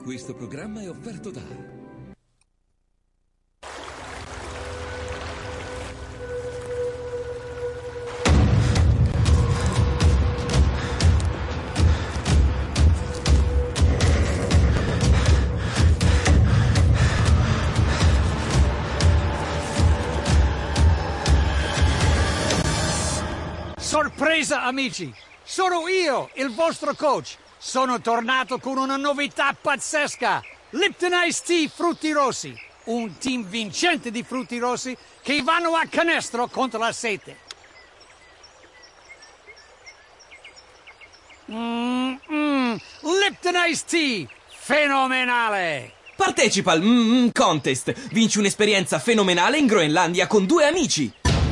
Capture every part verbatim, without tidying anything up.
Questo programma è offerto da... Sorpresa, amici! Sono io, il vostro coach! Sono tornato con una novità pazzesca! Lipton Ice Tea Frutti Rossi! Un team vincente di frutti rossi che vanno a canestro contro la sete! Mm-mm, Lipton Ice Tea! Fenomenale! Partecipa al mm-mm Contest! Vinci un'esperienza fenomenale in Groenlandia con due amici!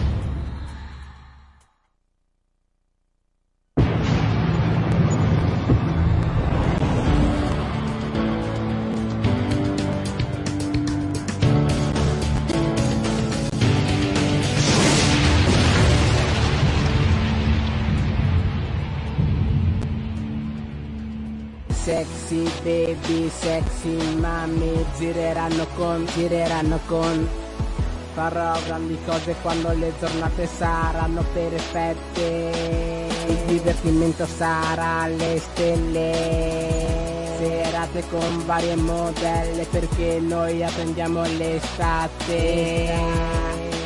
Sexy baby, sexy mami, gireranno con, gireranno con. Farò grandi cose quando le giornate saranno perfette. Il divertimento sarà alle stelle. Serate con varie modelle perché noi attendiamo l'estate.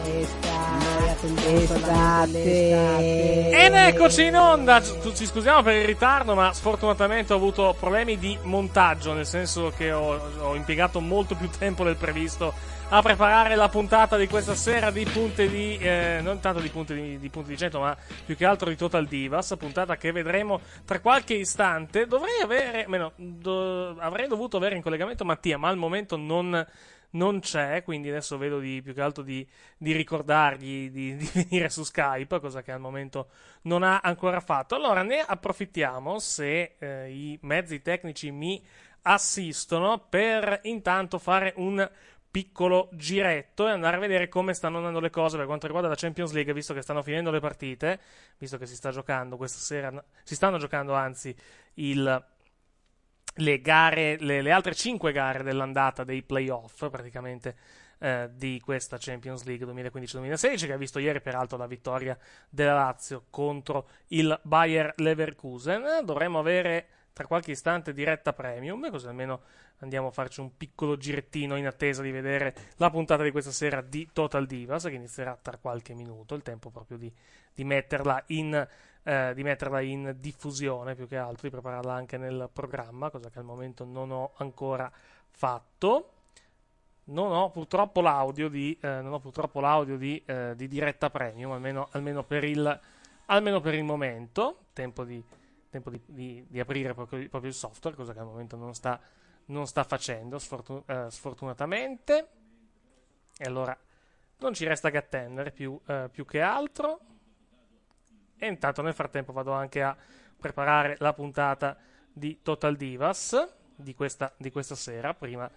Estate. Ed eccoci in onda. Ci scusiamo per il ritardo, ma sfortunatamente ho avuto problemi di montaggio, nel senso che ho, ho impiegato molto più tempo del previsto a preparare la puntata di questa sera di Punte di eh, non tanto di Punte di, di Punte di Cento, ma più che altro di Total Divas, puntata che vedremo tra qualche istante. Dovrei avere meno, do, avrei dovuto avere in collegamento Mattia, ma al momento non non c'è, quindi adesso vedo di, più che altro di, di ricordargli di, di venire su Skype, cosa che al momento non ha ancora fatto. Allora ne approfittiamo, se eh, i mezzi tecnici mi assistono, per intanto fare un piccolo giretto e andare a vedere come stanno andando le cose per quanto riguarda la Champions League, visto che stanno finendo le partite, visto che si sta giocando questa sera, si stanno giocando anzi il le gare, le, le altre cinque gare dell'andata dei playoff praticamente eh, di questa Champions League duemilaquindici duemilasedici, che ha visto ieri peraltro la vittoria della Lazio contro il Bayer Leverkusen. Dovremmo avere tra qualche istante diretta premium, così almeno andiamo a farci un piccolo girettino in attesa di vedere la puntata di questa sera di Total Divas, che inizierà tra qualche minuto, il tempo proprio di, di metterla in Eh, di metterla in diffusione, più che altro di prepararla anche nel programma, cosa che al momento non ho ancora fatto. Non ho purtroppo l'audio di eh, non ho purtroppo l'audio di, eh, di diretta premium, almeno, almeno, per il, almeno per il momento. Tempo di, tempo di, di, di aprire proprio, proprio il software, cosa che al momento non sta, non sta facendo sfortun- eh, sfortunatamente. E allora non ci resta che attendere più, eh, più che altro. E intanto nel frattempo vado anche a preparare la puntata di Total Divas di questa, di questa sera, prima,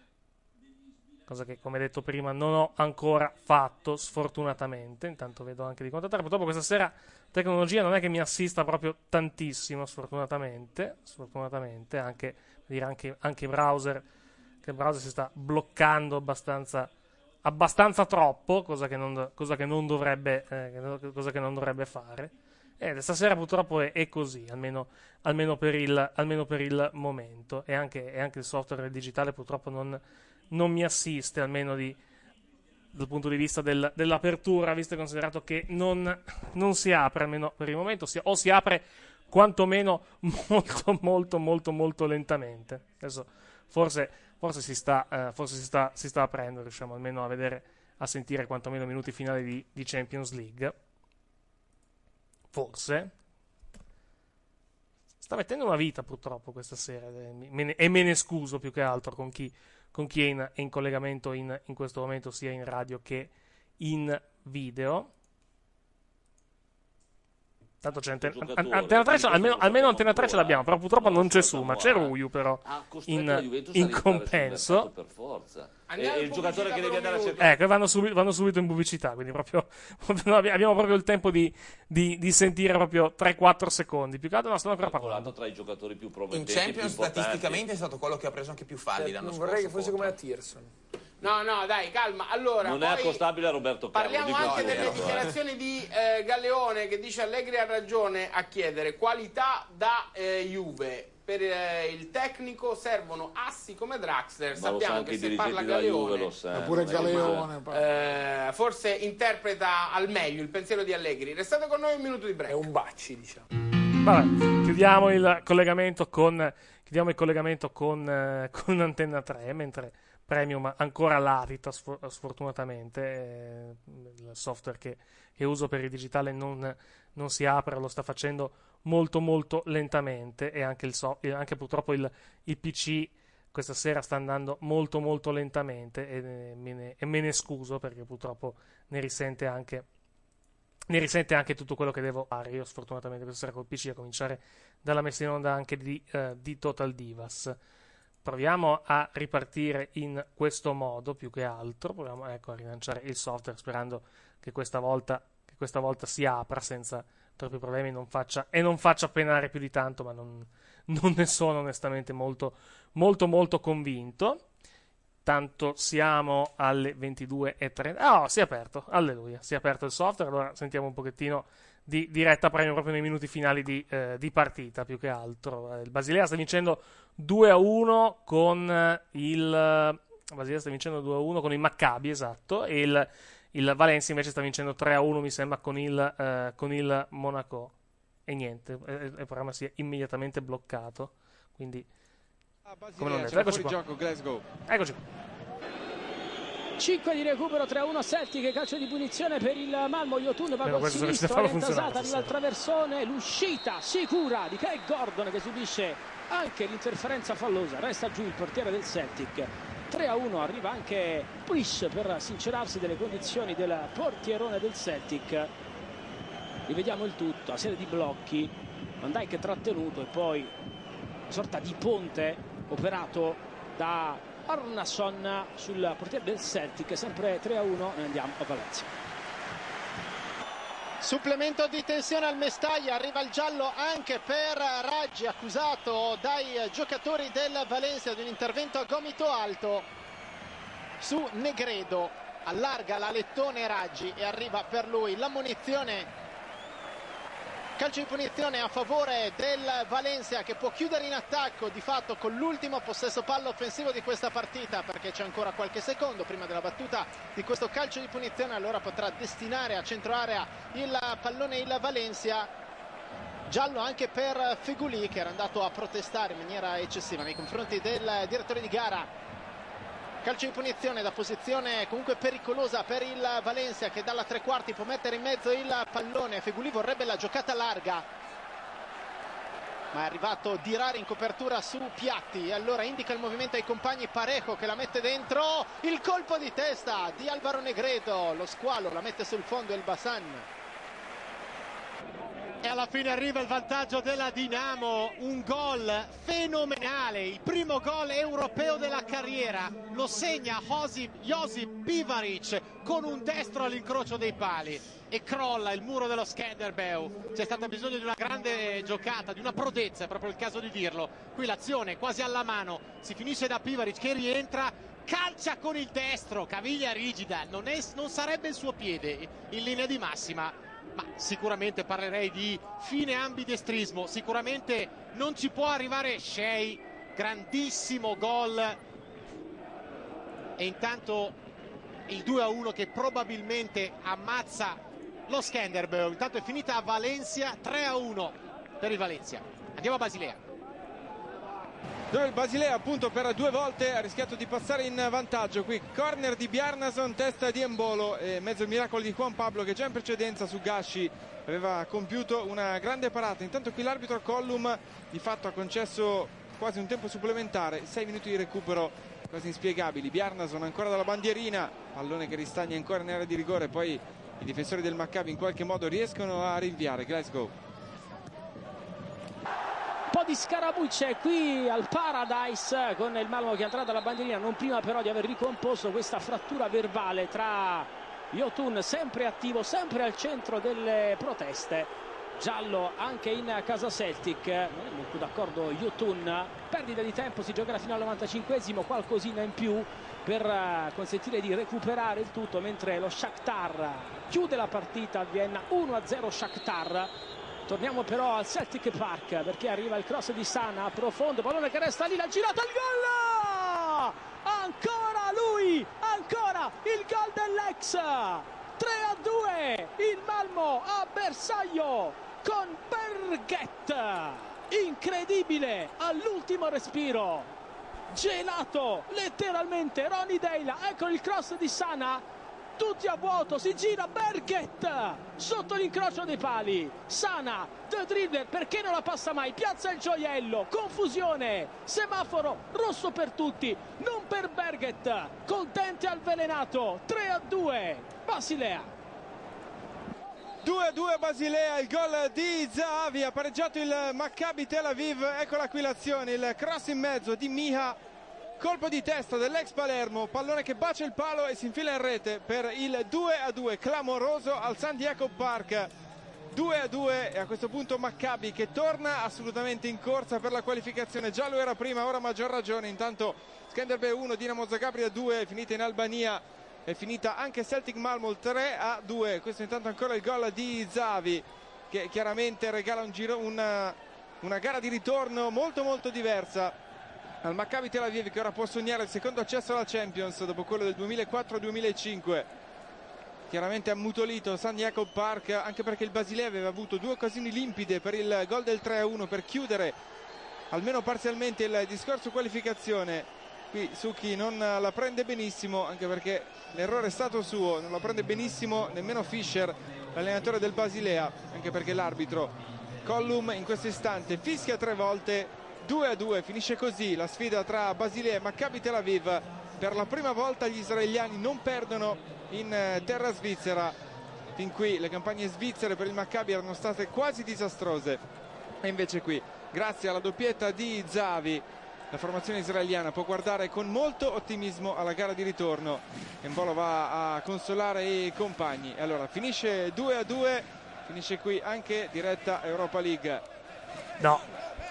cosa che come detto prima non ho ancora fatto sfortunatamente. Intanto vedo anche di contattare. Purtroppo questa sera tecnologia non è che mi assista proprio tantissimo, sfortunatamente, sfortunatamente anche, dire, anche, anche browser, che il browser si sta bloccando abbastanza abbastanza troppo, cosa che non, cosa che non dovrebbe eh, cosa che non dovrebbe fare. E stasera purtroppo è, è così, almeno, almeno, per il, almeno per il momento. E anche, e anche il software digitale purtroppo non, non mi assiste, almeno di, dal punto di vista del, dell'apertura, visto e considerato che non, non si apre, almeno per il momento, si, o si apre quantomeno molto molto molto molto lentamente. Adesso forse Forse si sta, eh, forse si sta, si sta aprendo, riusciamo almeno a vedere, a sentire quantomeno i minuti finali di, di Champions League. Forse. Sta mettendo una vita purtroppo questa sera, e me ne, e me ne scuso più che altro con chi, con chi è, in, è in collegamento in, in questo momento, sia in radio che in video. Tanto c'è Antena, an- Antena tre, almeno, almeno Antena tre ce l'abbiamo, però purtroppo non c'è su, ma c'è Ruiu però in, in compenso. Per forza. E il giocatore che deve andare a cercare. Ecco, vanno, subi- vanno subito in pubblicità, quindi proprio abbiamo proprio il tempo di, di, di sentire proprio tre quattro secondi. Più che altro non stanno ancora parlando. Tra i giocatori più promettenti, in Champions statisticamente è stato quello che ha preso anche più falli l'anno scorso. Non vorrei che fosse come a Tirson. No, no, dai, calma. Allora, non è accostabile a Roberto Carlo. Parliamo anche delle vero, dichiarazioni eh. di eh, Galleone, che dice Allegri ha ragione a chiedere qualità da eh, Juve. Per eh, il tecnico servono assi come Draxler. Ma sappiamo che se parla Galleone, lo sa, pure Galleone eh, forse interpreta al meglio il pensiero di Allegri. Restate con noi un minuto di break. È un bacci, diciamo. Vabbè, chiudiamo il collegamento con chiudiamo il collegamento con, eh, con Antenna tre, mentre Premium ancora latita sfortunatamente, eh, il software che, che uso per il digitale non, non si apre, lo sta facendo molto molto lentamente, e anche, il so, anche purtroppo il, il P C questa sera sta andando molto molto lentamente, e me ne, e me ne scuso perché purtroppo ne risente anche ne risente anche tutto quello che devo fare io sfortunatamente questa sera col P C, a cominciare dalla messa in onda anche di, uh, di Total Divas. Proviamo a ripartire in questo modo, più che altro proviamo ecco, a rilanciare il software, sperando che questa volta, che questa volta si apra senza troppi problemi, non faccia, e non faccia penare più di tanto, ma non, non ne sono onestamente molto molto molto convinto. Tanto siamo alle ventidue e trenta. Oh, si è aperto, alleluia, si è aperto il software. Allora sentiamo un pochettino di diretta premio proprio nei minuti finali di, eh, di partita, più che altro. Il Basilea sta vincendo due a uno con il Basilea sta vincendo due a uno con il Maccabi, esatto, e il, il Valencia invece sta vincendo tre a uno, mi sembra, con il, eh, con il Monaco. E niente, eh, il programma si è immediatamente bloccato, quindi come non detto, eccoci qua. Gioco, Glasgow. Eccoci qua. cinque di recupero, tre a uno Celtic, calcio di punizione per il Malmo. Yotun va Però col sinistro, è intasata, arriva al sì. traversone, l'uscita sicura di Craig Gordon che subisce anche l'interferenza fallosa, resta giù il portiere del Celtic. Tre a uno, arriva anche Puig per sincerarsi delle condizioni del portierone del Celtic. Rivediamo il tutto, a serie di blocchi, Van Dijk trattenuto e poi una sorta di ponte operato da Arnason sul portiere del Celtic, sempre tre a uno. Noi andiamo a Valencia. Supplemento di tensione al Mestaglia, arriva il giallo anche per Raggi, accusato dai giocatori del Valencia di un intervento a gomito alto su Negredo. Allarga la lettone Raggi e arriva per lui l'ammonizione. Calcio di punizione a favore del Valencia, che può chiudere in attacco di fatto con l'ultimo possesso palla offensivo di questa partita, perché c'è ancora qualche secondo prima della battuta di questo calcio di punizione. Allora potrà destinare a centro area il pallone il Valencia. Giallo anche per Feguli, che era andato a protestare in maniera eccessiva nei confronti del direttore di gara. Calcio di punizione da posizione comunque pericolosa per il Valencia, che dalla tre quarti può mettere in mezzo il pallone. Feguli vorrebbe la giocata larga, ma è arrivato Dirari in copertura su Piatti, e allora indica il movimento ai compagni. Parejo che la mette dentro, il colpo di testa di Alvaro Negredo, lo squalo la mette sul fondo il Basan. E alla fine arriva il vantaggio della Dinamo, un gol fenomenale, il primo gol europeo della carriera, lo segna Josip, Josip Pivaric con un destro all'incrocio dei pali e crolla il muro dello Skanderbeu. C'è stato bisogno di una grande giocata, di una prodezza, è proprio il caso di dirlo. Qui l'azione quasi alla mano, si finisce da Pivaric che rientra, calcia con il destro, caviglia rigida, non, è, non sarebbe il suo piede in linea di massima. Ma sicuramente parlerei di fine ambidestrismo, sicuramente non ci può arrivare Shea, grandissimo gol. E intanto il due a uno che probabilmente ammazza lo Skanderbeu. Intanto è finita a Valencia, tre a uno per il Valencia. Andiamo a Basilea, dove il Basilea appunto per due volte ha rischiato di passare in vantaggio. Qui corner di Bjarnason, testa di Embolo, e mezzo il miracolo di Juan Pablo, che già in precedenza su Gasci aveva compiuto una grande parata. Intanto qui l'arbitro Collum di fatto ha concesso quasi un tempo supplementare, sei minuti di recupero quasi inspiegabili. Bjarnason ancora dalla bandierina, pallone che ristagna ancora in area di rigore, poi i difensori del Maccabi in qualche modo riescono a rinviare. Glasgow. di scaramucce qui al Paradise con il Malmo che è entrato alla bandierina, non prima però di aver ricomposto questa frattura verbale tra Yotun, sempre attivo, sempre al centro delle proteste. Giallo anche in casa Celtic, non è molto d'accordo Yotun, perdita di tempo, si giocherà fino al novantacinquesimo, qualcosina in più per consentire di recuperare il tutto, mentre lo Shakhtar chiude la partita a Vienna. Uno a zero Shakhtar. Torniamo però al Celtic Park perché arriva il cross di Sana, profondo, pallone che resta lì, la girata, il gol! Ancora lui, ancora il gol dell'ex. tre a due il Malmo a bersaglio con Berget, incredibile, all'ultimo respiro, gelato letteralmente Ronny Deila. Ecco il cross di Sana, tutti a vuoto, si gira Berget sotto l'incrocio dei pali, Sana, The Dribbler, perché non la passa mai, piazza il gioiello, confusione, semaforo rosso per tutti, non per Berget, col dente avvelenato. Tre a due Basilea. due a due Basilea, il gol di Zahavi, ha pareggiato il Maccabi Tel Aviv. Eccola qui l'azione, il cross in mezzo di Miha, colpo di testa dell'ex Palermo, pallone che bacia il palo e si infila in rete per il due a due clamoroso al San Diego Park. due a due e a questo punto Maccabi che torna assolutamente in corsa per la qualificazione, già lo era prima, ora maggior ragione. Intanto Skanderbe uno, Dinamo Zagabria due, è finita in Albania, è finita anche Celtic Malmo tre a due. Questo intanto ancora il gol di Zahavi che chiaramente regala un giro, una, una gara di ritorno molto molto diversa al Maccabi Tel Aviv, che ora può sognare il secondo accesso alla Champions dopo quello del duemilaquattro duemilacinque. Chiaramente ammutolito San Jacob Park, anche perché il Basilea aveva avuto due occasioni limpide per il gol del tre a uno per chiudere almeno parzialmente il discorso qualificazione. Qui Suki non la prende benissimo, anche perché l'errore è stato suo, non la prende benissimo nemmeno Fischer, l'allenatore del Basilea, anche perché l'arbitro Collum in questo istante fischia tre volte. Due a due finisce così la sfida tra Basilea e Maccabi Tel Aviv. Per la prima volta gli israeliani non perdono in terra svizzera. Fin qui le campagne svizzere per il Maccabi erano state quasi disastrose, e invece qui, grazie alla doppietta di Zahavi, la formazione israeliana può guardare con molto ottimismo alla gara di ritorno. Embolo va a consolare i compagni. Allora finisce due a due, finisce qui anche diretta Europa League. No,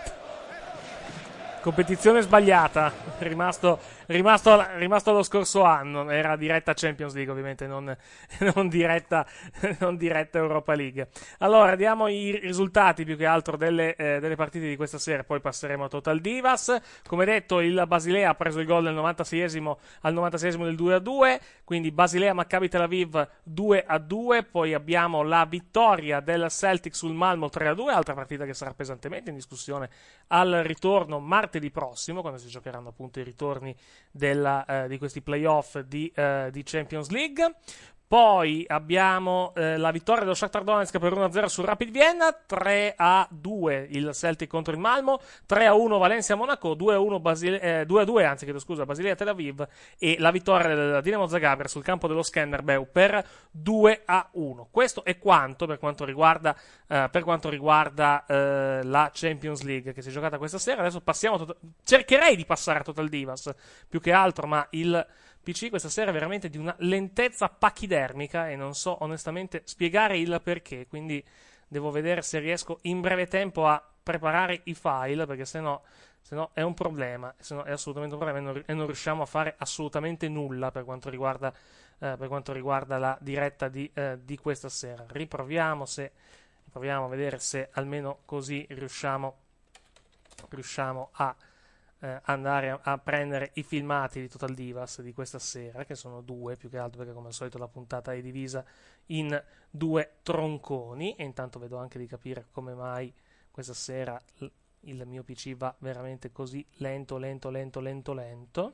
competizione sbagliata, rimasto, rimasto, rimasto lo scorso anno, era diretta Champions League ovviamente, non, non, diretta, non diretta Europa League. Allora diamo i risultati più che altro delle, eh, delle partite di questa sera, poi passeremo a Total Divas. Come detto, il Basilea ha preso il gol nel novantaseiesimo al novantaseiesimo del due a due, quindi Basilea Maccabi Tel Aviv due a due, poi abbiamo la vittoria del Celtic sul Malmo tre a due, altra partita che sarà pesantemente in discussione al ritorno martedì prossimo, quando si giocheranno appunto i ritorni della, eh, di questi playoff di, eh, di Champions League. Poi abbiamo eh, la vittoria dello Shakhtar Donetsk per uno a zero sul Rapid Vienna, tre a due il Celtic contro il Malmo, tre a uno Valencia Monaco, due a uno Basile- eh, due a due anzi chiedo scusa Basilea Tel Aviv, e la vittoria del Dinamo Zagabria sul campo dello Skanderbeu per due a uno. Questo è quanto per quanto riguarda eh, per quanto riguarda eh, la Champions League che si è giocata questa sera. Adesso passiamo a to- cercherei di passare a Total Divas più che altro, ma il P C questa sera è veramente di una lentezza pachidermica e non so onestamente spiegare il perché, quindi devo vedere se riesco in breve tempo a preparare i file, perché sennò, sennò è un problema, sennò è assolutamente un problema e non, e non riusciamo a fare assolutamente nulla per quanto riguarda, eh, per quanto riguarda la diretta di, eh, di questa sera. Riproviamo, se, riproviamo a vedere se almeno così riusciamo, riusciamo a Eh, andare a, a prendere i filmati di Total Divas di questa sera, che sono due più che altro, perché come al solito la puntata è divisa in due tronconi, e intanto vedo anche di capire come mai questa sera l- il mio P C va veramente così lento, lento, lento, lento, lento.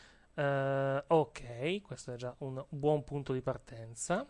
Uh, ok, questo è già un buon punto di partenza.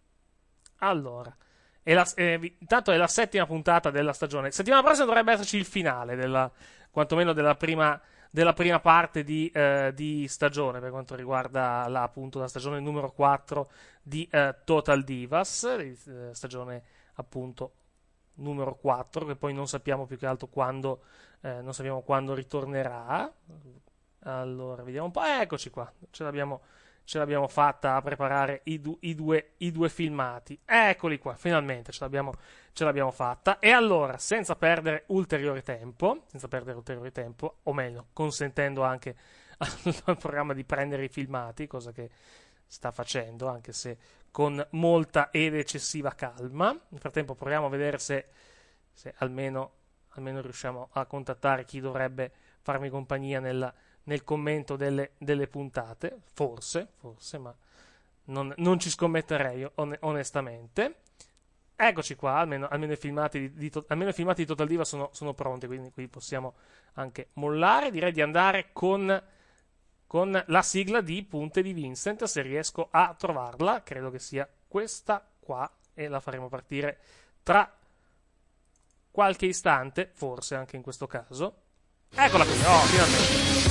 Allora, è la, eh, intanto è la settima puntata della stagione. Settimana prossima dovrebbe esserci il finale della, quantomeno della prima, della prima parte di, eh, di stagione, per quanto riguarda la, appunto, la stagione numero quattro di eh, Total Divas, eh, stagione appunto numero quattro, che poi non sappiamo più che altro quando, eh, non sappiamo quando ritornerà. Allora, vediamo un po'. Eccoci qua, ce l'abbiamo, ce l'abbiamo fatta a preparare i, du- i, due, i due filmati. Eccoli qua, finalmente ce l'abbiamo, ce l'abbiamo fatta. E allora, senza perdere ulteriore tempo, senza perdere ulteriore tempo, o meglio, consentendo anche al programma di prendere i filmati, cosa che sta facendo, anche se con molta ed eccessiva calma. Nel frattempo proviamo a vedere se, se almeno, almeno riusciamo a contattare chi dovrebbe farmi compagnia nella nel commento delle, delle puntate, forse, forse, ma non, non ci scommetterei on, onestamente. Eccoci qua, almeno, almeno, i filmati di, di, almeno i filmati di Total Diva sono, sono pronti, quindi qui possiamo anche mollare. Direi di andare con, con la sigla di Punte di Vincent, se riesco a trovarla, credo che sia questa qua, e la faremo partire tra qualche istante, forse anche in questo caso. Eccola qui, oh, finalmente.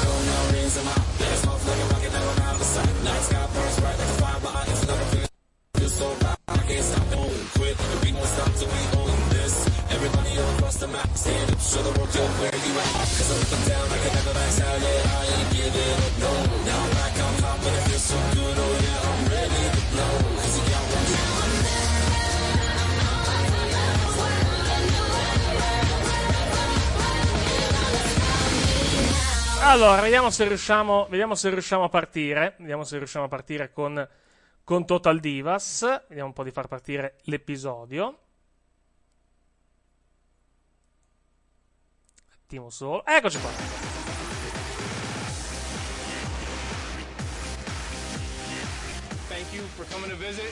Allora, vediamo se riusciamo, vediamo se riusciamo a partire. Vediamo se riusciamo a partire con, con Total Divas. Vediamo un po' di far partire l'episodio. Un attimo solo. Eccoci qua. Thank you for coming to visit.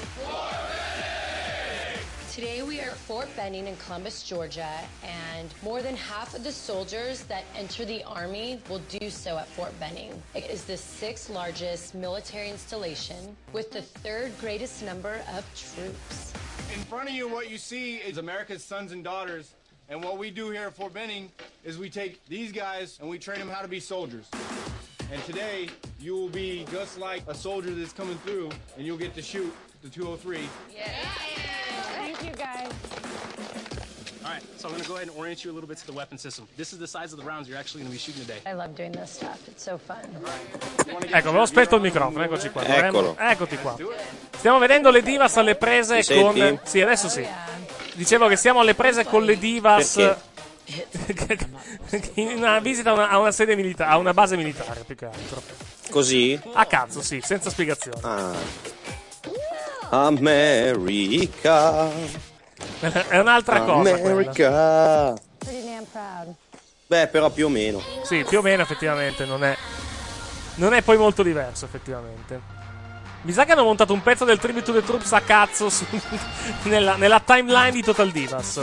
Today we are at Fort Benning in Columbus, Georgia, and more than half of the soldiers that enter the Army will do so at Fort Benning. It is the sixth largest military installation with the third greatest number of troops. In front of you, what you see is America's sons and daughters, and what we do here at Fort Benning is we take these guys and we train them how to be soldiers. And today, you will be just like a soldier that's coming through, and you'll get to shoot the two oh three. Yeah. Thank you, guys. All right, so I'm going to go ahead and orient you a little bit to the weapon system. This is the size of the rounds you're actually going to be shooting today. I love doing this stuff. It's so fun. Ecco, avevo spento il microfono, eccoci qua. Eccolo. Eccoti qua. Stiamo vedendo le Divas alle prese Mi con... senti? Sì, adesso sì. Dicevo che siamo alle prese con le Divas... in una visita a una, a una sede militare, a una base militare, più che altro. Così? A cazzo, sì, senza spiegazioni. Ah. America. È un'altra cosa America. Pretty damn proud. Beh, però più o meno. Sì, più o meno effettivamente non è non è poi molto diverso effettivamente. Mi sa che hanno montato un pezzo del Tribute to the Troops a cazzo su, nella, nella timeline di Total Divas.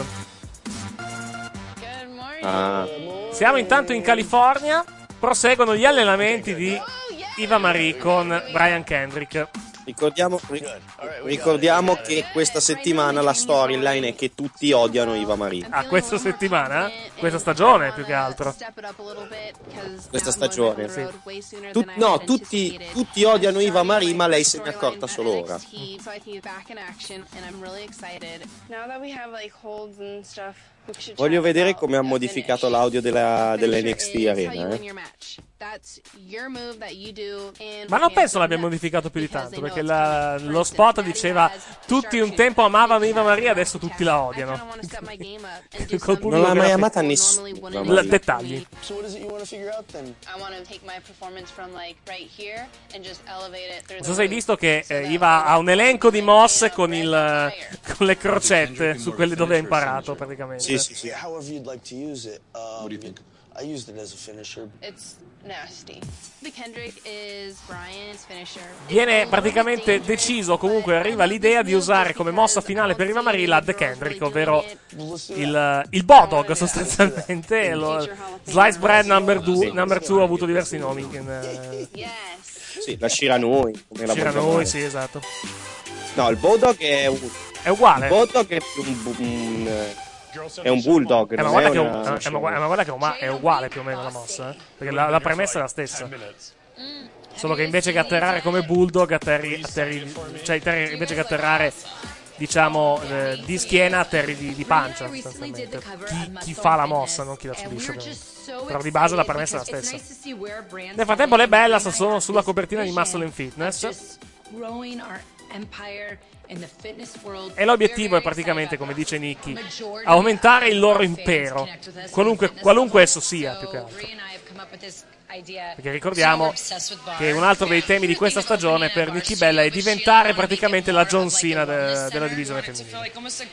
Ah. Siamo intanto in California. Proseguono gli allenamenti di Eva Marie con Brian Kendrick. Ricordiamo, ricordiamo che questa settimana la storyline è che tutti odiano Eva Marie. Ah, questa settimana? Questa stagione più che altro. Questa stagione, sì. Tu, no, tutti, tutti odiano Eva Marie, ma lei se ne è accorta solo ora. Voglio vedere come ha modificato l'audio della, dell'N X T Arena. Eh. Ma non penso l'abbia modificato più di tanto, perché la, lo spot diceva tutti un tempo amavano Eva Marie, adesso tutti la odiano. Non l'ha mai amata nessuno. La, dettagli. Non so se hai visto che eh, Eva ha un elenco di mosse con, il, con le crocette su quelle dove ha imparato praticamente. Sì, sì, sì. However you'd like to use it. Um, What do you think? I used it as a finisher. It's nasty. The Kendrick is Brian's finisher. Viene praticamente deciso, comunque arriva l'idea di usare come mossa finale per Eva Marie la The Kendrick, ovvero il, il Bodog sostanzialmente. Lo, Slice Bread number two, number two ha avuto diversi nomi. In, uh... Sì, la Shiranui. Come la Shiranui, sì, esatto. No, il Bodog è un... È uguale. Il Bodog è un... un è un bulldog, eh, non ma, è guarda una... che, eh, ma, ma guarda che uma- è uguale più o meno la mossa, eh? Perché la, la premessa è la stessa. Solo che invece che atterrare come bulldog, atterri, atterri, cioè atterri, invece che atterrare diciamo, eh, di schiena a terri di, di pancia, sostanzialmente. Chi, chi fa la mossa, non chi la subisce. Però di base la premessa è la stessa. Nel frattempo le Bellas sono sulla copertina di Muscle and Fitness. E l'obiettivo è praticamente, come dice Nikki, aumentare il loro impero, qualunque, qualunque esso sia, più che altro. Perché ricordiamo che un altro dei temi di questa stagione per Nikki Bella è diventare praticamente la John Cena de- della divisione femminile.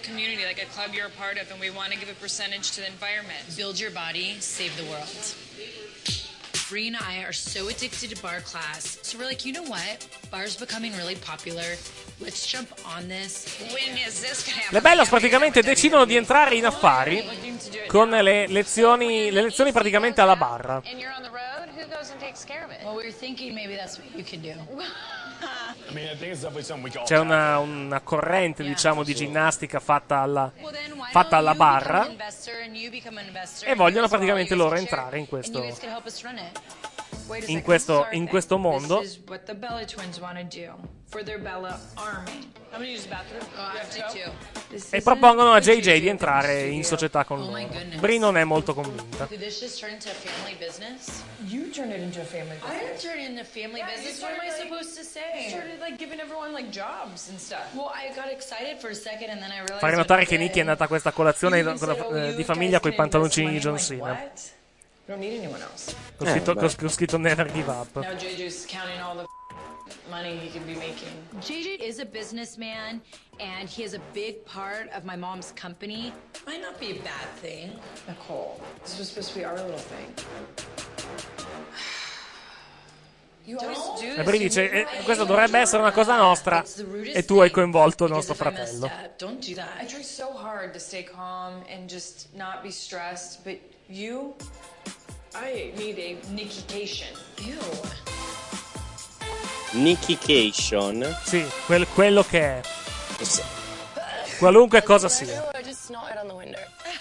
Build your body, save the world. Bree and I are so addicted to bar class. So we're like, you know what? Bar's becoming really popular. Let's jump on this. When is this gonna happen? Le Bellas praticamente decidono di entrare in affari con le lezioni, le lezioni praticamente alla barra. And you're on the road? Who goes and takes care of it? Well, we were thinking maybe that's what you could do. C'è una, una corrente, diciamo, di ginnastica fatta alla, fatta alla barra e vogliono praticamente loro entrare in questo, in questo, in questo mondo. E propongono a J J di entrare in società con loro. Bree non è molto convinta. You turned it into a family business. I didn't turn it into a family business. What am I supposed to say? You started like giving everyone like jobs and stuff. Well, I got excited for a second and then I realized. Fare notare che Nikki è andata a questa colazione eh, di famiglia con i pantaloncini di John Cena. Don't need anyone else. Con scritto, con, con scritto Never Give Up. Now J J's counting all the money he could be making. J J is a businessman and he is a big part of my mom's company. Might not be a bad thing. Nicole, this was supposed to be our little thing. E Bree dice, eh, questa dovrebbe essere una cosa nostra e tu hai coinvolto il nostro fratello. Don't do that. I try so hard to stay calm and just not be stressed, but you, I need a Nikki-cation. Ew. Nikki-cation? Sì, quel, quello che è. Qualunque cosa sia. I just snotted on the window.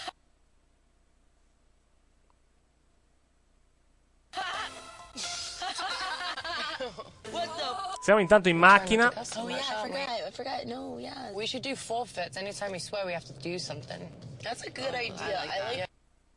Siamo intanto in macchina. Oh yeah, I forgot. I forgot. No, yeah. We should do forfeits. Anytime we swear, we have to do something. That's a good idea. I like.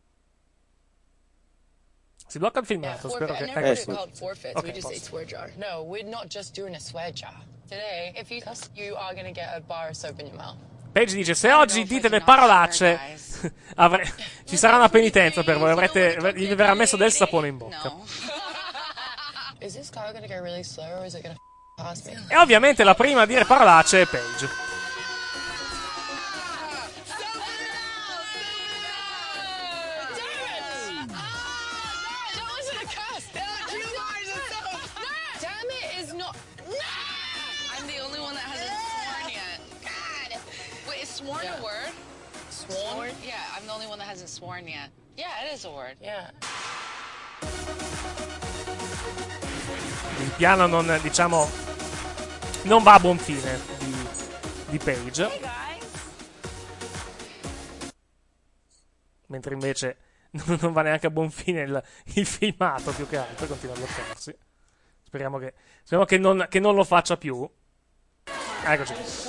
Si blocca il filmato, Yeah, spero forfeit. che... I never ecco. do called forfeits. Ok, we just say posto. swear jar. No, we're not just doing a swear jar. Today, if you cuss, you are going to get a bar of soap in your mouth. Paige dice, se oggi dite le parolacce, avre- ci sarà una penitenza per voi, avrete, gli verrà messo del sapone in bocca. Is this car going to go really slow or is it going to pass me? E ovviamente la prima a dire parolacce è Paige. Damn it is not. I'm the only one that hasn't sworn yet. God. Wait, is sworn a word? Sworn? Yeah, I'm the only one that hasn't sworn yet. Yeah, it is a word. Yeah. Il piano non, diciamo, non va a buon fine di, di Paige. Mentre invece non va neanche a buon fine il, il filmato, più che altro, continua a bloccarsi. Speriamo che, speriamo che, non, che non lo faccia più. Eccoci.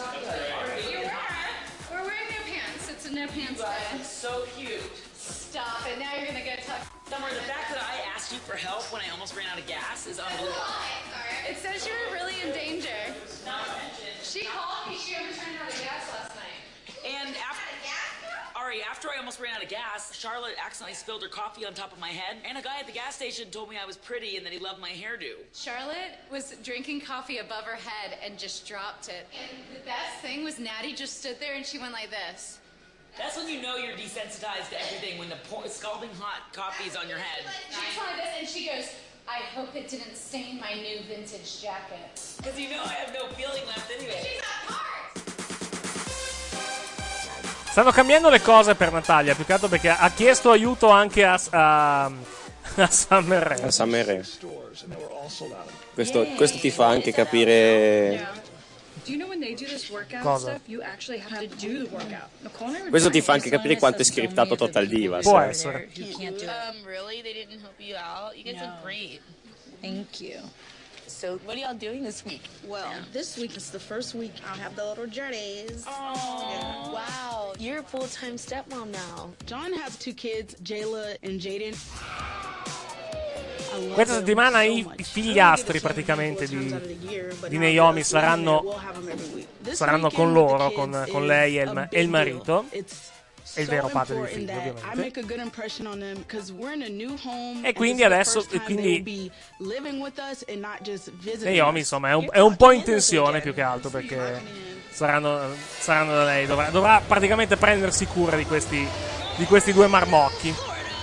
We're wearing no pants. It's a no pants day. So cute. Stop it. Now you're gonna get tucked. Summer, the fact that I asked you for help when I almost ran out of gas is unbelievable. It says you were really in danger. She called me. She almost ran out of gas last night. And after, Ari, after I almost ran out of gas, Charlotte accidentally spilled her coffee on top of my head, and a guy at the gas station told me I was pretty and that he loved my hairdo. Charlotte was drinking coffee above her head and just dropped it. And the best thing was Natty just stood there and she went like this. That's when you know you're desensitized to everything, when the po- scalding hot coffee is on your head. She went like this and she goes, I hope it didn't stain my new vintage jacket. Because you know I have no feeling left anyway. She's not part. Stanno cambiando le cose per Natalia, più che altro perché ha chiesto aiuto anche a, a, a Summer Rae. A Summer Rae. Questo, questo ti fa anche capire... Do you know when they do this workout Cosa? stuff, you actually have to do the workout. Nicole and I were Questo ti trying fa anche this capire one, quanto è it says scriptato don't Total Divas. Può eh. essere. You can't do it. Um, really? They didn't help you out? You guys look great. Thank you. So, what are y'all doing this week? Well, this week is the first week I'll have the little journeys. Oh, yeah. Wow. You're a full-time stepmom now. John has two kids, Jayla and Jaden. Questa settimana i, i figliastri praticamente di, di Naomi saranno, saranno con loro, con, con lei e il, e il marito. È il vero padre dei figli, ovviamente. E quindi adesso e quindi Naomi insomma è un, è un po' in tensione più che altro perché saranno, saranno da lei, dovrà, dovrà praticamente prendersi cura di questi, di questi due marmocchi.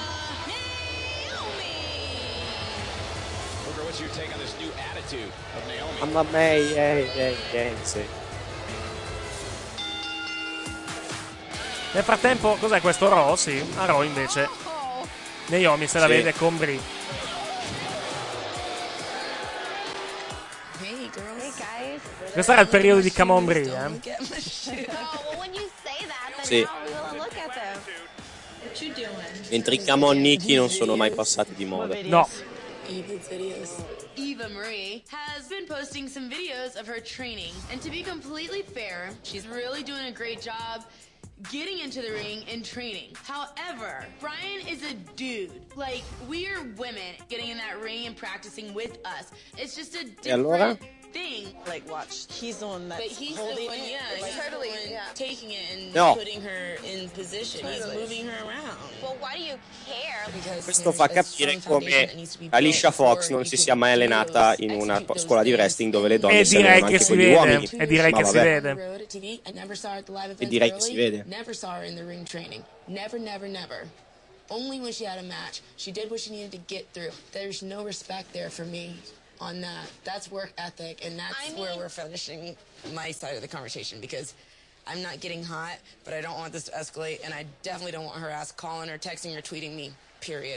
Mamma mia, ehi, ehi, ehi, sì. Nel frattempo, cos'è questo? Raw? Sì, a Raw invece Naomi se la Sì. vede con Brie. Hey, girls. Hey, guys. Questo era il periodo di Come On Brie, eh? Sì. Mentre i Come On Nicky non sono mai passati di moda. No. Eva Marie has been posting some videos of her training. And to be completely fair, she's really doing a great job getting into the ring and training. However, Brian is a dude. Like, we're women getting in that ring and practicing with us. It's just a E allora? different thing. Like, watch, he's the one that's But he's the holding one, it. yeah, Like, he's totally the one yeah. taking it and No. putting her in position. He's moving her around. Well, why do you care? Because Questo fa capire come Alicia Fox non si sia mai allenata in una scuola di wrestling dove le donne E si direi allenano che anche si con gli vede. uomini. E direi Ma che si vabbè. vede. I never saw her at the live E events direi che si early. vede. Never saw her in the ring training. Never, never, never. Only when she had a match. She did what she needed to get through. There's no respect there for me on that. That's work ethic, and that's I mean- where we're finishing my side of the conversation because I'm not getting hot, but I don't want this to escalate, and I definitely don't want her ass calling or texting or tweeting me, period.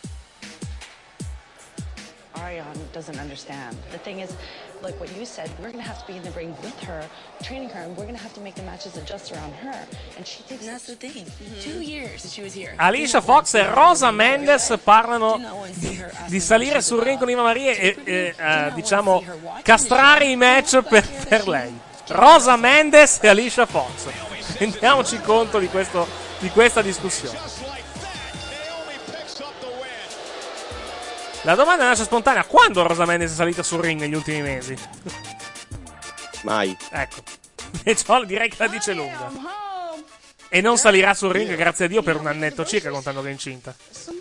Ariane doesn't understand. The thing is, like what you said, we're going to have to be in the ring with her, training her, and we're going to have to make the matches adjust around her. And she thinks And that's the thing. Two years that she was here. Alicia Fox e Rosa Mendes parlano di, di salire sul ring con Eva Marie e, e eh, diciamo castrare i match per, per lei. Rosa Mendes e Alicia Fox. Rendiamoci conto di, questo, di questa discussione. La domanda nasce spontanea: quando Rosa Mendes è salita sul ring negli ultimi mesi? Mai. Ecco. E ciò direi che la dice lunga. E non salirà sul ring, grazie a Dio, per un annetto circa, contando che è incinta.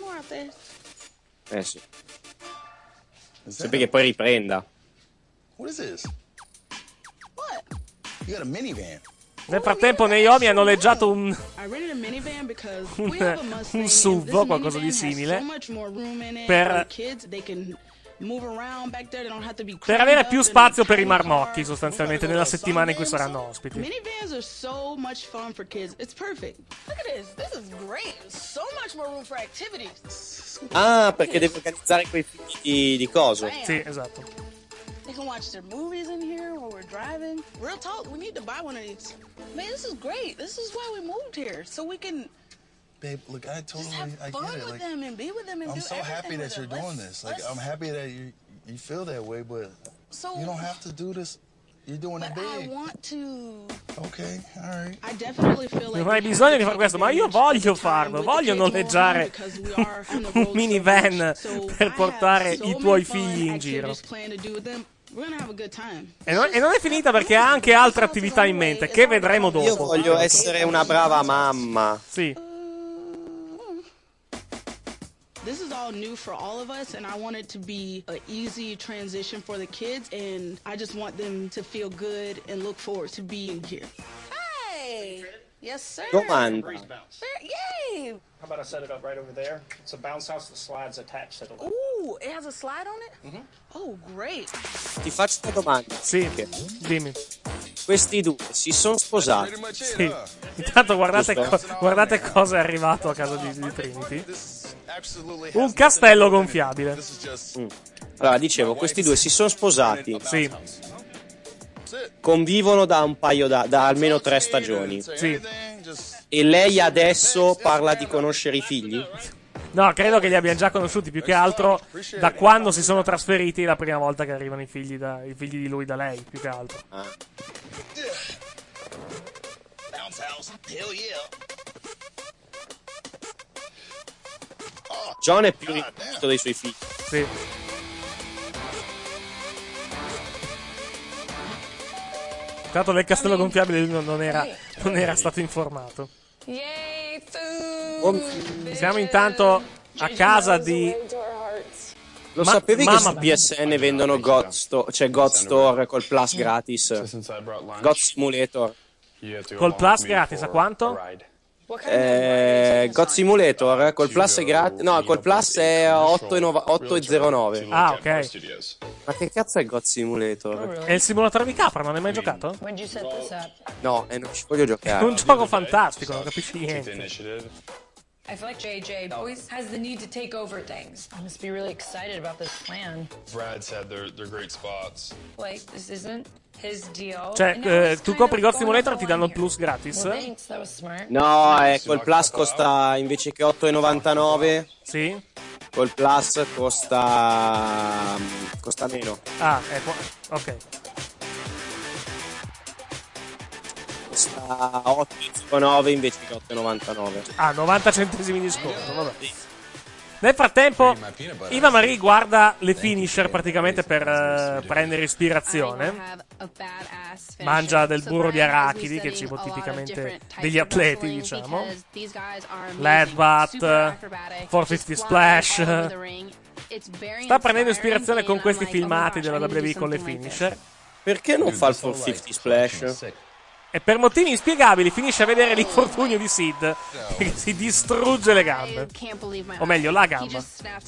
Eh sì. Sempre che poi riprenda. What is this? What? You got a minivan. Nel frattempo Naomi ha noleggiato un, I rented a minivan because un, we have a Mustang. un S U V o qualcosa di simile per, per avere più spazio per i marmocchi, sostanzialmente, nella settimana in cui saranno ospiti. Minivans are so much fun for kids. It's perfect. Look at this. This is great. So much more room for activities. Ah, perché deve organizzare quei figli di, di coso. Sì, esatto. They can watch their movies in here while we're driving. Real talk, we need to buy one of these. Man, this is great. This is why we moved here, so we can Babe, look, I totally, just have I fun get it. with Like, them and be with them and I'm do so everything happy with that you're them. doing Let's- this. Like, let's- I'm happy that you you feel that way, but So- you don't have to do this. You're doing it But I big. want to. Okay, all right. I definitely feel like Non hai bisogno di fare questo, ma io voglio farlo. Voglio noleggiare un minivan per portare i tuoi figli in giro. We're gonna have a good time. E non, e non è finita perché ha anche altre attività in mente che vedremo dopo. Io voglio essere una brava mamma. Sì. This is all new for all of us, and I want it to be an easy transition for the kids, and I just want them to feel good and look forward to being here. Hey! Yes, sir. Domanda. Yay! How about I set it up right over there? It's a bounce house. The slide's attached to the left. Ooh, it has a slide on it? Mm-hmm. Oh, great. Ti faccio una domanda. Sì, dimmi. Questi due si sono sposati. Sì. Intanto guardate, co- guardate cosa è arrivato a casa di, di Trinity. Un castello gonfiabile. Mm. Allora, dicevo, questi due si sono sposati. Sì. Convivono da un paio da, da almeno tre stagioni. Sì. E lei adesso parla di conoscere i figli? No, credo che li abbiamo già conosciuti più che altro da quando si sono trasferiti la prima volta che arrivano i figli, da, i figli di lui da lei, più che altro. Ah. John è più ricco dei suoi figli. Sì. Tanto del castello gonfiabile lui non era, non era stato informato. Siamo intanto a casa di... Lo Ma- sapevi che mamma su P S N vendono God Store, cioè God Store col Plus gratis? God Simulator. Col Plus gratis a quanto? Eh, God Simulator col Plus è gratis. No, col Plus è otto e zero nove. Ah, ok. Ma che cazzo è God Simulator? È il simulatore di capra, non hai mai giocato? No, e non ci voglio È giocare. un gioco fantastico, non capisci niente. I feel like J J always has the need to take over things. I must be really excited about this plan. Brad said they're they're great spots. Like, this isn't his deal. Cioè, And now eh, it's tu kind compri of God going Simulator on ti danno il here. Plus gratis? Well, thanks, that was smart. No, eh, col Plus costa invece che otto e novantanove. Sì. Col Plus costa costa meno. Ah, ecco, ok. Costa otto e zero nove invece che otto e novantanove. Ah, novanta centesimi di sconto, vabbè. Nel frattempo, Eva Marie guarda le finisher praticamente per eh, prendere ispirazione. Mangia del burro di arachidi, che è il cibo tipicamente degli atleti, diciamo. L'headbutt, quattrocentocinquanta splash. Sta prendendo ispirazione con questi filmati della W W E con le finisher. Perché non fa il quattrocentocinquanta splash? E per motivi inspiegabili finisce a vedere l'infortunio di Sid, che si distrugge le gambe. O meglio, la gamba.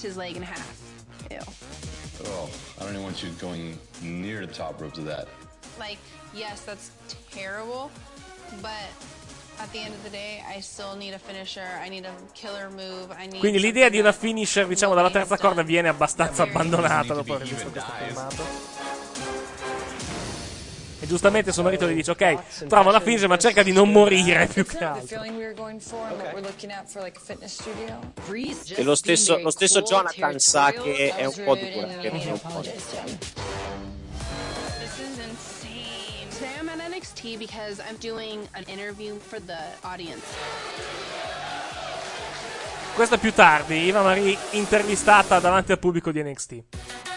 Oh, I don't even want you going near the top ropes of that. Like, yes, that's terrible, but at the end of the day, I still need a finisher. I need a killer move. I need Quindi l'idea di una finisher, diciamo, dalla terza corda viene abbastanza abbandonata dopo aver visto questo filmato. E giustamente suo marito gli dice: ok, trova una finisher, ma cerca di non morire più che altro. E lo stesso, lo stesso Jonathan sa che è un po' dura. Che è un po' dura. This is insane. Today I'm at N X T because I'm doing an interview for the audience. Questo più tardi, Eva Marie intervistata davanti al pubblico di N X T.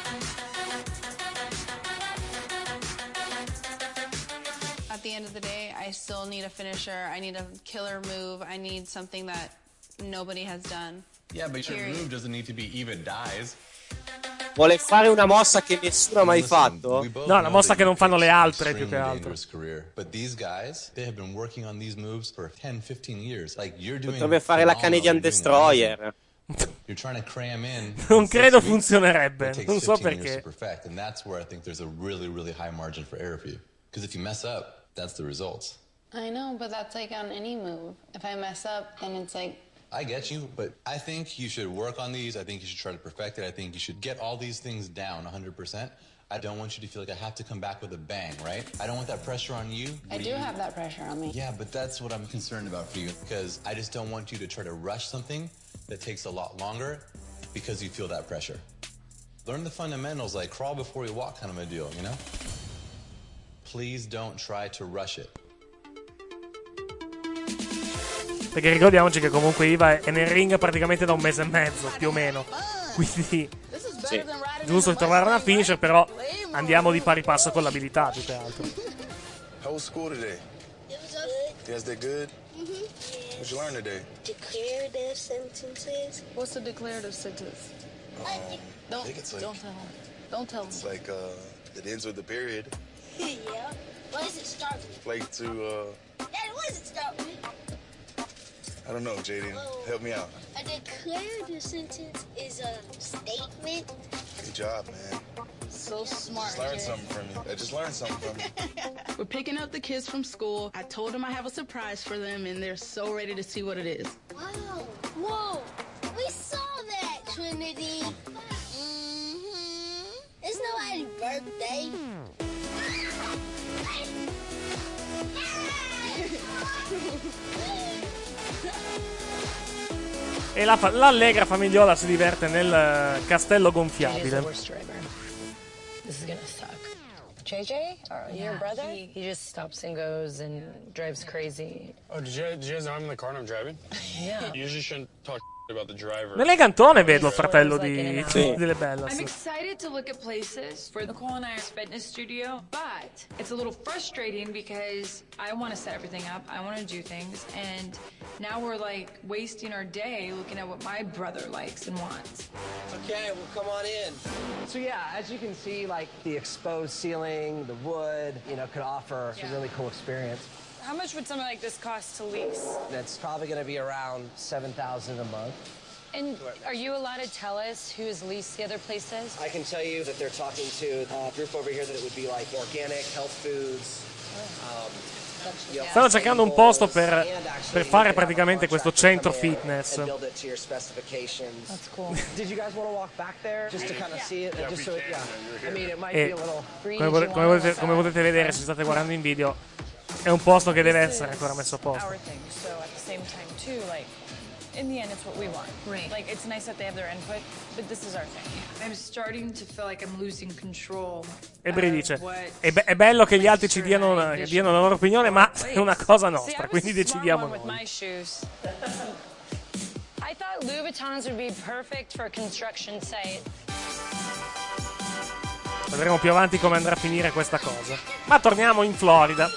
At the end of the day, I still need a finisher. I need a killer move. I need something that nobody has done. Yeah, but your Period. move doesn't need to be even dies. Vuole fare una mossa che nessuno ha mai fatto? No, una mossa che non fanno le altre più che altro. But these guys, they have been working on these moves for ten, fifteen years. Like you're doing Potrebbe fare la Canadian Destroyer. You're trying to cram in. Non credo funzionerebbe, non so perché. Perfect, and that's where I think there's a really, really high margin for error for you. Because if you mess up, that's the results. I know, but that's like on any move. If I mess up, then it's like. I get you, but I think you should work on these. I think you should try to perfect it. I think you should get all these things down one hundred percent. I don't want you to feel like I have to come back with a bang, right? I don't want that pressure on you. I do have that pressure on me. Yeah, but that's what I'm concerned about for you, because I just don't want you to try to rush something that takes a lot longer because you feel that pressure. Learn the fundamentals, like crawl before you walk kind of a deal, you know? Please don't try to rush it. Perché ricordiamoci che comunque Eva è nel ring praticamente da un mese e mezzo, più o meno. Quindi, sì, giusto trovare una finisher, però andiamo di pari passo con l'abilità, più che altro. How was school today? It was good. Yes, they good? Mm-hmm. What'd you learn today? Declarative sentences. What's a declarative sentence? Um, Don't, I think it's like, don't tell him. Don't tell him. It's like, uh, it ends with the period. Yeah. What does it start with? Like to, uh, Daddy, what does it start with? I don't know, Jaden. Help me out. A declarative sentence is a statement. Good job, man. So smart. Just learned Jay. something from you. I just learned something from you. We're picking up the kids from school. I told them I have a surprise for them, and they're so ready to see what it is. Wow. Whoa. We saw that, Trinity. Mm-hmm. It's nobody's birthday. E la fa- l'allegra famigliola si diverte nel eh, castello gonfiabile. This is gonna suck. J J, or your brother? He, he just stops and goes and drives crazy. Oh, did you, did you guys know I'm in the car and I'm driving? Yeah. You usually shouldn't talk about the driver. L'elegantone vedo il fratello di, Sì. delle Bellas. I'm excited to look at places for Nicole and I's fitness studio, but it's a little frustrating because I want to set everything up, I want to do things, and now we're like wasting our day looking at what my brother likes and wants. Okay, well, come on in. So yeah, as you can see, like the exposed ceiling, the wood, you know, could offer a really cool experience. How much would something like this cost to lease? That's probably going to be around seven thousand a month. And are you allowed to tell us who's leased the other places? I can tell you that they're talking to a group over here that it would be like organic health foods. Um, you know, Stanno cercando un posto per, per fare praticamente questo centro fitness. and build it to your specifications. That's cool. Did you guys want to walk back there just to kind of see it? Just so it, yeah. I mean, it might be E a little. come, pot- come potete, come potete vedere, se state guardando in video, è un posto che deve essere ancora messo a posto. Our thing, so at the same time too, like in the end, it's what we want. Right. Like it's nice that they have their input, but this is our thing. I'm starting to feel like I'm losing control. E Bri dice: è, be- è bello che gli altri ci diano, che diano la loro opinione, ma è una cosa nostra, quindi decidiamo with noi. my shoes. I thought Louboutins would be perfect for a construction site. Vedremo più avanti come andrà a finire questa cosa. Ma torniamo in Florida,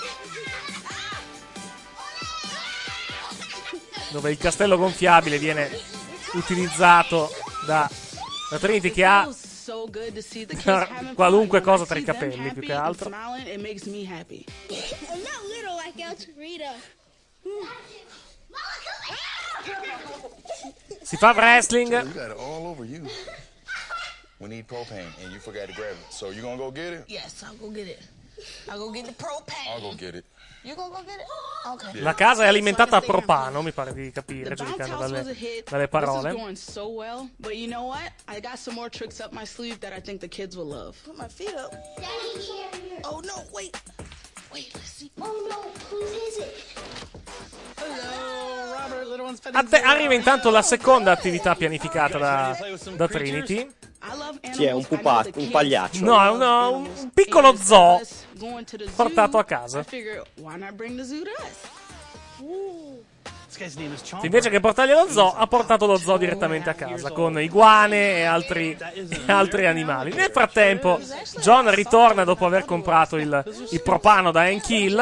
dove il castello gonfiabile viene utilizzato da, da Trinity, che ha So good to see the kids having qualunque fun. cosa When tra I i see them capelli, più happy che and altro. smiling, it makes me happy. I'm not little like El Torito. Si fa wrestling. You got it all over you. We need propane, and you forgot to grab it. So you gonna go get it? Yes, I'll go get it. I'll go get the propane. I'll go get it. You gonna go get it? Okay. La casa è alimentata a propano, mi pare di capire, The bounce giudicando house was a dalle, hit. dalle This is parole. going so well, but you know what? I got some more tricks up my sleeve that I think the kids will love. Put my feet up. Oh no, wait. Wait, let's see. Oh no, whose is it? Hello, Robert, little one's Atte- arriva intanto la seconda attività pianificata da, da Trinity. Chi è? Un pupato, un pagliaccio. No, è uno- un piccolo zoo portato a casa. I figure, why not bring the zoo to us? Invece che portargli allo zoo, ha portato lo zoo direttamente a casa, con iguane e altri, e altri animali. Nel frattempo, John ritorna dopo aver comprato il, il propano da Hank Hill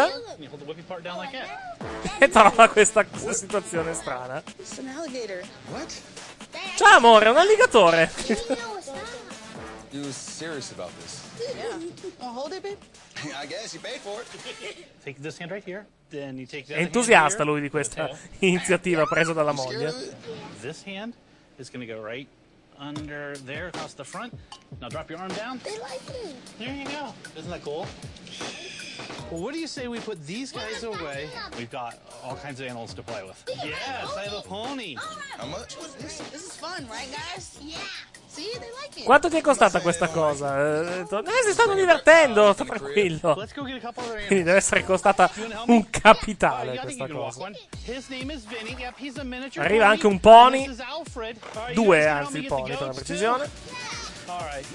e trova questa, questa situazione strana. It's an alligator. What? Ciao amore, è un alligatore. You was serious about this. Yeah. Wanna hold it, babe? I guess you paid for it. Take this hand right here. Then you take the È other entusiasta hand here. lui di questa iniziativa presa dalla moglie. This hand is going to go right under there across the front. Now drop your arm down. They like me. There you go. Isn't that cool? Well, what do you say we put these guys away? We've got all kinds of animals to play with. Yes, I have a pony. How much? This, this is fun, right, guys? Yeah. See, they like it. Quanto ti è costata questa cosa? Eh, to- eh, si stanno divertendo, sta tranquillo. Quindi deve essere costata un capitale questa cosa. His name is Vinny. Yep, he's a miniature Arriva pony. anche un pony. And this is Alfred. All right, Due, you guys anzi, wanna pony, get the per la goats, precisione. too? All right.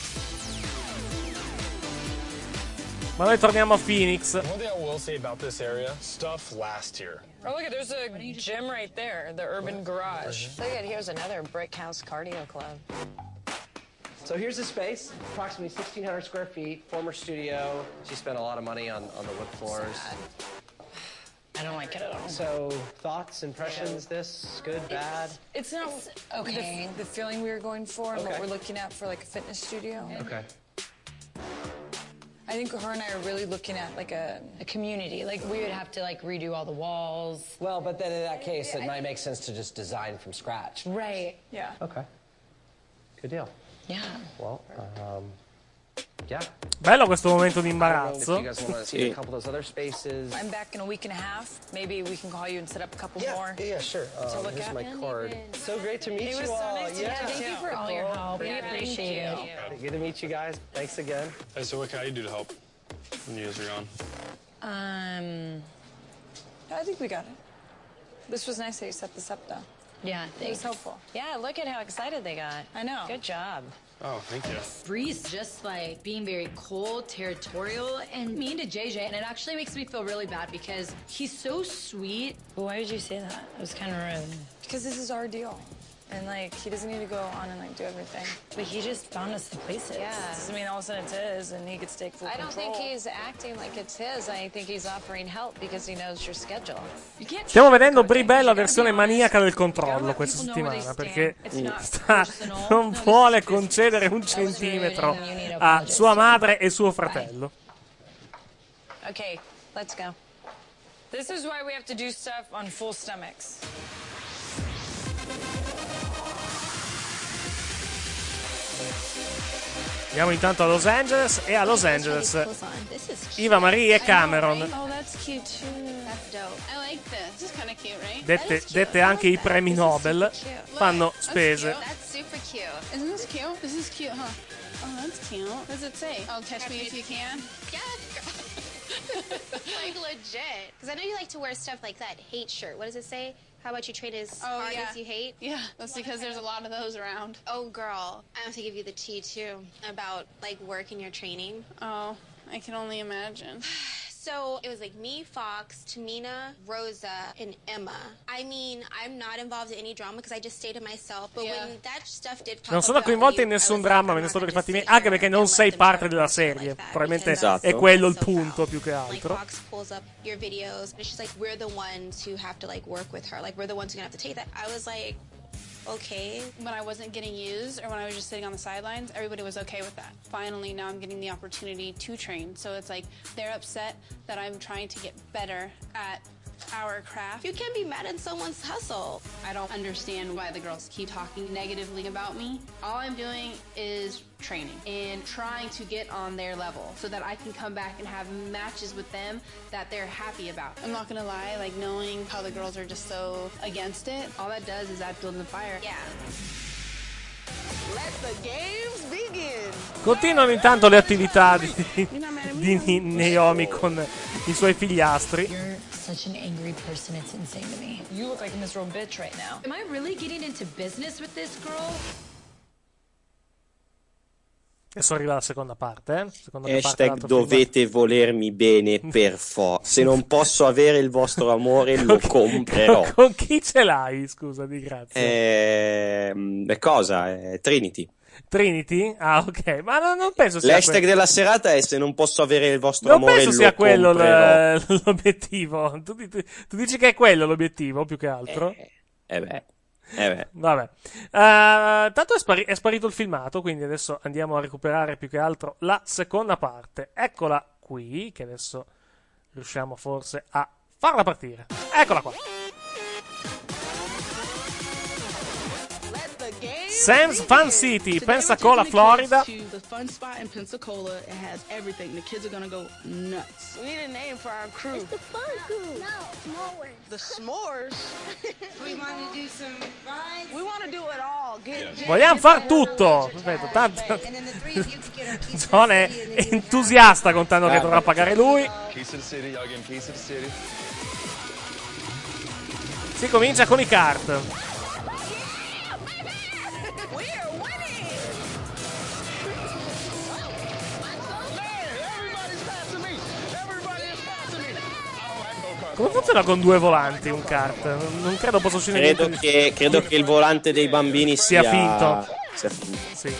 Ma noi torniamo a Phoenix. One thing I will say about this area, stuff lasts here. Oh, look, there's a gym right there, the Urban Garage. Look at here's another Brick House Cardio Club. So here's the space, approximately sixteen hundred square feet, former studio. She spent a lot of money on, on the wood floors. I don't like it at all. So thoughts, impressions, this, good, bad? It's not okay. The, the feeling we were going for and Okay. what we're looking at for like a fitness studio. Okay. I think her and I are really looking at like a, A community, like we would have to like redo all the walls. Well, but then in that case, it might make sense to just design from scratch. Right. Yeah. Okay. Good deal. Yeah. Well, um, yeah. Bello questo momento di I don't know imbarazzo. if you guys want to see a couple of those other spaces. I'm back in a week and a half. Maybe we can call you and set up a couple Yeah, more. yeah, sure. To Um, look here's at. my card. So great to meet It you was so all. nice to yeah. meet you. Thank you for all your help. We Yeah, appreciate it. thank Good to meet you guys. Thanks again. Hey, so what can I do to help when you guys are gone? Um, I think we got it. This was nice that you set this up, though. Yeah, It was helpful. Yeah, look at how excited they got. I know. Good job. Oh, thank you. Bree's just like being very cold, territorial, and mean to J J, and it actually makes me feel really bad because he's so sweet. Why did you say that? It was kind of rude. Because this is our deal. And, like, he doesn't need to go on and, like, do everything. But he just found us the places. Yeah. I mean, all of a sudden it's his, and he gets to take full I don't control. think he's acting like it's his. I think he's offering help because he knows your schedule. Stiamo vedendo Brie Bella versione maniaca del controllo questa settimana, perché sta, non vuole concedere un centimetro a sua madre e suo fratello. Okay, let's go. This is why we have to do stuff on full stomachs. Andiamo intanto a Los Angeles, e a Los Angeles Eva Marie e Cameron, Oh, that's cute too. That's dope. I like this. This is kind of cute, right? dette, dette anche i premi Nobel, fanno spese. That's super cute. Isn't this cute? This is cute, huh? Oh, that's cute. What does it say? Oh, catch me if you can. Like legit. Because I know you like to wear stuff like that hate shirt. What does it say? How about you train as Oh, hard yeah. as you hate? Yeah, that's because there's a lot of those around. Oh, girl. I have to give you the tea, too, about, like, work in your training. Oh, I can only imagine. So it was like me, Fox, Tamina, Rosa, and Emma. I mean, I'm not involved in any drama because I just stay to myself. But Yeah. when that stuff did pop Non sono up about coinvolta you, in I nessun was dramma, me ne sono rifatti miei, anche perché non sei parte della serie. Probabilmente Esatto. è quello il punto più che like altro. Fox pulls up your videos and she's like, we're the ones who have to like work with her. Like we're the ones who are gonna have to take that. I was like, okay. When I wasn't getting used or when I was just sitting on the sidelines, everybody was okay with that. Finally, now I'm getting the opportunity to train. So it's like they're upset that I'm trying to get better at our craft. You can't be mad at someone's hustle. I don't understand why the girls keep talking negatively about me. All I'm doing is training and trying to get on their level so that I can come back and have matches with them that they're happy about. I'm not gonna lie, like knowing how the girls are just so against it, all that does is add fuel to the fire. Yeah. Let the games begin. Continuano intanto le attività di, di Naomi con i suoi figliastri. You're such an angry person, it's insane to me. You look like a miserable bitch right now. Am I really getting into business with this girl? Adesso arriva la seconda parte, eh? Seconda parte Hashtag dell'altro film. dovete volermi bene per forza. Se non posso avere il vostro amore lo comprerò. Con chi ce l'hai, scusa, di grazia? Ehm, beh, cosa? Eh, Trinity. Trinity? Ah, ok, ma non, non penso sia L'hashtag quello. della serata è se non posso avere il vostro Non amore penso lo sia quello comprerò. l- l'obiettivo. Tu, tu- tu dici che è quello l'obiettivo, più che altro? Eh, eh beh. Eh beh. Vabbè. Uh, tanto è, spari- è sparito il filmato, quindi adesso andiamo a recuperare più che altro la seconda parte. Eccola qui, che adesso riusciamo forse a farla partire. Eccola qua. Sam's Fun City, Pensacola, Florida. To the fun spot in Pensacola, it has everything. The kids are gonna go nuts. We need a name for our crew. It's the fun crew. No, s'mores. The s'mores. We want to do some rides. We want to do it all. Get, Vogliamo far tutto. Perfetto, tanto John è entusiasta contando che dovrà pagare lui. Keys to the city, y'all getting keys to the city. Si comincia con i kart. Come funziona con due volanti un kart? Non credo possa uscire Credo niente. che, credo che il volante dei bambini sia sia finto. sia finto. Sì.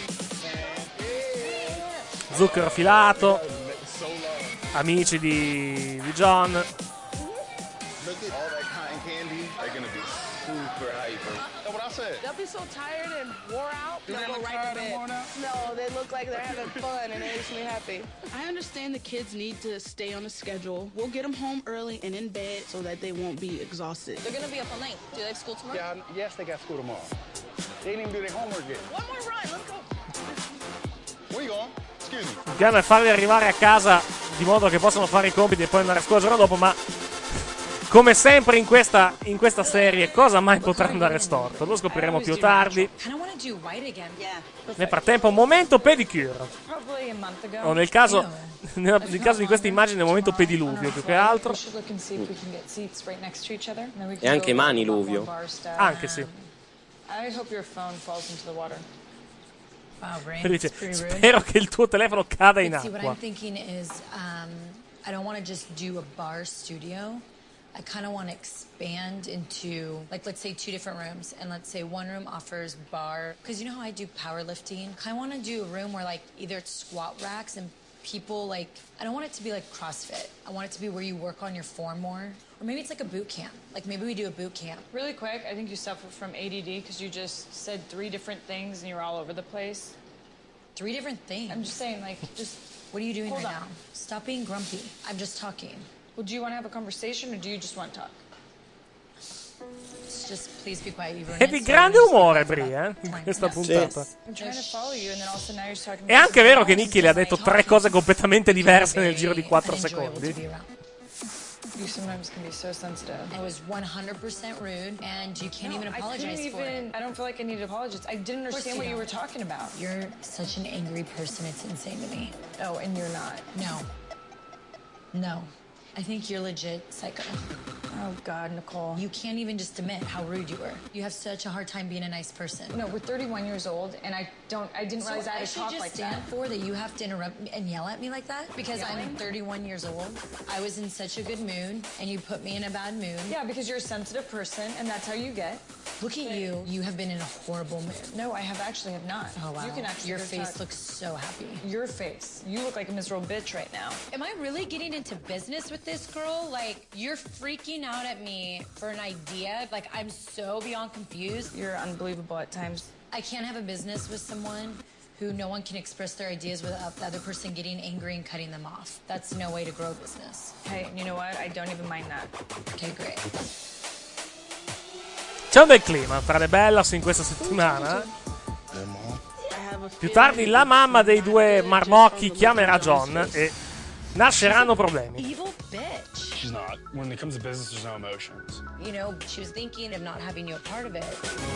Zucchero filato. Amici di, di John. Look at all that cotton candy. They're gonna be super hyper. That's what I said. They'll be so tired and wore out. You They'll getting go right tired to and bed. worn out? No, they look like they're having fun, and it makes me happy. I understand the kids need to stay on a schedule. We'll get them home early and in bed so that they won't be exhausted. They're gonna be up all night. Do they have school tomorrow? Yeah, yes, they got school tomorrow. They didn't even do their homework yet. One more run, let's go. Where you going? Excuse me. Il piano è farli arrivare a casa di modo che possano fare i compiti e poi andare a scuola il giorno dopo, ma come sempre in questa, in questa serie, cosa mai potrà andare storto? Lo scopriremo più tardi. Nel frattempo, momento pedicure. O nel caso, nel, nel caso di questa immagine, momento pediluvio più che altro. E anche maniluvio. Anche sì. I hope your phone falls into the water. Wow, Brain, Dice, it's pretty rude. spero che il tuo telefono cada in But see, what acqua. I'm thinking is, um, I don't want to just do a bar studio. I kind of want to expand into, like, let's say two different rooms, and let's say one room offers bar, because you know how I do powerlifting? I want to do a room where, like, either it's squat racks and people, like, I don't want it to be like CrossFit. I want it to be where you work on your form more. Or maybe it's like a boot camp. Like, maybe we do a boot camp. Really quick, I think you suffer from A D D because you just said three different things and you were all over the place. Three different things? I'm just saying, like, just... What are you doing Hold right on. now? Stop being grumpy. I'm just talking. Well, do you want to have a conversation or do you just want to talk? Just please be quiet. You ruined È di it, so grande I'm just umore, gonna Bri, eh, in Fine. questa Yes. puntata. I'm trying to follow you and then all of a sudden now you're just talking È anche vero che Nicky le ha detto tre cose completamente diverse nel giro di quattro Unenjoyable to be secondi. around. You sometimes can be so sensitive. I was one hundred percent rude, and you can't No, even I apologize couldn't for even, it. I don't feel like I need to apologize. I didn't Of course understand what you don't. were talking about. You're such an angry person, it's insane to me. Oh, and you're not. No. No. I think you're legit psycho. Oh, God, Nicole. You can't even just admit how rude you were. You have such a hard time being a nice person. No, we're thirty-one years old, and I don't, I didn't So realize I had I to should talk just like stand that. for that you have to interrupt me and yell at me like that? Because I'm Yelling? thirty-one years old. I was in such a good mood, and you put me in a bad mood. Yeah, because you're a sensitive person, and that's how you get. Look at you. You have been in a horrible mood. No, I have actually have not. Oh, wow. You can actually Your go face talk. looks so happy. Your face. You look like a miserable bitch right now. Am I really getting into business with this girl? Like, you're freaking out at me for an idea? Like, I'm so beyond confused. You're unbelievable at times. I can't have a business with someone who no one can express their ideas without the other person getting angry and cutting them off. That's no way to grow a business. Hey, you know what? I don't even mind that. Okay, great. C'è un bel clima tra le Bellas in questa settimana. Più tardi la mamma dei due marmocchi chiamerà John e nasceranno problemi. Evil bitch. She's not. When it comes to business, there's no emotions. You know, she was thinking of not having you a part of it.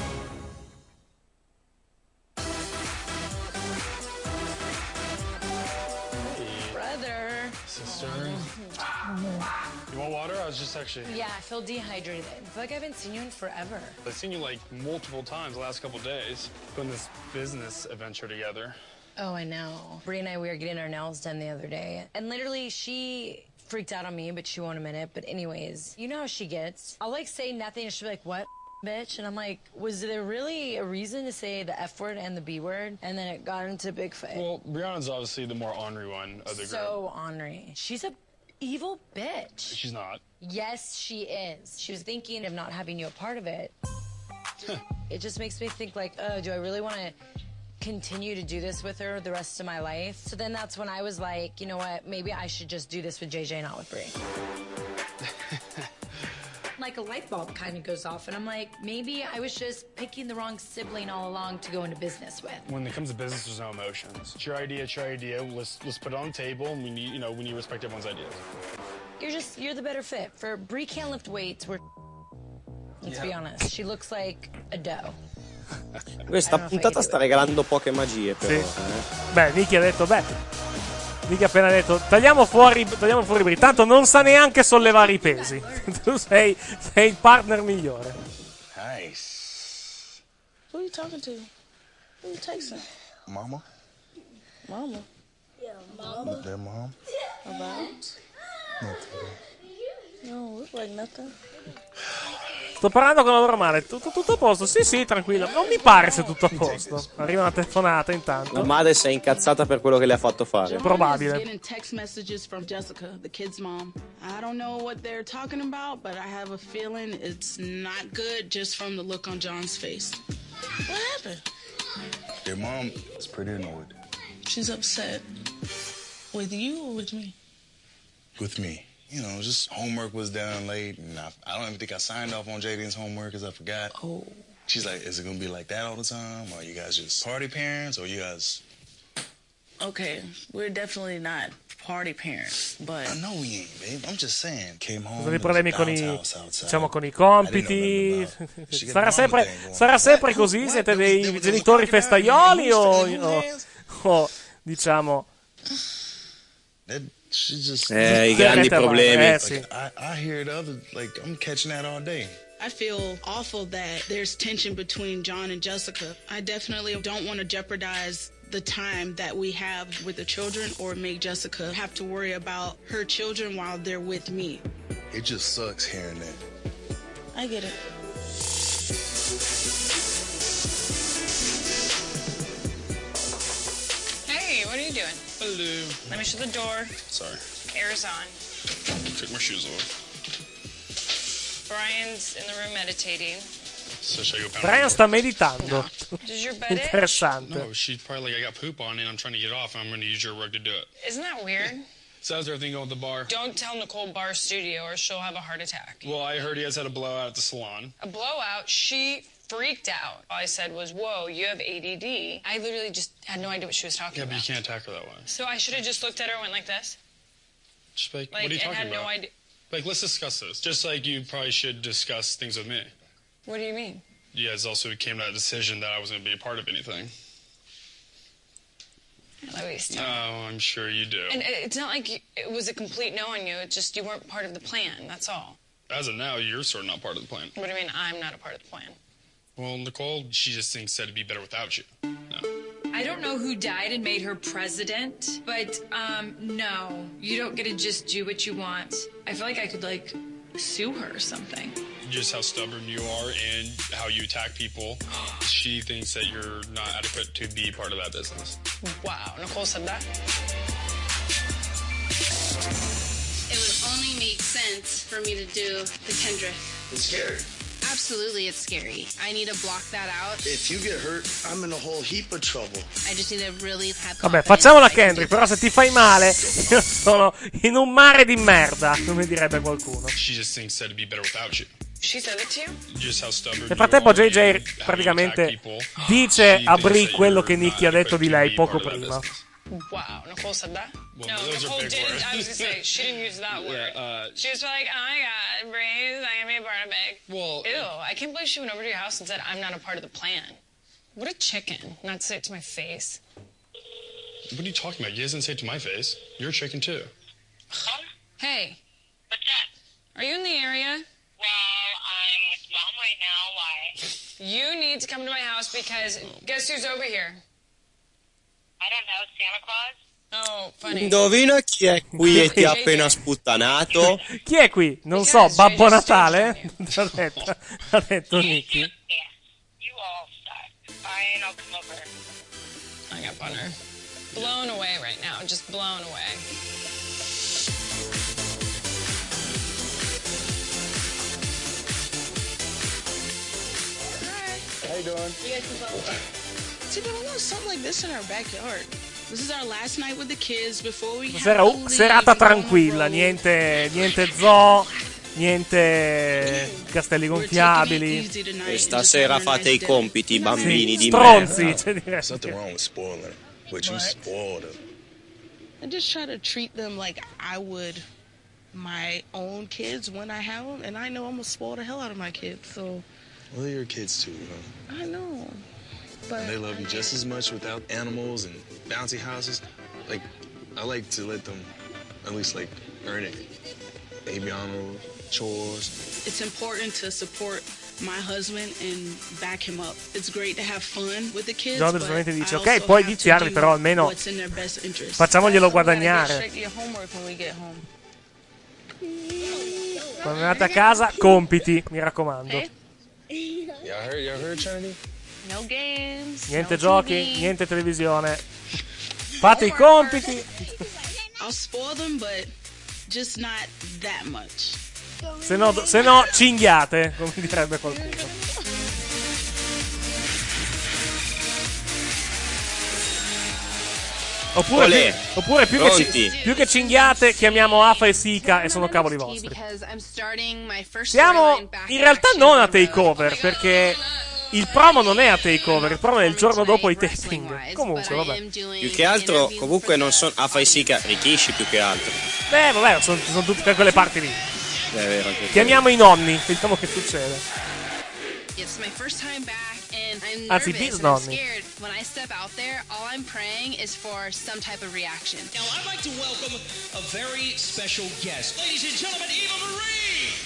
Brother. Sister. You want water? I was just actually... Yeah, I feel dehydrated. I feel like I haven't seen you in forever. I've seen you like multiple times the last couple days. Doing this business adventure together. Oh, I know. Brie and I, we were getting our nails done the other day. And literally, she freaked out on me, but she won't admit it. But anyways, you know how she gets. I'll, like, say nothing, and she'll be like, what, bitch? And I'm like, was there really a reason to say the F word and the B word? And then it got into a big fight. Well, Brianna's obviously the more ornery one of the group. So ornery. She's a evil bitch. She's not. Yes, she is. She was thinking of not having you a part of it. It just makes me think, like, oh, do I really want to continue to do this with her the rest of my life? So then that's when I was like, you know what, maybe I should just do this with J J, not with Brie. Like a light bulb kind of goes off, and I'm like, maybe I was just picking the wrong sibling all along to go into business with. When it comes to business, there's no emotions. It's your idea, it's your idea. Let's let's put it on the table, and we need, you know, we need to respect everyone's ideas. You're just, you're the better fit. For Brie can't lift weights, we're, let's be honest, she looks like a dough. Questa puntata sta regalando poche magie, però. Sì. Eh. Beh, Nicky ha detto, beh, Nicky ha appena detto, tagliamo fuori, tagliamo fuori Brie. Tanto non sa neanche sollevare i pesi. Tu sei, sei il partner migliore. Nice. Who are you talking to? Who are you texting? Mama? Mama. Yeah, mama. Their mom? About? Nothing. No, look like nothing. Sto parlando con la loro madre. Tutto, tutto a posto? Sì, sì, tranquillo. Non mi pare sia tutto a posto. Arriva una telefonata intanto. La madre si è incazzata per quello che le ha fatto fare. Probabile. Getting text messages from Jessica, the kid's mom. I don't know what they're talking about, but I have a feeling it's not good just from the look on John's face. What happened? Their mom is pretty annoyed. She's upset. With you or with me? With me. You know, just homework was done late, and I, I don't even think I signed off on Jaden's homework because I forgot. Oh. She's like, is it going to be like that all the time? Or are you guys just party parents? Or you guys... Okay, we're definitely not party parents, but I know we ain't, babe. I'm just saying. Came home. Sono dei problemi con i, outside. diciamo, con i compiti. Sarà sempre, sarà sempre così? Siete dei genitori festaioli o, o, o diciamo... Eh, i grandi problemi. Eh, sì. Like, I, I hear it other, like, I'm catching that all day. I feel awful that there's tension between John and Jessica. I definitely don't want to jeopardize the time that we have with the children or make Jessica have to worry about her children while they're with me. It just sucks hearing that. I get it. Hey, what are you doing? Hello. Let me shut the door. Sorry. Air's on. Took my shoes off. Brian's in the room meditating. So should I go pound Brian on sta meditando. Does your bed itch? Interessante. No, she's probably like, I got poop on it and I'm trying to get off and I'm going to use your rug to do it. Isn't that weird? So how's everything going with the bar? Don't tell Nicole Bar Studio or she'll have a heart attack. Well, I heard he has had a blowout at the salon. A blowout? She freaked out. All I said was, whoa, you have A D D. I literally just had no idea what she was talking Yeah, about. but you can't attack her that way. So I should have just looked at her and went like this? Just like, Like, what are you and talking had about? no idea. Like, let's discuss this. Just like you probably should discuss things with me. What do you mean? You guys also came to that decision that I wasn't going to be a part of anything. At least. No, I'm sure you do. And it's not like you, it was a complete no on you. It's just you weren't part of the plan. That's all. As of now, you're sort of not part of the plan. What do you mean I'm not a part of the plan? Well, Nicole, she just thinks that it'd be better without you. I don't know who died and made her president, but um, no, you don't get to just do what you want. I feel like I could like sue her or something. Just how stubborn you are and how you attack people. She thinks that you're not adequate to be part of that business. Wow, Nicole said that? It would only make sense for me to do the Kendra. It's scary. Absolutely, it's scary. I need to block that out. If you get hurt, I'm in a whole heap of trouble. I just need to really have Vabbè, facciamola Kendrick, però se ti fai male, io sono in un mare di merda, come direbbe qualcuno. She just thinks that it'd be better without you. She said it to you? Just how stubborn Nel frattempo you are J J and how you praticamente attack people. dice She a thinks Brie that quello you're che Nicky not ha detto di adequate to lei be poco part of that prima. business. Wow, Nicole said that? Well, no, those are Nicole big didn't. words. I was gonna say, she didn't use that word. Yeah, uh, She was like, oh my god, Bree's not gonna be a part of it. Well, ew, I can't believe she went over to your house and said, I'm not a part of the plan. What a chicken, not to say it to my face. What are you talking about? You guys didn't say it to my face. You're a chicken too. Hey. What's up? Are you in the area? Well, I'm with Mom right now. Why? You need to come to my house because guess who's over here? I don't know, Santa Claus? Oh, funny. Indovina chi è qui e ti ha appena sputtanato? Chi è qui? Non so, Babbo Natale? ha detto, ha detto Nicky. You all suck. Fine, I'll come over. Hang up on her. Blown away right now, just blown away. How you doing? You guys can follow. See, but I want something like this in our backyard. This is our last night with the kids before we have Sera- to leave. serata tranquilla, niente, niente zoo, niente castelli gonfiabili. E stasera fate i compiti, bambini di stronzi, merda. cioè, direi. There's nothing wrong with spoiling it, but you spoiled it. I just try to treat them like I would my own kids when I have them, and I know I'm gonna spoil the hell out of my kids. So Well, they're your kids too, you know. I know, but And they love you just as much without animals and bouncy houses. Like, I like to let them at least like earn it. Aviano, chores. it's important to support my husband and back him up. It's great to have fun with the kids, John but giustamente I dice, also ok, puoi have to viziarli, do però almeno what's in their best interest. facciamoglielo guadagnare. Check your homework when we get home. Quando andate a casa, compiti, mi raccomando. Y'all heard, y'all heard Trinity? No games. Niente no giochi, T V. niente televisione. Fate i compiti. I'll spoil them, but just not that much. Se no, se no cinghiate, come direbbe qualcuno. Oppure, Olè. più, oppure più, che, ci- più che cinghiate chiamiamo Afa e Sika e sono cavoli vostri. Because I'm starting my first Siamo storyline back in in realtà action non a on the road. takeover perché Il promo non è a Takeover, il promo è il giorno dopo i taping. Comunque, vabbè. Più che altro, comunque non sono. Ah, fai sì che Rikishi più che altro. Beh, vabbè, sono, sono tutte quelle parti lì. È vero, anche Chiamiamo i nonni, vediamo che succede. It's my first time back and I'm Anzi, nervous and I'm bisnonni. scared. When I step out there, all I'm praying is for some type of reaction. Now I'd like to welcome a very special guest. Ladies and gentlemen, Eva Marie!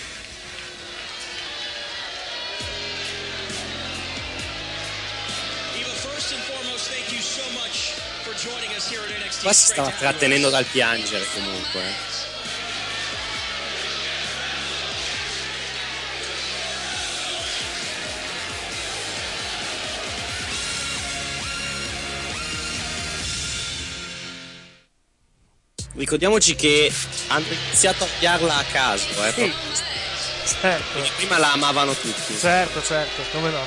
Eva, first and foremost, thank you so much for joining us here at N X T. Qua si stava trattenendo dal piangere comunque. eh. Ricordiamoci che hanno iniziato a odiarla a caso, eh. Sì. Certo. Quindi prima la amavano tutti. Certo, certo, come no.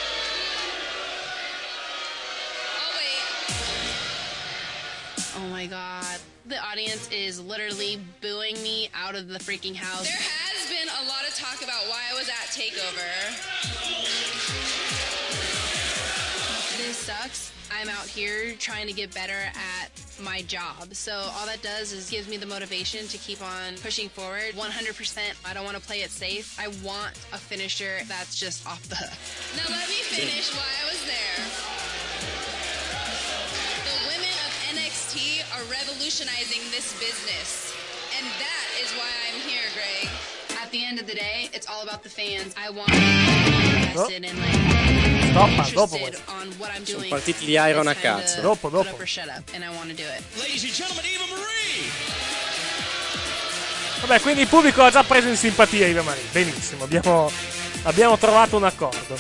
Oh my god. The audience is literally booing me out of the freaking house. There has been a lot of talk about why I was at TakeOver. This sucks. I'm out here trying to get better at my job. So all that does is gives me the motivation to keep on pushing forward. one hundred percent. I don't want to play it safe. I want a finisher that's just off the hook. Now let me finish why I was there. The women of N X T are revolutionizing this business. And that is why I'm here, Greg. At the end of the day, it's all about the fans. I want to be invested in like Stoppa, dopo interested on what I'm Sono doing. partiti gli Iron a cazzo. Dopo, Put dopo. up or shut up, and I want to do it. Ladies and gentlemen, Eva Marie! Vabbè, quindi il pubblico ha già preso in simpatia Eva Marie. Benissimo, abbiamo, abbiamo trovato un accordo.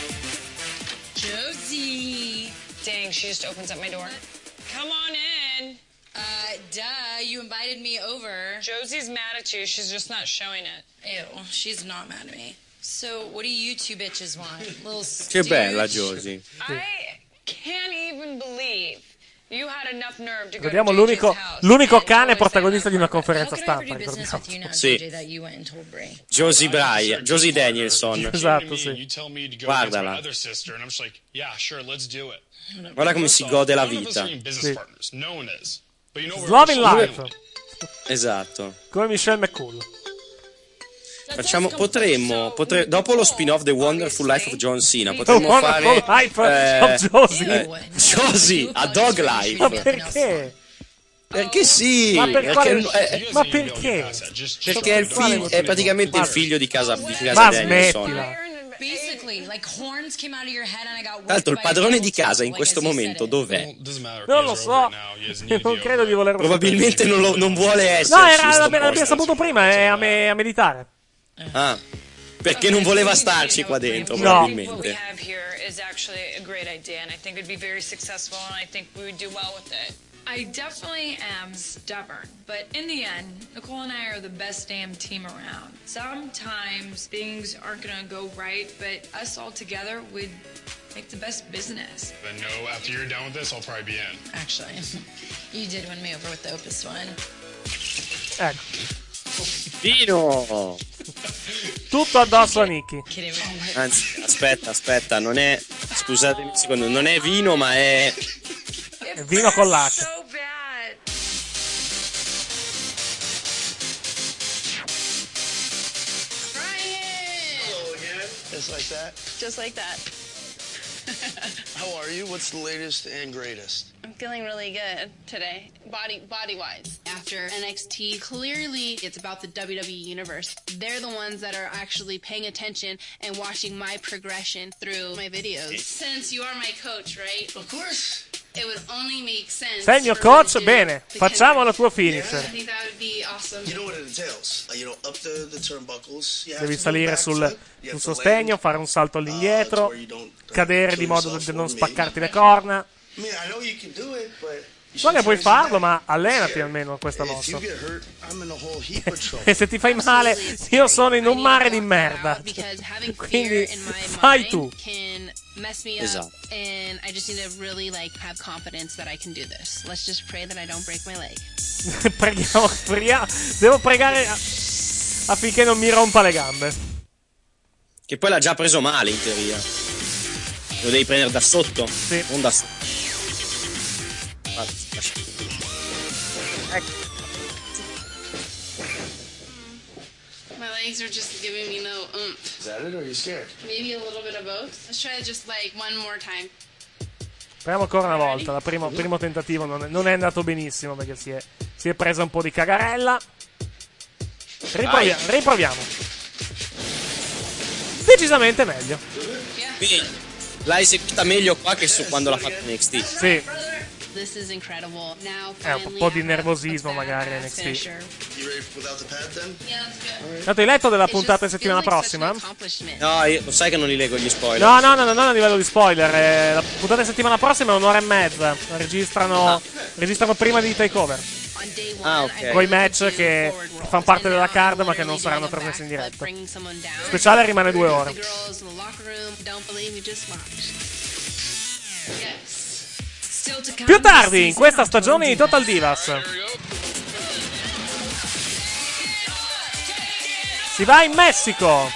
Josie. Dang, she just opens up my door. Come on in. Uh, duh, you invited me over. Josie's mad at you. She's just not showing it. Ew, she's not mad at me. So, what do you two bitches want? Little Che bella Josie. I can't even believe you had enough nerve to go to Ricordiamo J J's l'unico, house. l'unico cane protagonista di una conferenza How can I stampa. ever do business with you now, Sì. J J, that you went and told Bray? Josie Bryan, Josie Danielson. Esatto, sì. You tell me to go Guardala. against my other sister, and I'm just like, yeah, sure, let's do it. Guarda come si gode la None of us vita. are even business Sì. partners. No one is. But you know we're Love in we're life. Esatto. Come Michelle McCool. Facciamo, potremmo, potre- dopo lo spin-off The Wonderful Life of John Cena, The potremmo Wonderful fare Life eh, of Josie. eh, Josie a Dog Life. Ma perché? Perché sì? Ma per perché, quale- eh, Ma perché? perché è, il figlio- è praticamente il figlio di casa, di casa Ma Danielson. smettila. Basically, like horns came out of your head and I got Tra l'altro il padrone di casa in questo momento dov'è? Non lo so. Non credo di volerlo Probabilmente non, lo- non vuole sapere. esserci. No, era, sto l'abbiamo posto. saputo prima, è a, me, a meditare. Ah, perché non voleva starci qua dentro, No. What we probabilmente. have here is actually a great idea, and I think it'd be very successful, and I think we would do well with it. I definitely am stubborn, but in the end, Nicole and I are the best damn team around. Sometimes things aren't gonna go right, but us all together would make the best business. Then no, after you're done with this, I'll probably be in. Actually, you did win me over with the Opus one. Ecco. Vino! Tutto addosso a Nicky. Anzi, aspetta, aspetta, non è. Scusatemi un secondo, non è vino, ma è. È vino con l'H. Just like that? Just like that. How are you? What's the latest and greatest? I'm feeling really good today, body body wise. After N X T, clearly it's about the W W E universe. They're the ones that are actually paying attention and watching my progression through my videos. Since you are my coach, right? Of course. It would only make sense. Sei il mio for me coach? to do Bene, the facciamo la tua I finisher. think that would be awesome. You know what it entails? Uh, you know, up the, the turnbuckles. You have Devi to salire move sul, back to it. You sul have to sostegno, land. fare un salto all'indietro, Uh, to where you don't, uh, cadere kill di modo yourself da non or me. spaccarti le corna. I mean, I know you can do it, but you So che should puoi train farlo, some ma back. allenati almeno a questa If mossa. you get hurt, I'm in a whole heap of trouble. E se ti fai male, io sono in un mare di merda. Because having fear Quindi in my fai mind tu. can mess me up, Esatto. and I just need to really like have confidence that I can do this. Let's just pray that I don't break my leg. Preghiamo, preghiamo. Devo pregare a- affinché non mi rompa le gambe. Che poi l'ha già preso male in teoria. Lo devi prendere da sotto? Sì. Non da sotto. Ecco. My legs are just giving me no oomph. Is that it or are you scared? Maybe a little bit of both. Let's try just like one more time. Proviamo ancora una volta. Il primo, primo tentativo non è, non è andato benissimo perché si è, si è presa un po' di cagarella. Riprovia, riproviamo. Decisamente meglio. Quindi l'ha eseguita meglio qua che su quando l'ha fatto in N X T. Sì. This is incredible. Now È un po' di nervosismo magari in N X T. finisher. You ready without the pad then? Yeah, let's go. Tanto hai letto della puntata di settimana prossima? No, io, lo sai che non li leggo gli spoiler. No, no, no, no, non a livello di spoiler. eh, La puntata di settimana prossima è un'ora e mezza. Registrano, Ah. registrano prima di Takeover. Ah, ok. Con i match che fanno parte della card ma che non saranno trasmessi in diretta. Speciale rimane due ore. The girls in the locker room don't believe me, just watch. Yes. Still to come Più this tardi, in season questa of stagione di Total Divas, si va in Messico.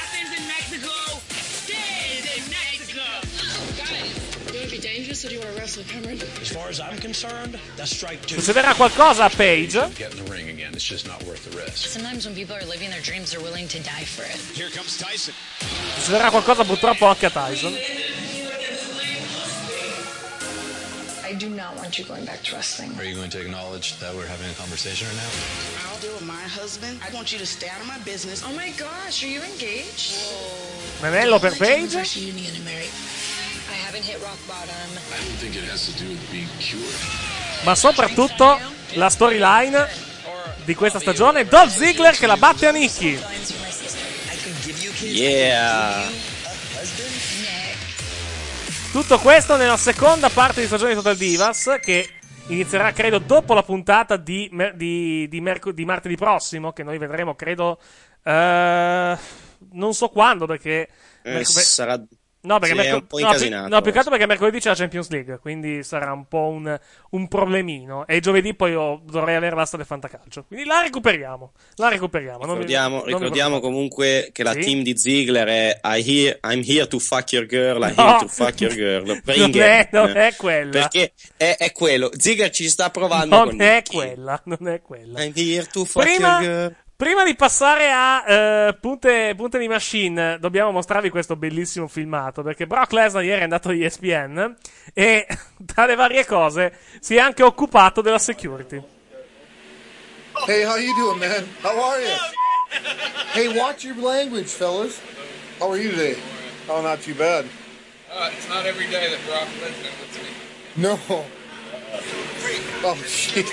As far as I'm concerned, that's strike two. Succederà qualcosa a Paige. Get in the ring again. It's just not worth the risk. Sometimes when people are living their dreams, they're willing to die for it. Here comes Tyson. Succederà qualcosa purtroppo anche a Tyson. I do not want you going back to wrestling. Are you going to acknowledge that we're having a conversation right now? I'll deal with my husband. I want you to stay out of my business. Oh my gosh, are you engaged? Menello per Paige. I haven't hit rock bottom. I don't think it has to do with being cured. Ma soprattutto la storyline di questa stagione, Dolph Ziggler che la batte a Nikki. Yeah. Tutto questo nella seconda parte di stagione di Total Divas, che inizierà credo dopo la puntata di, mer- di, di, merc- di martedì prossimo, che noi vedremo credo eh, non so quando, perché Eh, merc- sarà... no, perché sì, è merc- un po' no, più, incasinato. no, più che altro perché mercoledì c'è la Champions League, quindi sarà un po' un, un problemino, e giovedì poi io dovrei avere l'asta del fantacalcio, quindi la recuperiamo, la recuperiamo. Non mi- Ricordiamo, non mi ricordiamo preoccupate. comunque che la Sì? team di Ziggler è I hear, I'm here to fuck your girl, I'm No. here to fuck your girl. Non è, non è quella. Perché è, è quello. Ziggler ci sta provando Non con è Nikki. quella, non è quella. I'm here to fuck Prima, your girl. prima di passare a eh, punte, punte di machine, dobbiamo mostrarvi questo bellissimo filmato, perché Brock Lesnar ieri è andato a E S P N e tra le varie cose si è anche occupato della security. Hey, how you doing, man? How are you? Hey, watch your language, fellas. How are you today? Oh, not too bad. Uh, it's not every day that Brock Lesnar lets me. No. Oh, shit.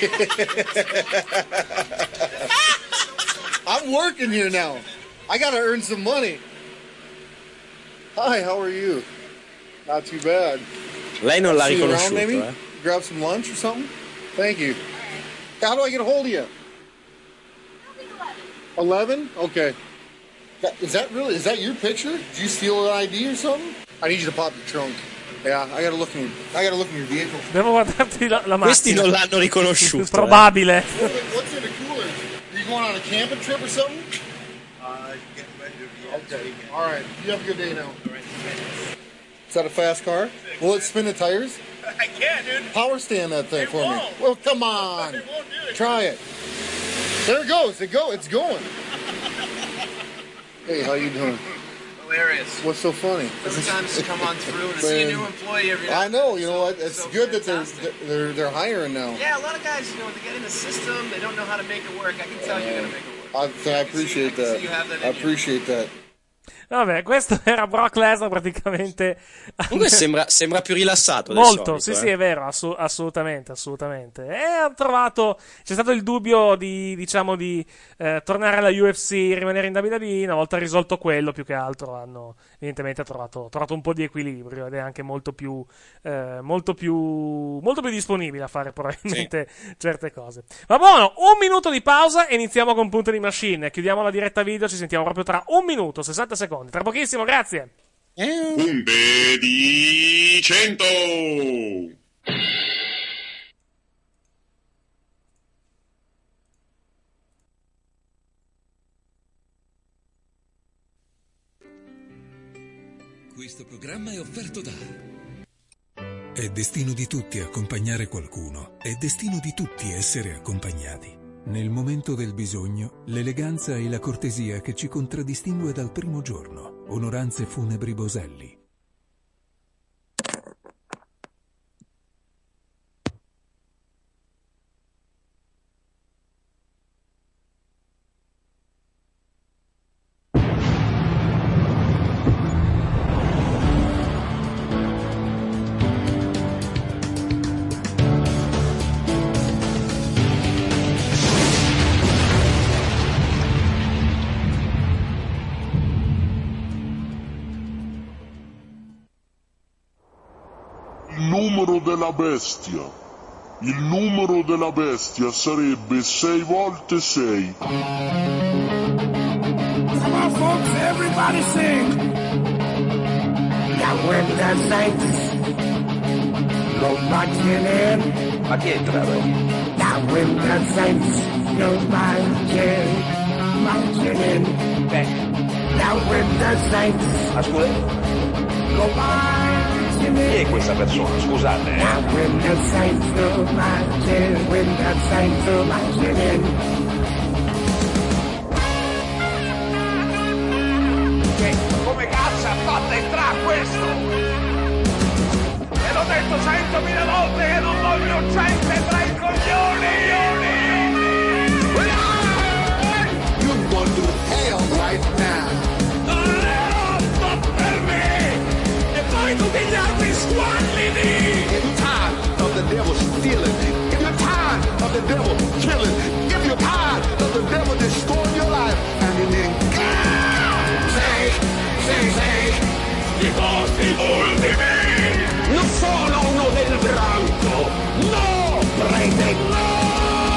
I'm working here now. I gotta earn some money. Hi, how are you? Not too bad. Lei non l'ha See you around, riconosciuto, maybe? eh. Grab some lunch or something? Thank you. How do I get a hold of you? eleven? Okay. That, is that really, is that your picture? Did you steal an I D or something? I need you to pop your trunk. Yeah, I gotta look in your, I gotta look in your vehicle. Devo guardarti la, la macchina. Questi non l'hanno riconosciuto. Probabile. What- What's in the cooler? Are you going on a camping trip or something? Uh, getting ready to Okay, all right. You have a good day now. Is that a fast car? Will it spin the tires? I can't, dude. Power stand that thing It for me. won't. Well, come on. It won't do it. Try it. There it goes. It go. It's going. Hey, how you doing? Hilarious. What's so funny? Sometimes come on through and see a new employee every day. I know. You know what? It's So good that they're fantastic. they're they're hiring now. Yeah, a lot of guys, you know, when they get in the system, they don't know how to make it work. I can tell you're gonna make it work. I, I appreciate I can see that. you have that in I you. appreciate that. Vabbè, questo era Brock Lesnar praticamente. Comunque sembra, sembra più rilassato del Molto, solito, sì, eh. sì, è vero, assu- assolutamente, assolutamente. E ha trovato, c'è stato il dubbio di, diciamo, di eh, tornare alla U F C, rimanere in W W E. Una volta risolto quello, più che altro hanno evidentemente trovato, trovato un po' di equilibrio ed è anche molto più, eh, molto più, molto più disponibile a fare probabilmente certe cose. Ma buono, un minuto di pausa e iniziamo con Punte di Machine. Chiudiamo la diretta video, ci sentiamo proprio tra un minuto, sessanta secondi. Tra pochissimo, grazie. Punte di cento. Questo programma è offerto da... È destino di tutti accompagnare qualcuno, è destino di tutti essere accompagnati. Nel momento del bisogno, l'eleganza e la cortesia che ci contraddistingue dal primo giorno. Onoranze Funebri Boselli. Della bestia. Il numero della bestia sarebbe sei volte sei. Come on, folks, everybody sing. Now when the saints go marching in. Ma chi entra? Now when the saints go marching, marching in. Beh. Now when the saints Ascolta. go marching. Chi è questa persona? Scusate. Eh? Now when the saints go marching, when the saints go marching in. Che, come cazzo ha fatto entrare questo? Te l'ho detto centomila volte che non voglio gente tra i coglioni! You're going to hell right now. Tutti gli altri squallidi! If you're tired of the devil stealing, if you're tired of the devil killing, if you're tired of the devil destroying your life, and you then say, say, say, i vostri ultimi non sono uno del branco, no! Prete, no!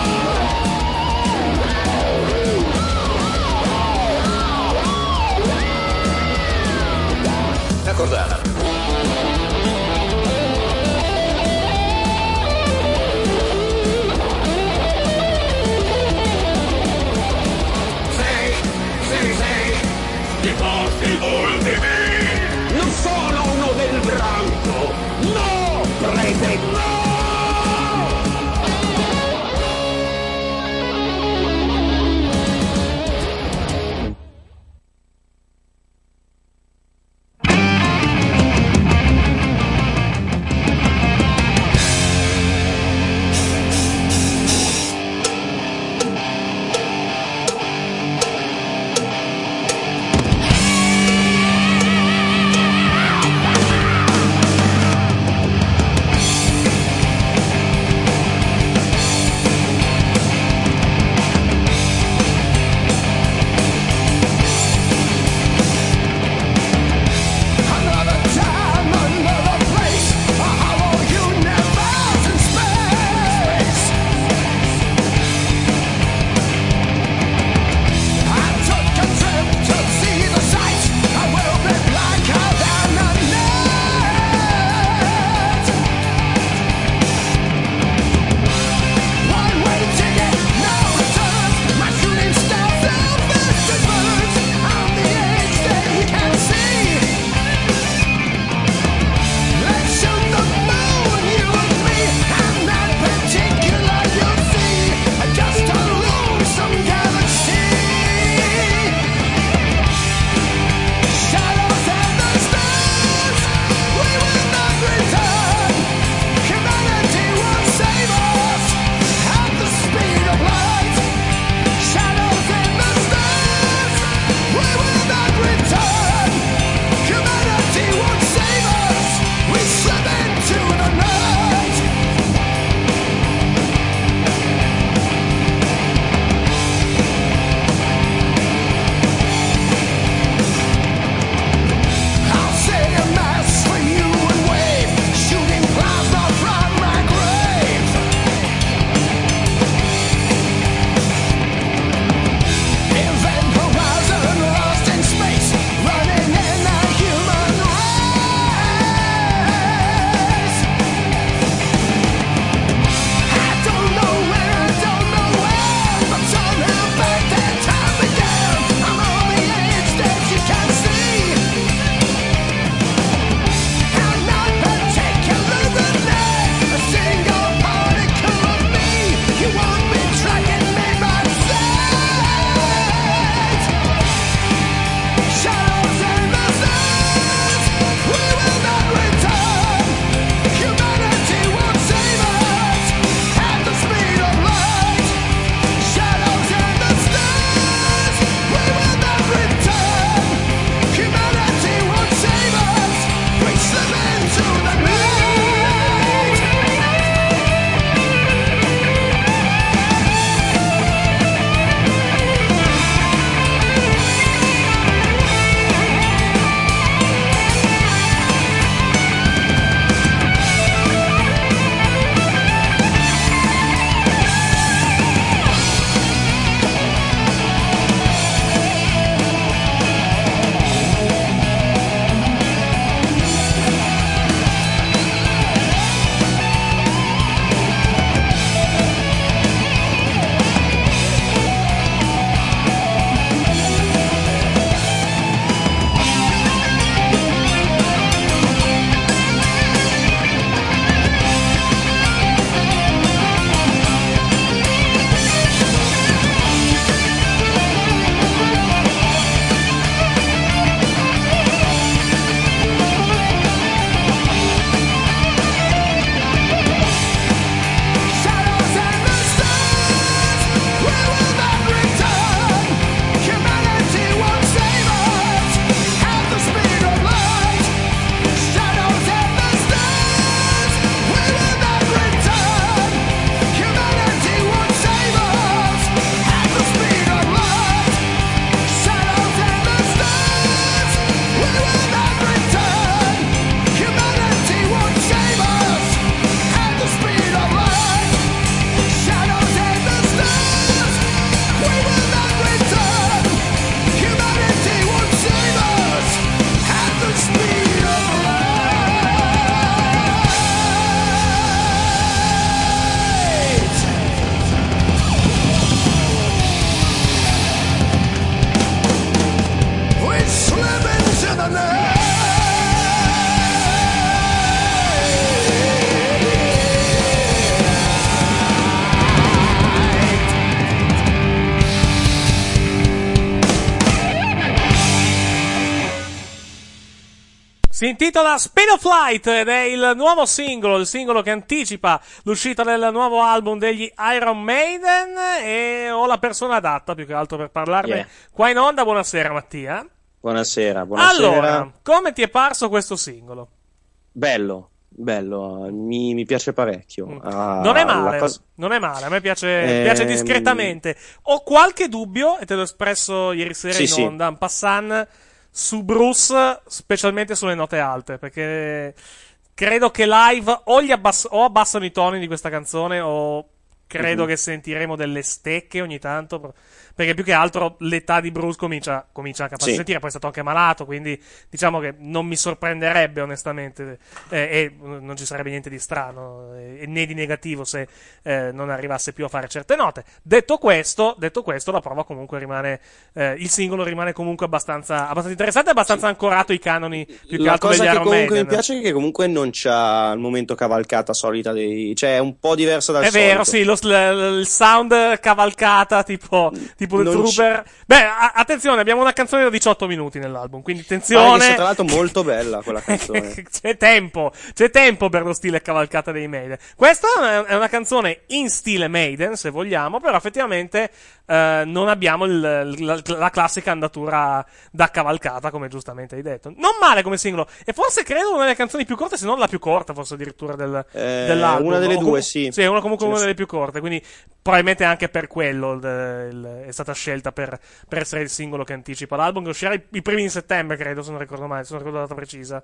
Si intitola Speed of Light ed è il nuovo singolo, il singolo che anticipa l'uscita del nuovo album degli Iron Maiden, e ho la persona adatta più che altro per parlarne yeah. qua in onda. Buonasera Mattia. Buonasera, buonasera. Allora, come ti è parso questo singolo? Bello, bello, mi, mi piace parecchio. Mm. Ah, non è male, cosa... non è male, a me piace, ehm... piace discretamente. Ho qualche dubbio, e te l'ho espresso ieri sera sì, in onda, sì. en passant, su Bruce, specialmente sulle note alte, perché credo che live o, gli abbass- o abbassano i toni di questa canzone, o credo uh-huh. che sentiremo delle stecche ogni tanto, perché più che altro l'età di Bruce comincia, comincia anche a farsi sì. sentire, poi è stato anche malato, quindi diciamo che non mi sorprenderebbe onestamente, eh, e non ci sarebbe niente di strano eh, né di negativo se eh, non arrivasse più a fare certe note. Detto questo, detto questo la prova comunque rimane, eh, il singolo rimane comunque abbastanza, abbastanza interessante e abbastanza sì. ancorato ai canoni più che la altro degli Iron Maiden. La cosa che comunque mi piace è che comunque non c'ha al momento cavalcata solita dei, cioè è un po' diverso dal è solito. È vero, sì, lo, l, il sound cavalcata tipo, tipo The Trooper. C- Beh, a- attenzione, abbiamo una canzone da diciotto minuti nell'album, quindi attenzione. Ah, tra l'altro molto bella quella canzone. c'è tempo, c'è tempo per lo stile cavalcata dei Maiden. Questa è una canzone in stile Maiden, se vogliamo, però effettivamente eh, non abbiamo il, la, la classica andatura da cavalcata, come giustamente hai detto. Non male come singolo, e forse credo una delle canzoni più corte, se non la più corta, forse addirittura del, eh, dell'album. Una delle o due, com- sì. Sì, è una, comunque una delle più corte, quindi probabilmente anche per quello il, il, è stata scelta per, per essere il singolo che anticipa l'album, che uscirà i, i primi di settembre, credo, se non ricordo male, se non ricordo la data precisa.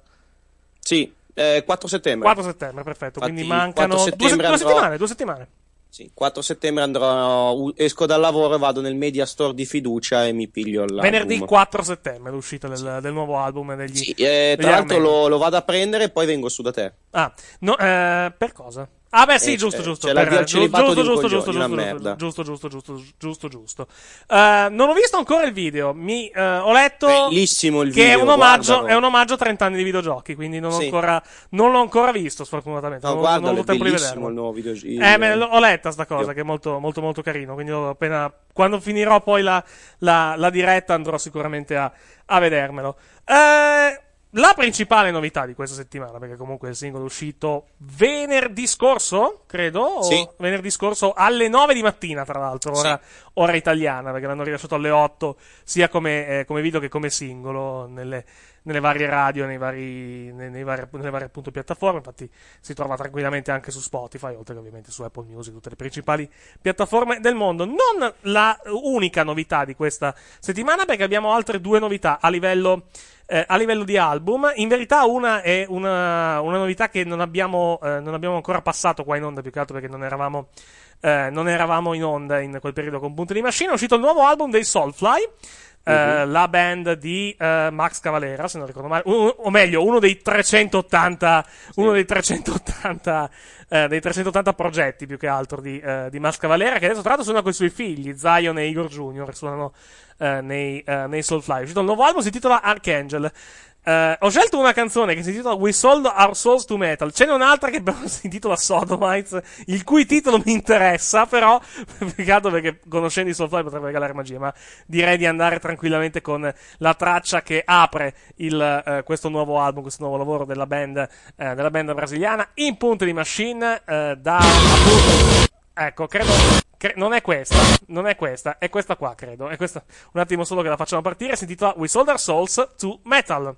Sì, eh, quattro settembre. quattro settembre, perfetto, Infatti, quindi mancano due, due andrò... settimane, due settimane. Sì, quattro settembre andrò, esco dal lavoro, vado nel media store di fiducia e mi piglio l'album. Venerdì quattro settemembre l'uscita del, sì. del nuovo album degli, sì, eh, tra l'altro lo, lo vado a prendere e poi vengo su da te. Ah, no, eh, per cosa? Ah beh sì, eh, giusto, giusto, cioè, per, giusto, giusto, giusto, giusto, giusto, una giusto, merda. giusto, giusto, giusto, giusto, giusto. Uh, non ho visto ancora il video, mi uh, ho letto bellissimo il che video, è un omaggio, guardalo. è un omaggio a trenta anni di videogiochi, quindi non, sì. ho ancora, non l'ho ancora visto sfortunatamente, no, non, guardalo, non ho avuto tempo di bellissimo vederlo. Il nuovo video. Eh, me, ho letta sta cosa, Io. che è molto, molto, molto carino, quindi appena, quando finirò poi la, la, la diretta andrò sicuramente a, a vedermelo. Eh... La principale novità di questa settimana, perché comunque il singolo è uscito venerdì scorso, credo, sì. o venerdì scorso alle nove di mattina, tra l'altro, ora, sì. ora italiana, perché l'hanno rilasciato alle otto, sia come, eh, come video che come singolo, nelle, nelle varie radio, nei vari, nei, nei vari, nelle varie appunto piattaforme, infatti si trova tranquillamente anche su Spotify, oltre che ovviamente su Apple Music, tutte le principali piattaforme del mondo. Non la unica novità di questa settimana, perché abbiamo altre due novità a livello... Eh, a livello di album. In verità una è una, una novità che non abbiamo, eh, non abbiamo ancora passato qua in onda, più che altro perché non eravamo, eh, non eravamo in onda in quel periodo con Punto di Machine. È uscito il nuovo album dei Soulfly, uh-huh. eh, la band di eh, Max Cavalera, se non ricordo male, uno, o meglio uno dei trecentottanta sì. uno dei trecentottanta eh, dei trecentottanta progetti più che altro di, eh, di Max Cavalera, che adesso tra l'altro suona con i suoi figli Zion e Igor Junior, suonano Uh, nei, uh, nei Soulfly. È uscito il nuovo album, si intitola Archangel. Uh, ho scelto una canzone che si intitola We Sold Our Souls to Metal. Ce n'è un'altra che però si intitola Sodomites, il cui titolo mi interessa, però peccato perché conoscendo i Soulfly potrebbe regalare magia, ma direi di andare tranquillamente con la traccia che apre il, uh, questo nuovo album, questo nuovo lavoro della band, uh, della band brasiliana in Punto di Machine, uh, da appunto, ecco, credo non è questa, non è questa, è questa qua, credo. È questa. Un attimo solo che la facciamo partire. Si intitola We Sold Our Souls to Metal.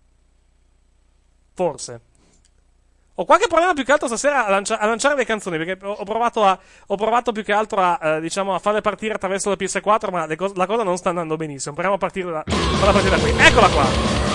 Forse. Ho qualche problema più che altro stasera a, lancia- a lanciare le canzoni, perché ho, ho provato a, ho provato più che altro a, eh, diciamo, a farle partire attraverso la P S quattro, ma co- la cosa non sta andando benissimo. Proviamo a partire da, farla partire da qui. Eccola qua.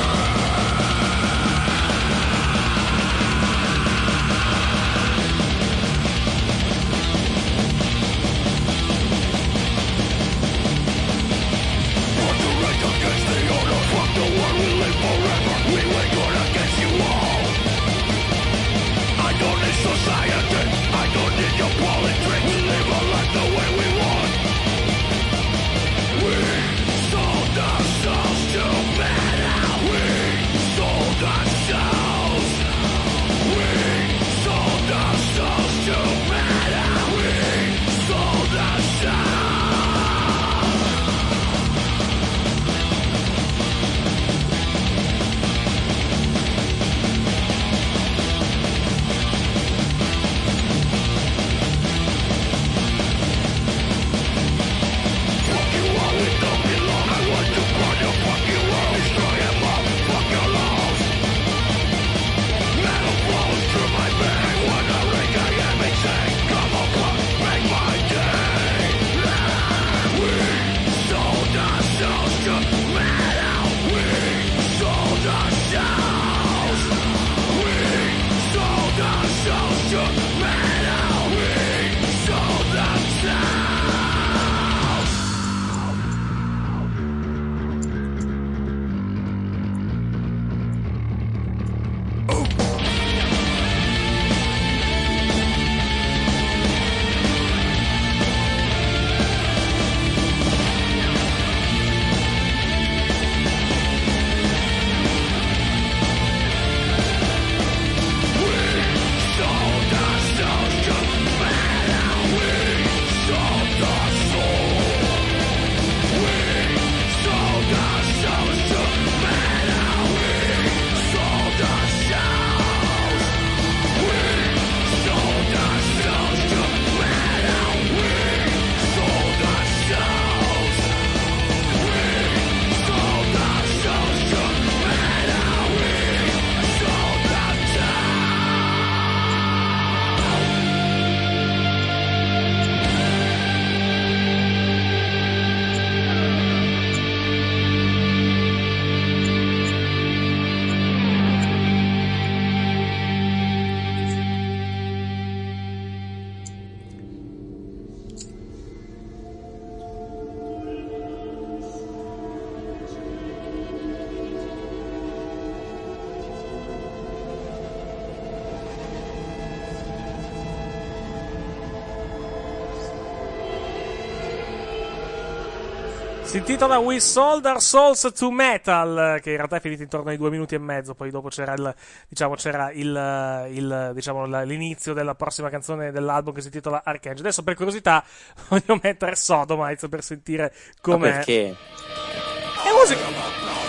Si intitola We Sold Our Souls to Metal, che in realtà è finito intorno ai due minuti e mezzo, poi dopo c'era il, diciamo, c'era il, il diciamo, l'inizio della prossima canzone dell'album che si intitola Archangel. Adesso per curiosità voglio mettere Sodomites per sentire com'è. Ma perché? È musica.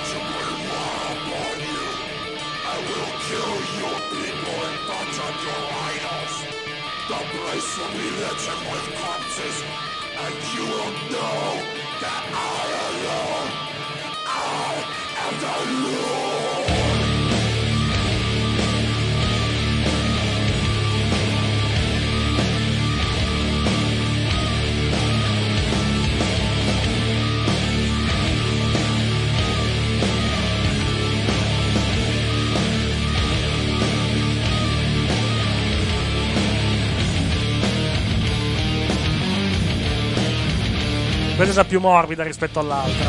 Questa è già più morbida rispetto all'altra.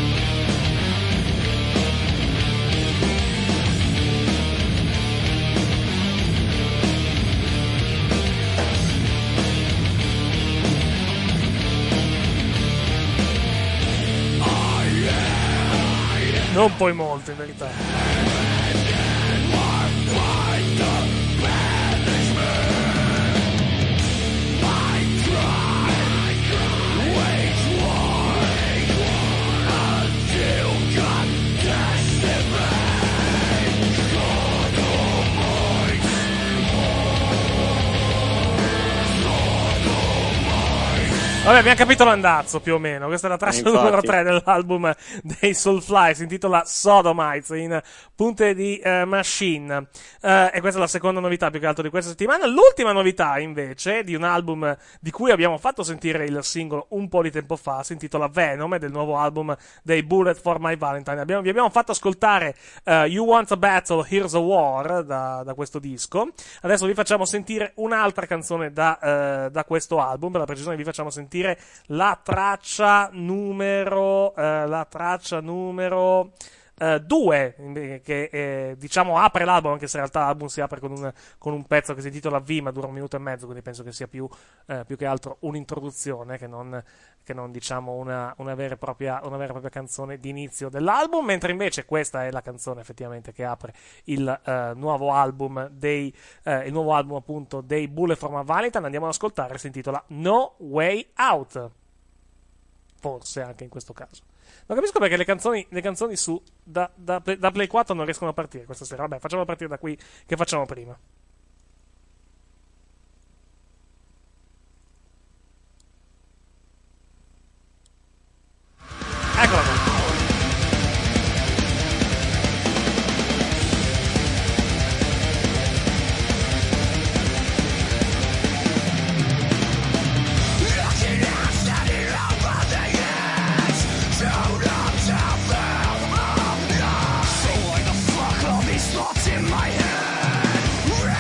Non poi molto, in verità. Vabbè, abbiamo capito l'andazzo più o meno. Questa è la traccia Infatti. numero tre dell'album dei Soulfly. Si intitola Sodomites in punte di uh, Machine. Uh, e questa è la seconda novità più che altro di questa settimana. L'ultima novità invece di un album di cui abbiamo fatto sentire il singolo un po' di tempo fa. Si intitola Venom, del nuovo album dei Bullet for My Valentine. Abbiamo, vi abbiamo fatto ascoltare uh, You Want a Battle, Here's a War da, da questo disco. Adesso vi facciamo sentire un'altra canzone da, uh, da questo album. Per la precisione vi facciamo sentire la traccia numero eh, la traccia numero eh, due che eh, diciamo apre l'album, anche se in realtà l'album si apre con un, con un pezzo che si intitola V, ma dura un minuto e mezzo, quindi penso che sia più, eh, più che altro un'introduzione che non, che non diciamo una, una, vera e propria, una vera e propria canzone d'inizio dell'album, mentre invece questa è la canzone effettivamente che apre il eh, nuovo album dei eh, il nuovo album appunto dei Bullet for My Valentine. Andiamo ad ascoltare, si intitola No Way Out, forse anche in questo caso. Non capisco perché le canzoni, le canzoni su da, da, da Play quattro non riescono a partire questa sera. Vabbè, facciamo partire da qui che facciamo prima. Eccola qua. In my head,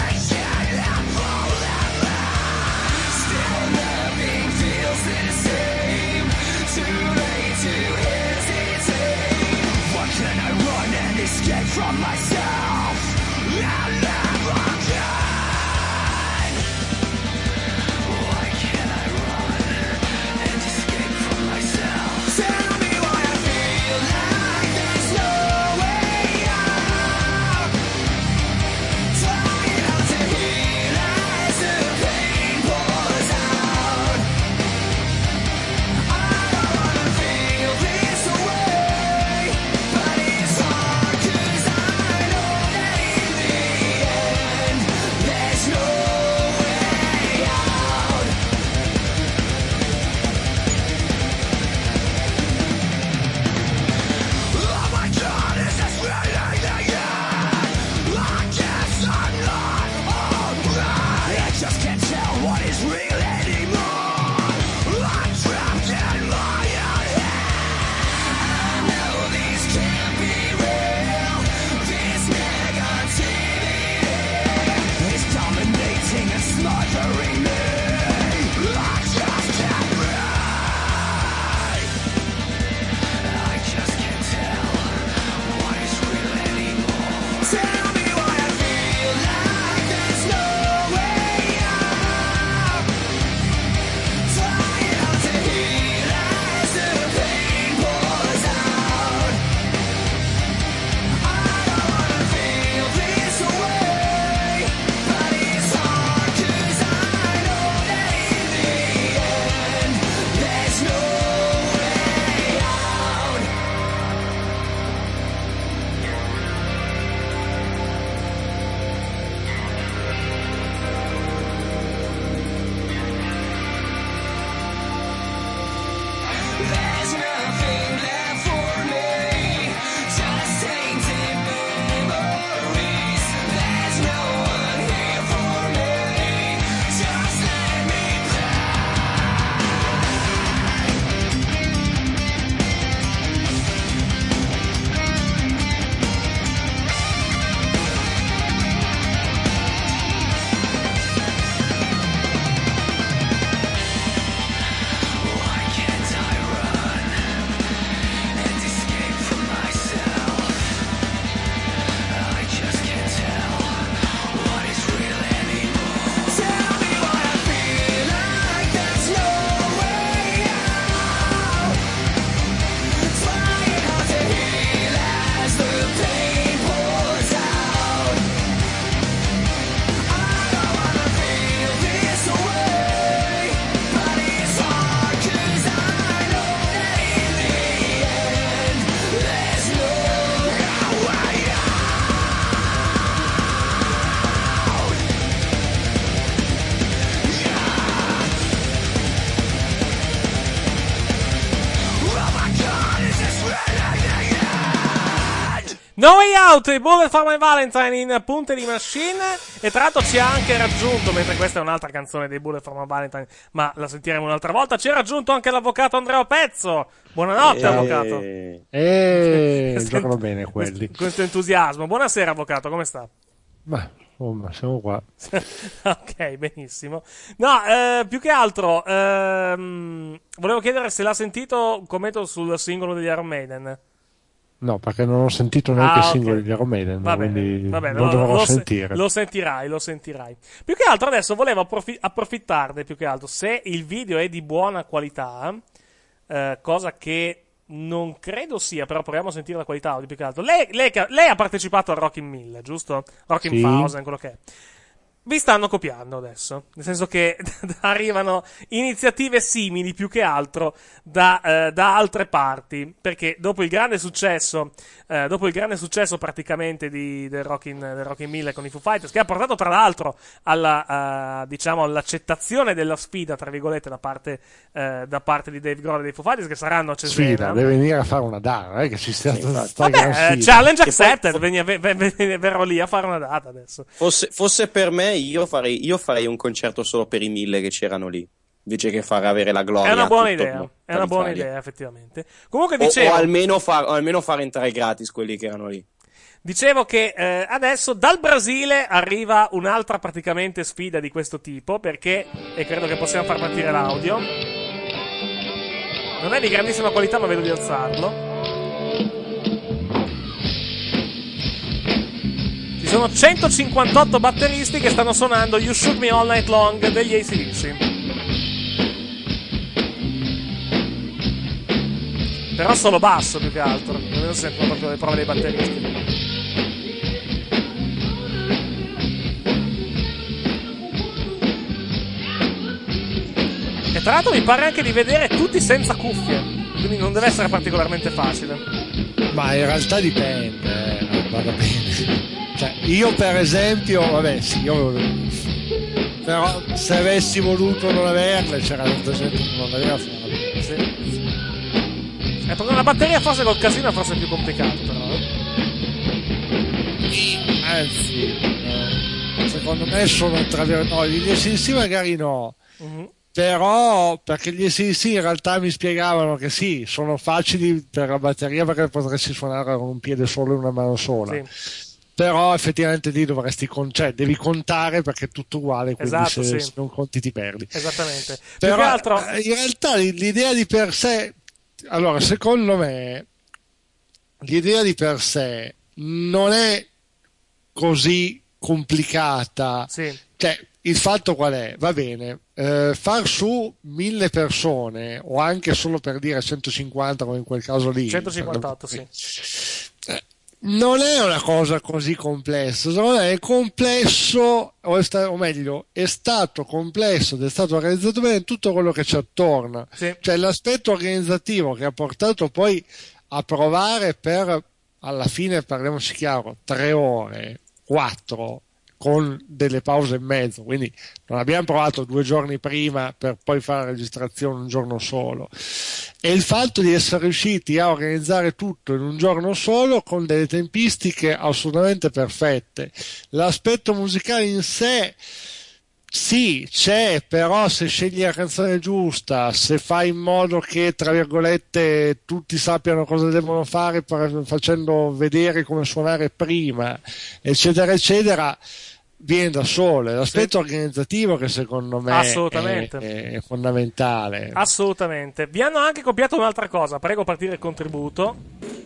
No Way Out, i Bullet for My Valentine in Punte di Machine. E tra l'altro ci ha anche raggiunto, mentre questa è un'altra canzone dei Bullet for My Valentine, ma la sentiremo un'altra volta, ci ha raggiunto anche l'avvocato Andrea Pezzo. Buonanotte, eh, avvocato. Eh, giocano bene quelli. Questo, questo entusiasmo. Buonasera, avvocato, come sta? Ma, oh, ma siamo qua. Ok, benissimo. No, eh, più che altro, ehm, volevo chiedere se l'ha sentito, commento sul singolo degli Iron Maiden. No, perché non ho sentito neanche Ah, i singoli ok. di Iron Maiden, Va bene, quindi va bene, lo lo- dovrò lo, sentire. Lo sentirai, lo sentirai. Più che altro adesso volevo approfi- approfittarne, più che altro, se il video è di buona qualità, eh, cosa che non credo sia, però proviamo a sentire la qualità audio più che altro. Lei, lei, che- lei ha partecipato a Rockin' Mille, giusto? Rockin' Sì. Thousand, quello che è. Vi stanno copiando adesso, nel senso che arrivano iniziative simili più che altro da, eh, da altre parti, perché dopo il grande successo, eh, dopo il grande successo praticamente di, del Rockin' del Rockin' Mille con i Foo Fighters, che ha portato tra l'altro alla, eh, diciamo, all'accettazione della sfida, tra virgolette, da parte, eh, da parte di Dave Grohl e dei Foo Fighters, che saranno a Cesena. Sfida, deve venire a fare una data, eh, che ci sia sta, sta Vabbè, gran eh, sfida. challenge Che poi- accepted, veni- ve- ve- ve- verrò lì a fare una data adesso. Fosse, fosse per me, io farei, io farei un concerto solo per i mille che c'erano lì, invece che far avere la gloria. È una buona a tutto idea, il- è una buona all'Italia. idea, effettivamente. Comunque O, dicevo, o almeno far, o almeno far entrare gratis quelli che erano lì. dicevo che eh, adesso dal Brasile arriva un'altra praticamente sfida di questo tipo, perché, e credo che possiamo far partire l'audio, non è di grandissima qualità ma vedo di alzarlo. Ci sono centocinquantotto batteristi che stanno suonando You Shook Me All Night Long degli A C D C. Però solo basso più che altro, non sentono proprio le prove dei batteristi. E tra l'altro mi pare anche di vedere tutti senza cuffie, quindi non deve essere particolarmente facile. Ma in realtà dipende, eh, vada bene. Cioè, io per esempio, vabbè sì, io però se avessi voluto non averle c'era tanta gente che non aveva fatto. Sì. È proprio una batteria forse col casino è forse più complicato però. eh. Anzi, eh, secondo me sono tra no, gli A C D C magari no. Mhm. Però perché gli A C D C in realtà mi spiegavano che sì, sono facili per la batteria perché potresti suonare con un piede solo e una mano sola. Sì. Però effettivamente lì dovresti con- cioè devi contare perché è tutto uguale, quindi Esatto, se, sì. se non conti ti perdi. Esattamente. Però più che altro eh, in realtà l- l'idea di per sé, allora secondo me l'idea di per sé non è così complicata. Sì. Cioè, il fatto qual è? Va bene, eh, far su mille persone o anche solo per dire centocinquanta come in quel caso lì, centocinquantotto, sì. eh, non è una cosa così complessa, secondo me è complesso, o, è sta- o meglio, è stato complesso ed è stato organizzato bene tutto quello che c'è attorno. Sì. Cioè l'aspetto organizzativo che ha portato poi a provare per, alla fine parliamoci chiaro, tre ore, quattro, con delle pause in mezzo, quindi non abbiamo provato due giorni prima per poi fare la registrazione un giorno solo, e il fatto di essere riusciti a organizzare tutto in un giorno solo con delle tempistiche assolutamente perfette. L'aspetto musicale in sé sì, c'è, però se scegli la canzone giusta, se fai in modo che, tra virgolette, tutti sappiano cosa devono fare per- facendo vedere come suonare prima, eccetera, eccetera, viene da solo. È l'aspetto organizzativo che secondo me Assolutamente. è, è fondamentale. assolutamente. Vi hanno anche copiato un'altra cosa, prego partire il contributo.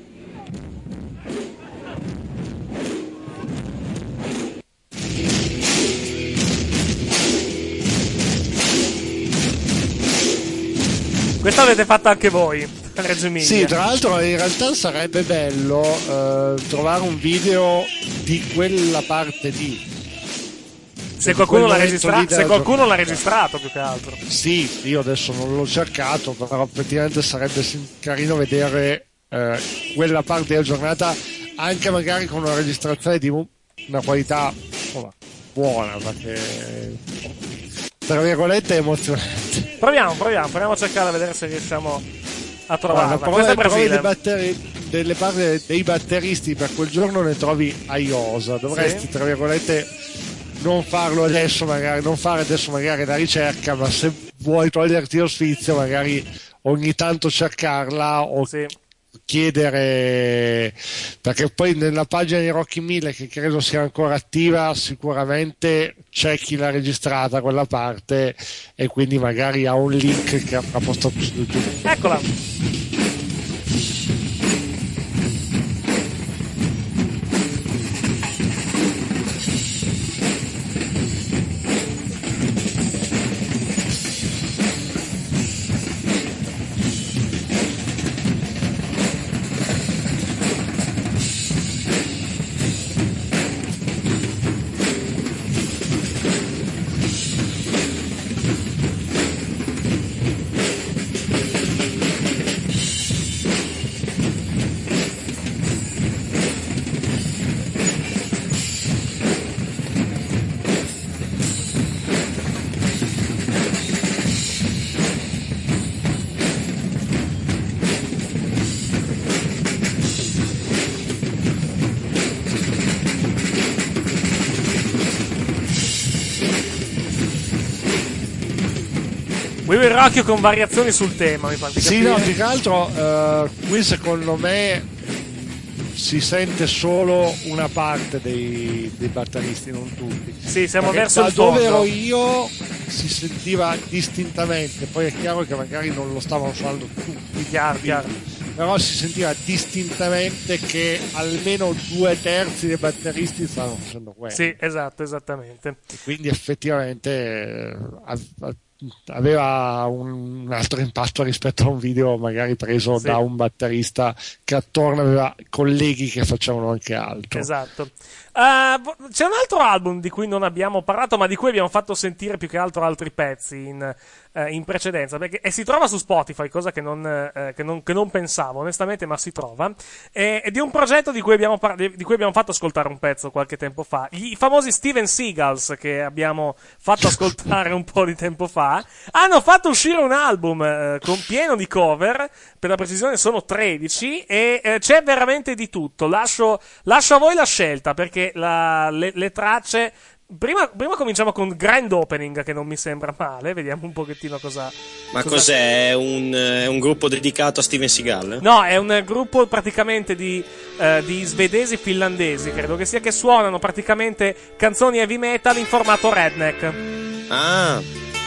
Questa l'avete fatta anche voi, Reggio Emilia. Sì, tra l'altro in realtà sarebbe bello eh, trovare un video di quella parte lì. Se qualcuno, l'ha, Quel registra- momento lì se della qualcuno l'ha giornata. registrato più che altro. Sì, io adesso non l'ho cercato, però effettivamente sarebbe sim- carino vedere eh, quella parte della giornata, anche magari con una registrazione di un- una qualità insomma, buona, perché tra virgolette è emozionante. Proviamo, proviamo, proviamo a cercare a vedere se riusciamo a trovarla. Guarda, Questo è prove, prove, di Brasile. batteri- delle parti dei batteristi per quel giorno ne trovi a iosa. Dovresti, sì, tra virgolette, non farlo adesso, magari non fare adesso magari la ricerca, ma se vuoi toglierti lo sfizio, magari ogni tanto cercarla o sì, chiedere, perché poi nella pagina di Rocky Mille, che credo sia ancora attiva, sicuramente c'è chi l'ha registrata quella parte e quindi magari ha un link che avrà postato su YouTube. Eccola. We Will Rock You con variazioni sul tema, mi pare di capire. Sì, no, più che altro uh, qui secondo me si sente solo una parte dei, dei batteristi, non tutti. Sì, siamo perché verso da il fondo. dove ero io si sentiva distintamente, poi è chiaro che magari non lo stavano suonando tutti, chiaro, chiaro. Però si sentiva distintamente che almeno due terzi dei batteristi stavano facendo quello. Sì, esatto, esattamente. E quindi effettivamente eh, aveva un altro impatto rispetto a un video magari preso, sì, da un batterista che attorno aveva colleghi che facevano anche altro. Esatto. Uh, c'è un altro album di cui non abbiamo parlato, ma di cui abbiamo fatto sentire più che altro altri pezzi in, uh, in precedenza, perché, e si trova su Spotify, cosa che non, uh, che non, che non pensavo onestamente, ma si trova, e, e di un progetto di cui, abbiamo par- di cui abbiamo fatto ascoltare un pezzo qualche tempo fa, i famosi Steven Seagals, che abbiamo fatto ascoltare un po' di tempo fa, hanno fatto uscire un album uh, con pieno di cover, per la precisione sono tredici, e uh, c'è veramente di tutto. Lascio, lascio a voi la scelta, perché La, le, le tracce prima, prima cominciamo con Grand Opening, che non mi sembra male, vediamo un pochettino cosa. Ma cosa... cos'è? È un, è un gruppo dedicato a Steven Seagal? No, è un gruppo praticamente di, uh, di svedesi finlandesi, credo che sia, che suonano praticamente canzoni heavy metal in formato redneck. Ah,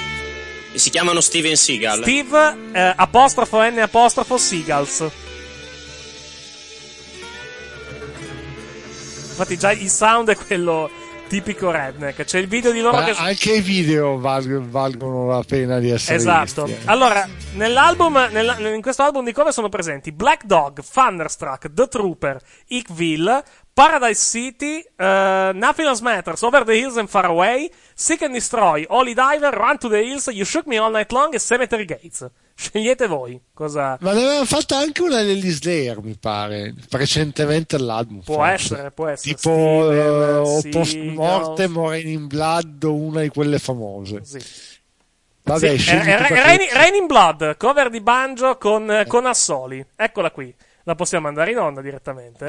e si chiamano Steven Seagal? Steve uh, apostrofo N apostrofo Seagals. Infatti già il sound è quello tipico redneck. C'è il video di loro ma che... anche i video valg- valgono la pena di essere esatto visti, eh. Allora, nell'album nella, in questo album di cover sono presenti Black Dog, Thunderstruck, The Trooper, Ickville, Paradise City, uh, Nothing Else Matters, Over the Hills and Far Away, Seek and Destroy, Holy Diver, Run to the Hills, You Shook Me All Night Long e Cemetery Gates. Scegliete voi cosa. Ma ne aveva fatta anche una degli Slayer, mi pare, recentemente all'album. Può forse. essere, può essere. Tipo uh, Post Mortem o Rain in Blood, una di quelle famose. Sì. Vabbè, sì, eh, Rain, Rain in Blood, cover di banjo con, eh. con assoli. Eccola qui. La possiamo mandare in onda direttamente.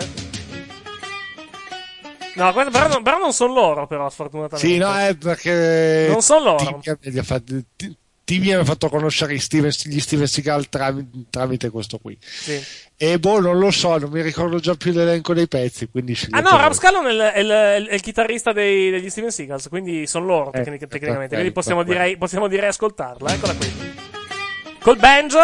No, però, però non sono loro, però, sfortunatamente. Sì, no, è perché non sono loro. Ti mi aveva fatto conoscere gli Steven, gli Steven Seagal tramite, tramite questo qui. Sì. E boh, non lo so, non mi ricordo già più l'elenco dei pezzi, quindi ah no, Rob Scallon è il, è, il, è, il, è il chitarrista dei, degli Steven Seagals, quindi sono loro eh, tecnic- tecnicamente, okay, quindi possiamo okay. direi, possiamo direi ascoltarla. Eccola qui. Col banjo.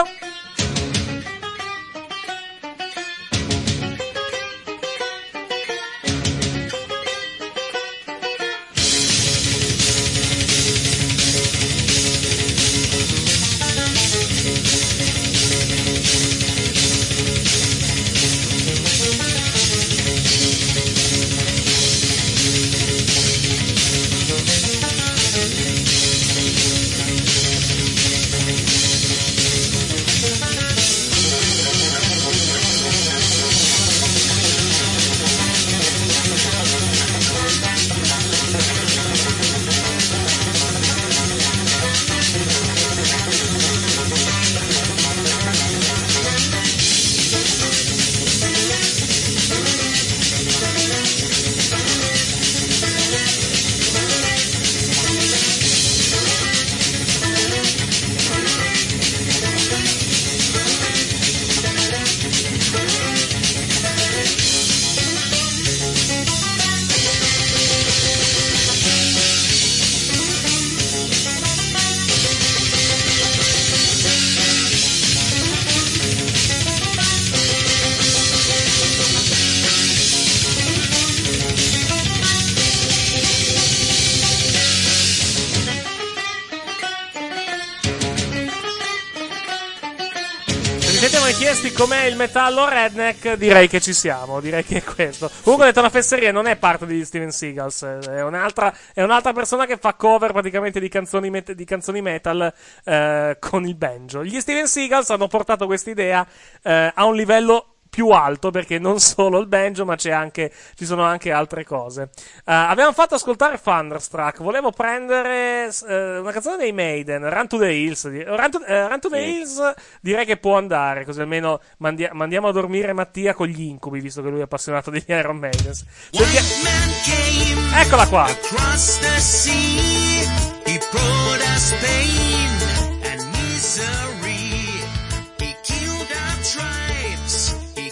siete mai chiesti com'è il metallo redneck? Direi che ci siamo, direi che è questo. Comunque ho detto una fesseria, non è parte di Steven Seagals, è un'altra, è un'altra persona che fa cover praticamente di canzoni, met- di canzoni metal eh, con il banjo. Gli Steven Seagals hanno portato quest'idea eh, a un livello più alto, perché non solo il banjo, ma c'è anche, ci sono anche altre cose. Uh, abbiamo fatto ascoltare Thunderstruck. Volevo prendere uh, una canzone dei Maiden, Run to the Hills. Run to, uh, Run to the Hills direi che può andare, così almeno mandi- mandiamo a dormire Mattia con gli incubi, visto che lui è appassionato di Iron Maiden. Perché... Eccola qua. Across the sea, he brought us pain and misery. He killed our tribes.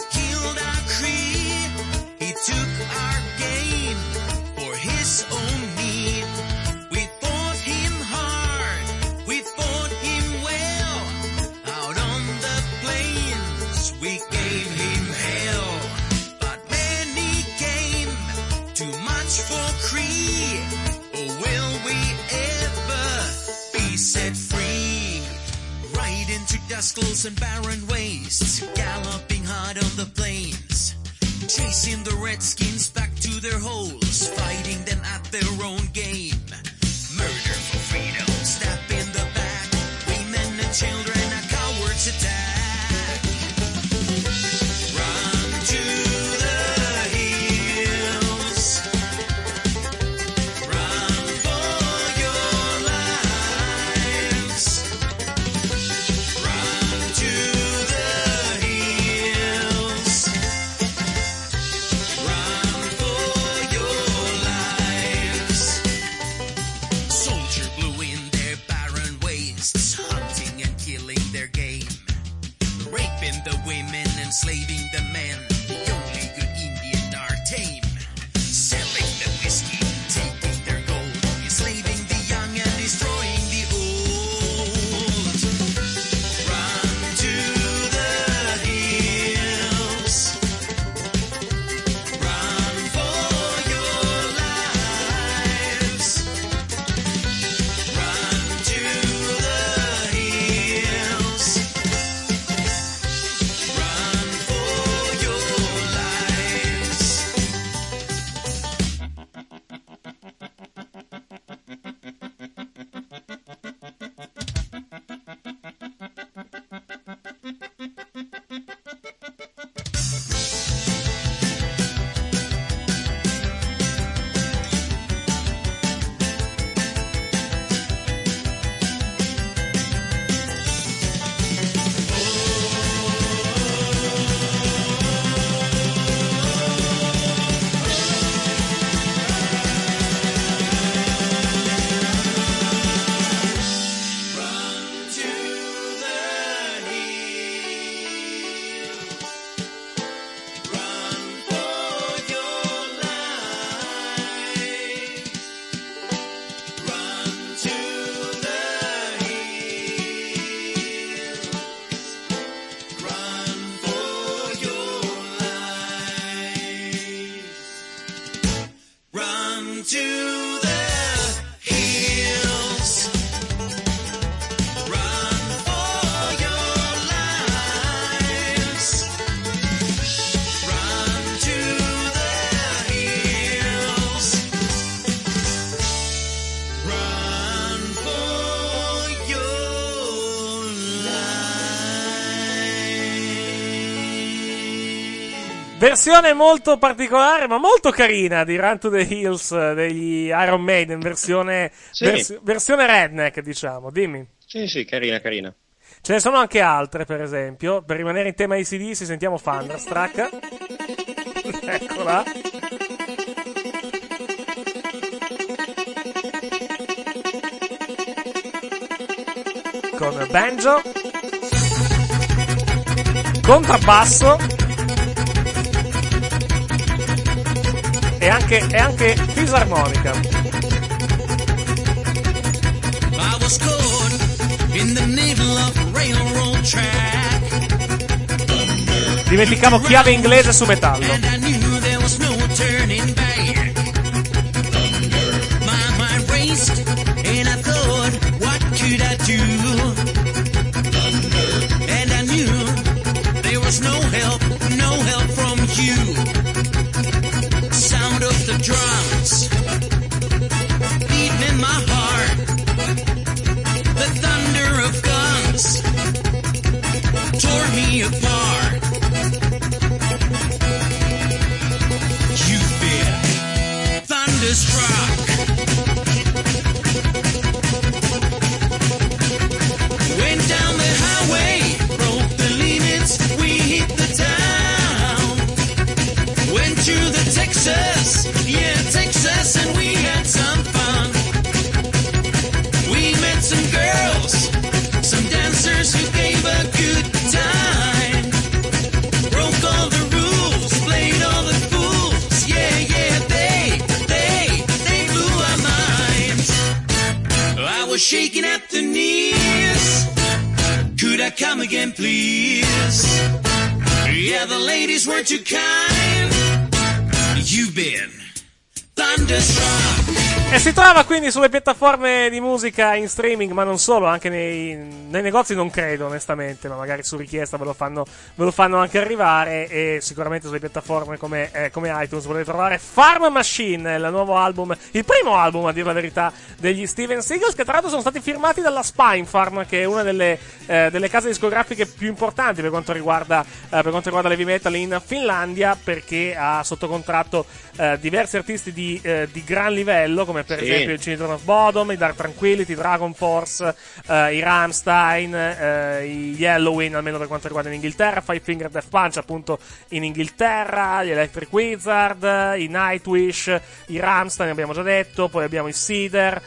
Took our gain for his own need. We fought him hard, we fought him well. Out on the plains, we gave him hell. But when he came, too much for Cree. Oh, will we ever be set free? Right into dustholes and barren wastes, galloping hard on the plains. Chasing the redskins back to their holes, fighting them at their own game. Murder for freedom, stab in the back. Women and children, a coward's attack. Run to the hills. Run for your lives. Run to the hills. The women, enslaving the men. The only good Indian are tame. Selling the whiskey, taking their gold. Enslaving the young and destroying the old. Run to the hills. Run for your lives. Run to the hills. Versione molto particolare, ma molto carina di Run to the Hills degli Iron Maiden, versione, sì. vers- versione redneck, diciamo. Dimmi. Sì, sì, carina, carina. Ce ne sono anche altre, per esempio. Per rimanere in tema A C D C, sentiamo Thunderstruck. Eccola. Con banjo, contrabbasso e anche, e anche fisarmonica. I was caught in the middle of a railroad track. Dimenticavo chiave inglese su metallo. And I knew there was no turning back. My mind raced and I thought, what could I do? And I knew was shaking at the knees. Could I come again, please? Yeah, the ladies were too kind. You've been thunderstruck. E si trova quindi sulle piattaforme di musica in streaming, ma non solo, anche nei, nei negozi non credo onestamente, ma magari su richiesta ve lo fanno, ve lo fanno anche arrivare, e sicuramente sulle piattaforme come, eh, come iTunes potete trovare Farm Machine, il nuovo album, il primo album a dire la verità degli Steven Seagals, che tra l'altro sono stati firmati dalla Spinefarm, che è una delle, eh, delle case discografiche più importanti per quanto riguarda, eh, per quanto riguarda l'heavy metal in Finlandia, perché ha sotto contratto eh, diversi artisti di, eh, di gran livello, come per Sì. esempio il Children of Bodom, i Dark Tranquillity, Dragon Force, eh, i Rammstein, eh, i Halloween, almeno per quanto riguarda l'Inghilterra, Five Finger Death Punch appunto in Inghilterra, gli Electric Wizard, i Nightwish, i Rammstein abbiamo già detto, poi abbiamo i Cedar,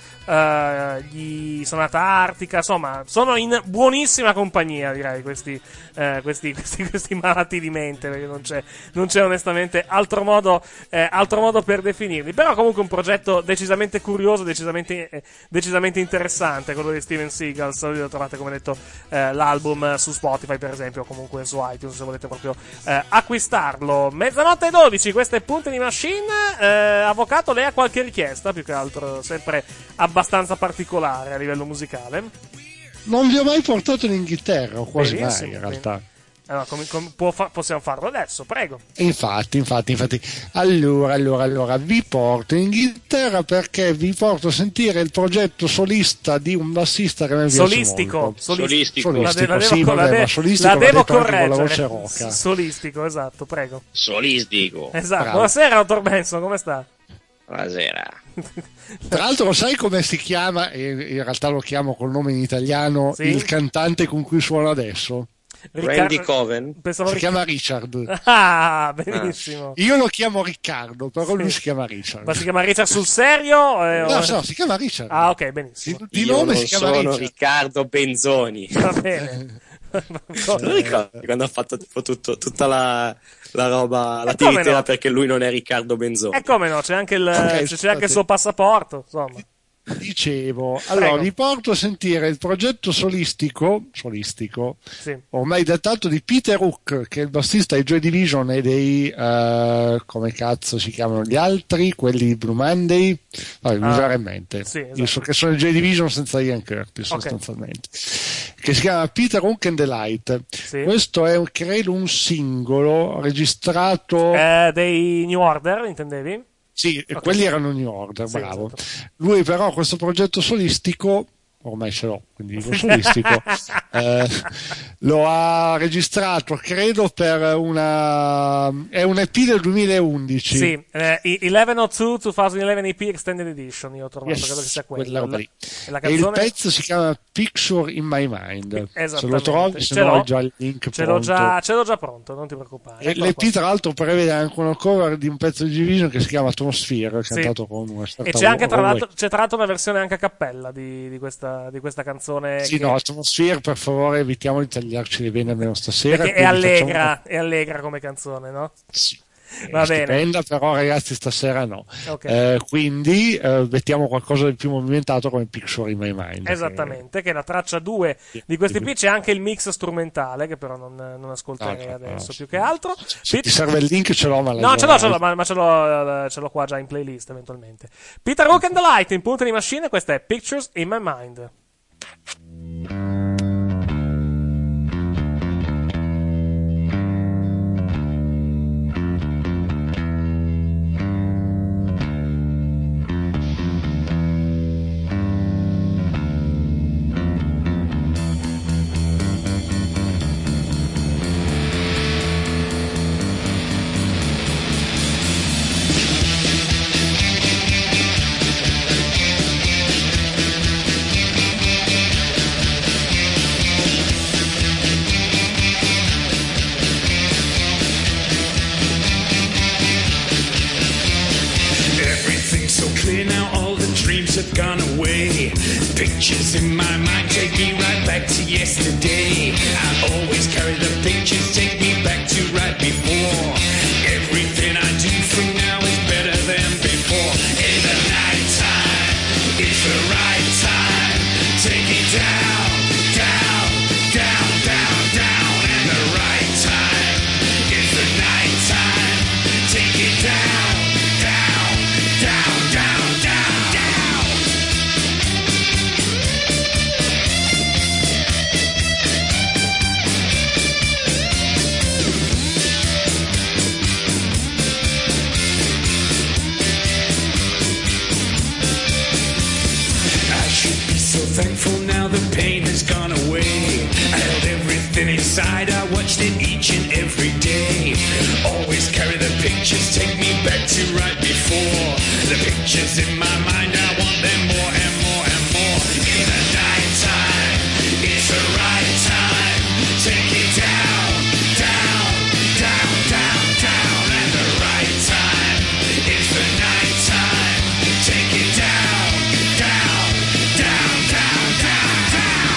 Uh, gli Sonata Artica, insomma sono in buonissima compagnia, direi, questi, uh, questi, questi, questi malati di mente, perché non c'è, non c'è onestamente altro modo, eh, altro modo per definirli. Però comunque un progetto decisamente curioso, decisamente, eh, decisamente interessante, quello di Steven Seagals. Lo trovate, come detto, eh, l'album su Spotify per esempio, o comunque su iTunes se volete proprio eh, acquistarlo. Mezzanotte e dodici, questo è Punti di Machine. eh, Avvocato, lei ha qualche richiesta, più che altro sempre abbastanza particolare a livello musicale? Non vi ho mai portato in Inghilterra, o quasi Benissimo, mai in realtà. Allora, com- com- può fa- possiamo farlo adesso, prego. Infatti, infatti, infatti. Allora, allora, allora, vi porto in Inghilterra perché vi porto a sentire il progetto solista di un bassista che mi piace Solistico, molto. solistico. Solistico, La, de- la sì, devo, vabbè, la de- ma solistico la va devo detto anche con la correggere. voce roca. Solistico, esatto, prego. Solistico. Esatto. Bravo. Buonasera, dottor Benson, come sta? Buonasera. Tra l'altro, lo sai come si chiama? E in realtà lo chiamo col nome in italiano, Sì? il cantante con cui suona adesso? Randy Coven. Pensavo Si Ric- chiama Richard. Ah, benissimo. Io lo chiamo Riccardo, però Sì. lui si chiama Richard. Ma si chiama Richard sul serio? Eh, No, o- no, si chiama Richard. Ah, ok, benissimo. Di Io nome non si chiama sono Richard. Riccardo Benzoni. Va bene. Non ricordi quando ha fatto tipo tutto, tutta la, la roba, la E come tiritera no? perché lui non è Riccardo Benzoni. E come no, c'è anche il, Ok, c'è anche il suo passaporto, insomma. Dicevo, allora Prego. vi porto a sentire il progetto solistico, solistico Sì. ormai datato, di Peter Hook, che è il bassista dei Joy Division e dei, eh, come cazzo si chiamano gli altri, quelli di Blue Monday, vabbè, mi Ah, verrà in mente. sì, esatto. Io so che sono i Joy Division senza Ian Curtis, Ok. sostanzialmente, che si chiama Peter Hook and the Light. Sì. Questo è, credo, un singolo registrato... Eh, dei New Order, intendevi? Sì, Ok. quelli erano New Order, Sì, bravo. esatto. Lui però questo progetto solistico, ormai ce l'ho, quindi dico solistico, eh, lo ha registrato, credo, per una... è un E P del duemilaundici. Sì, eh, i- elecenodue duemilaundici E P Extended Edition, io ho trovato, Yes, credo che sia quello. quella roba lì. E la E il canzone... pezzo si chiama Picture in My Mind. Se lo Esattamente. trovi, se Ce no l'ho. hai già il link Ce l'ho pronto. già, ce l'ho già pronto, non ti preoccupare. E Eccolo l'E qua. P tra l'altro prevede anche una cover di un pezzo di Division che si chiama Atmosphere, Sì. cantato con una certa E c'è anche tra voce. l'altro, c'è tra l'altro una versione anche a cappella di, di, questa, di questa canzone. Sì, che, no, Atmosphere, per favore, evitiamo di tagliarci le vene almeno stasera. perché è quindi facciamo- allegra, è allegra come canzone, no? Sì. Va bene. Stupenda, però ragazzi stasera no. Ok. Eh, quindi eh, mettiamo qualcosa di più movimentato come Picture in My Mind. Esattamente, che è la traccia due di questi P. C'è anche il mix strumentale, che però non, non ascolterei No, no, adesso no, più sì. che altro. Se Pete- ti serve il link ce l'ho, ma No, ce l'ho, ce l'ho, ma, ma ce, l'ho, eh, ce l'ho qua già in playlist eventualmente. Peter Hook and the Light in Punti di Machine, questa è Pictures in My Mind. Everything's so clear now, all the dreams have gone away. Pictures in my mind take me right back to yesterday. I always carry the pictures, take me back to right before. Everything I do from now is better than before. In the night time, it's the right time. take it down, down, down, down, down. And the right time is the night time. Take it down, down, down, down, down, down. I should be so thankful now the pain has gone away. I held everything inside, I watched it each and every day. Always carry the pictures, take me back to right before. The pictures in my mind, I want them more and more and more. In the night time, it's the right time. Take it down, down, down, down, down. And the right time, it's the night time. Take it down, down, down, down, down, down.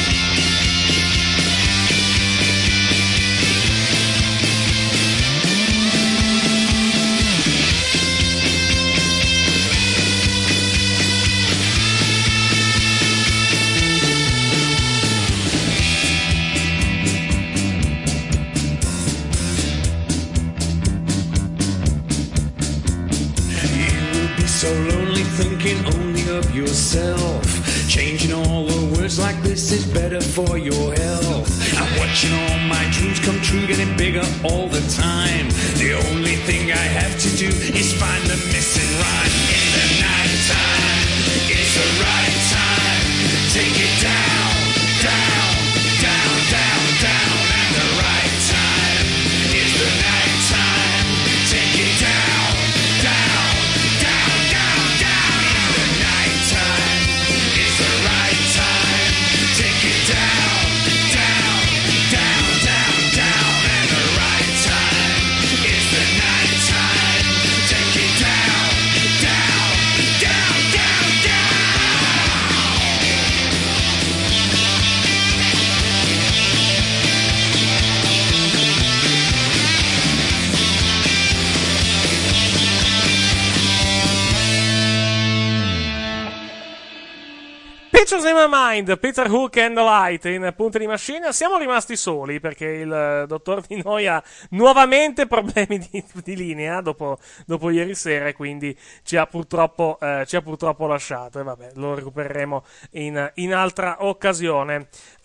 So lonely thinking only of yourself. Changing all the words like this is better for your health. I'm watching all my dreams come true, getting bigger all the time. The only thing I have to do is find the missing rhyme. In the night time, it's the right time. Take it down, down, down, down, down. And the right time is the night time. Take it down, down. Pictures in My Mind, Peter Hook and the Light in Punta di Machine. Siamo rimasti soli perché il uh, dottor Di Noi ha nuovamente problemi di, di linea dopo, dopo ieri sera e quindi ci ha purtroppo, uh, ci ha purtroppo lasciato e vabbè, lo recupereremo in, in altra occasione.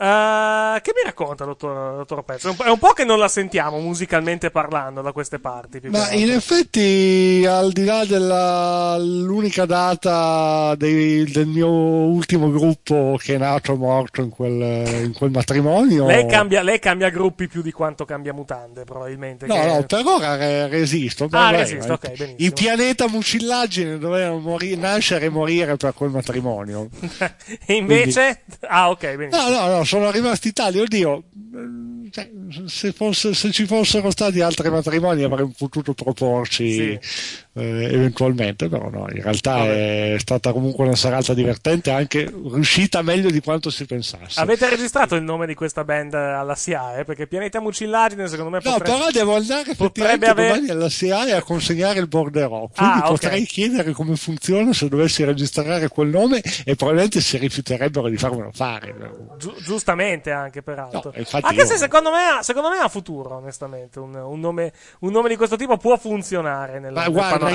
Uh, che mi racconta, dottor, dottor Pezzo? È un, è un po' che non la sentiamo musicalmente parlando da queste parti. Più Ma in effetti, al di là dell'unica data dei, del mio ultimo gruppo che è nato morto in quel, in quel matrimonio, lei cambia, lei cambia gruppi più di quanto cambia mutande, probabilmente. No, che... no, per ora re- resisto. Ah, beh, resisto, ok, benissimo. Il pianeta Mucillagine doveva mori- nascere e morire per quel matrimonio. E invece? Quindi... Ah, ok, benissimo. No, no, no, sono rimasti tali, oddio. Cioè, se, fosse, se ci fossero stati altri matrimoni avremmo potuto proporci sì. eh, eventualmente, però no, in realtà Vabbè. È stata comunque una serata divertente, anche riuscita meglio di quanto si pensasse. Avete registrato il nome di questa band alla S I A? Eh? Perché Pianeta Mucillagine secondo me potrebbe... No, però devo andare effettivamente aver... domani alla S I A e a consegnare il borderò, quindi ah, potrei okay. chiedere come funziona se dovessi registrare quel nome e probabilmente si rifiuterebbero di farmelo fare. Gi- giustamente anche peraltro. No, anche io... se secondo me, ha, secondo me ha futuro, onestamente, un, un, nome, un nome di questo tipo può funzionare nel, Ma nel guarda,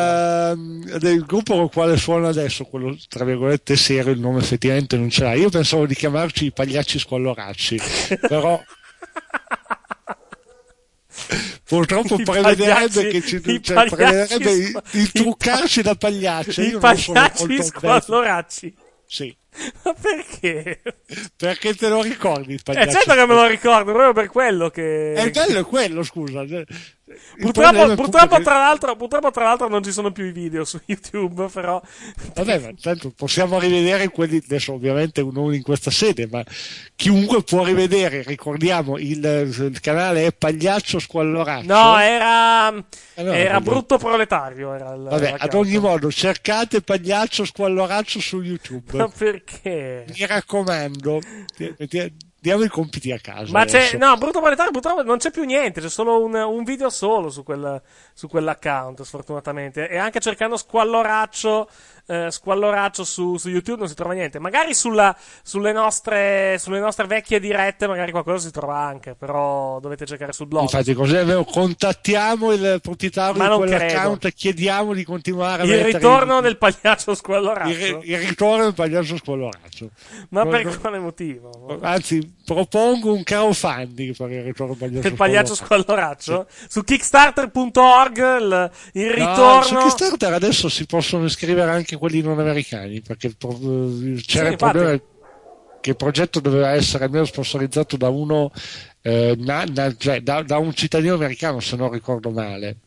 il, il gruppo con il quale suona adesso, quello tra virgolette serio, il nome effettivamente non ce l'ha. Io pensavo di chiamarci i Pagliacci Squalloracci, però purtroppo prevederebbe che ci cioè, prevederebbe il, il truccarci da pagliacci. I Pagliacci Squalloracci. Sì. Ma perché? Perché te lo ricordi il Pagliacci? Eh, certo che me lo ricordo, proprio per quello che... È bello, è quello, scusa. Purtroppo, purtroppo, che... tra l'altro, purtroppo tra l'altro non ci sono più i video su YouTube, però... Vabbè, ma tanto possiamo rivedere quelli, adesso ovviamente non in questa sede, ma chiunque può rivedere, ricordiamo, il, il canale è Pagliaccio Squalloraccio. No, era, eh no, era Brutto Proletario. Era il, Vabbè, ad ogni modo, cercate Pagliaccio Squalloraccio su YouTube. Ma perché? Mi raccomando, diamo i compiti a casa. Ma adesso. c'è, no, Brutto Proletario purtroppo non c'è più niente, c'è solo un, un video solo su, quel, su quell'account, sfortunatamente. E anche cercando Squalloraccio eh, squalloraccio su, su YouTube non si trova niente. Magari sulla, sulle, nostre, sulle nostre vecchie dirette magari qualcosa si trova anche, però dovete cercare sul blog. Infatti così contattiamo il proprietario Ma di non quell'account credo. e chiediamo di continuare a Il mettere ritorno il, del pagliaccio squalloraccio. il, il ritorno del pagliaccio squalloraccio. Ma Non- per non- quale motivo? Anzi, propongo un crowdfunding per il ritorno del pagliaccio Il pagliaccio squalloraccio. squalloraccio? Su kickstarter punto org il, il No, ritorno. su Kickstarter adesso si possono iscrivere anche quelli non americani, perché il pro- c'era Sì, il infatti. problema che il progetto doveva essere almeno sponsorizzato da uno eh, na- na- cioè, da, da un cittadino americano, se non ricordo male.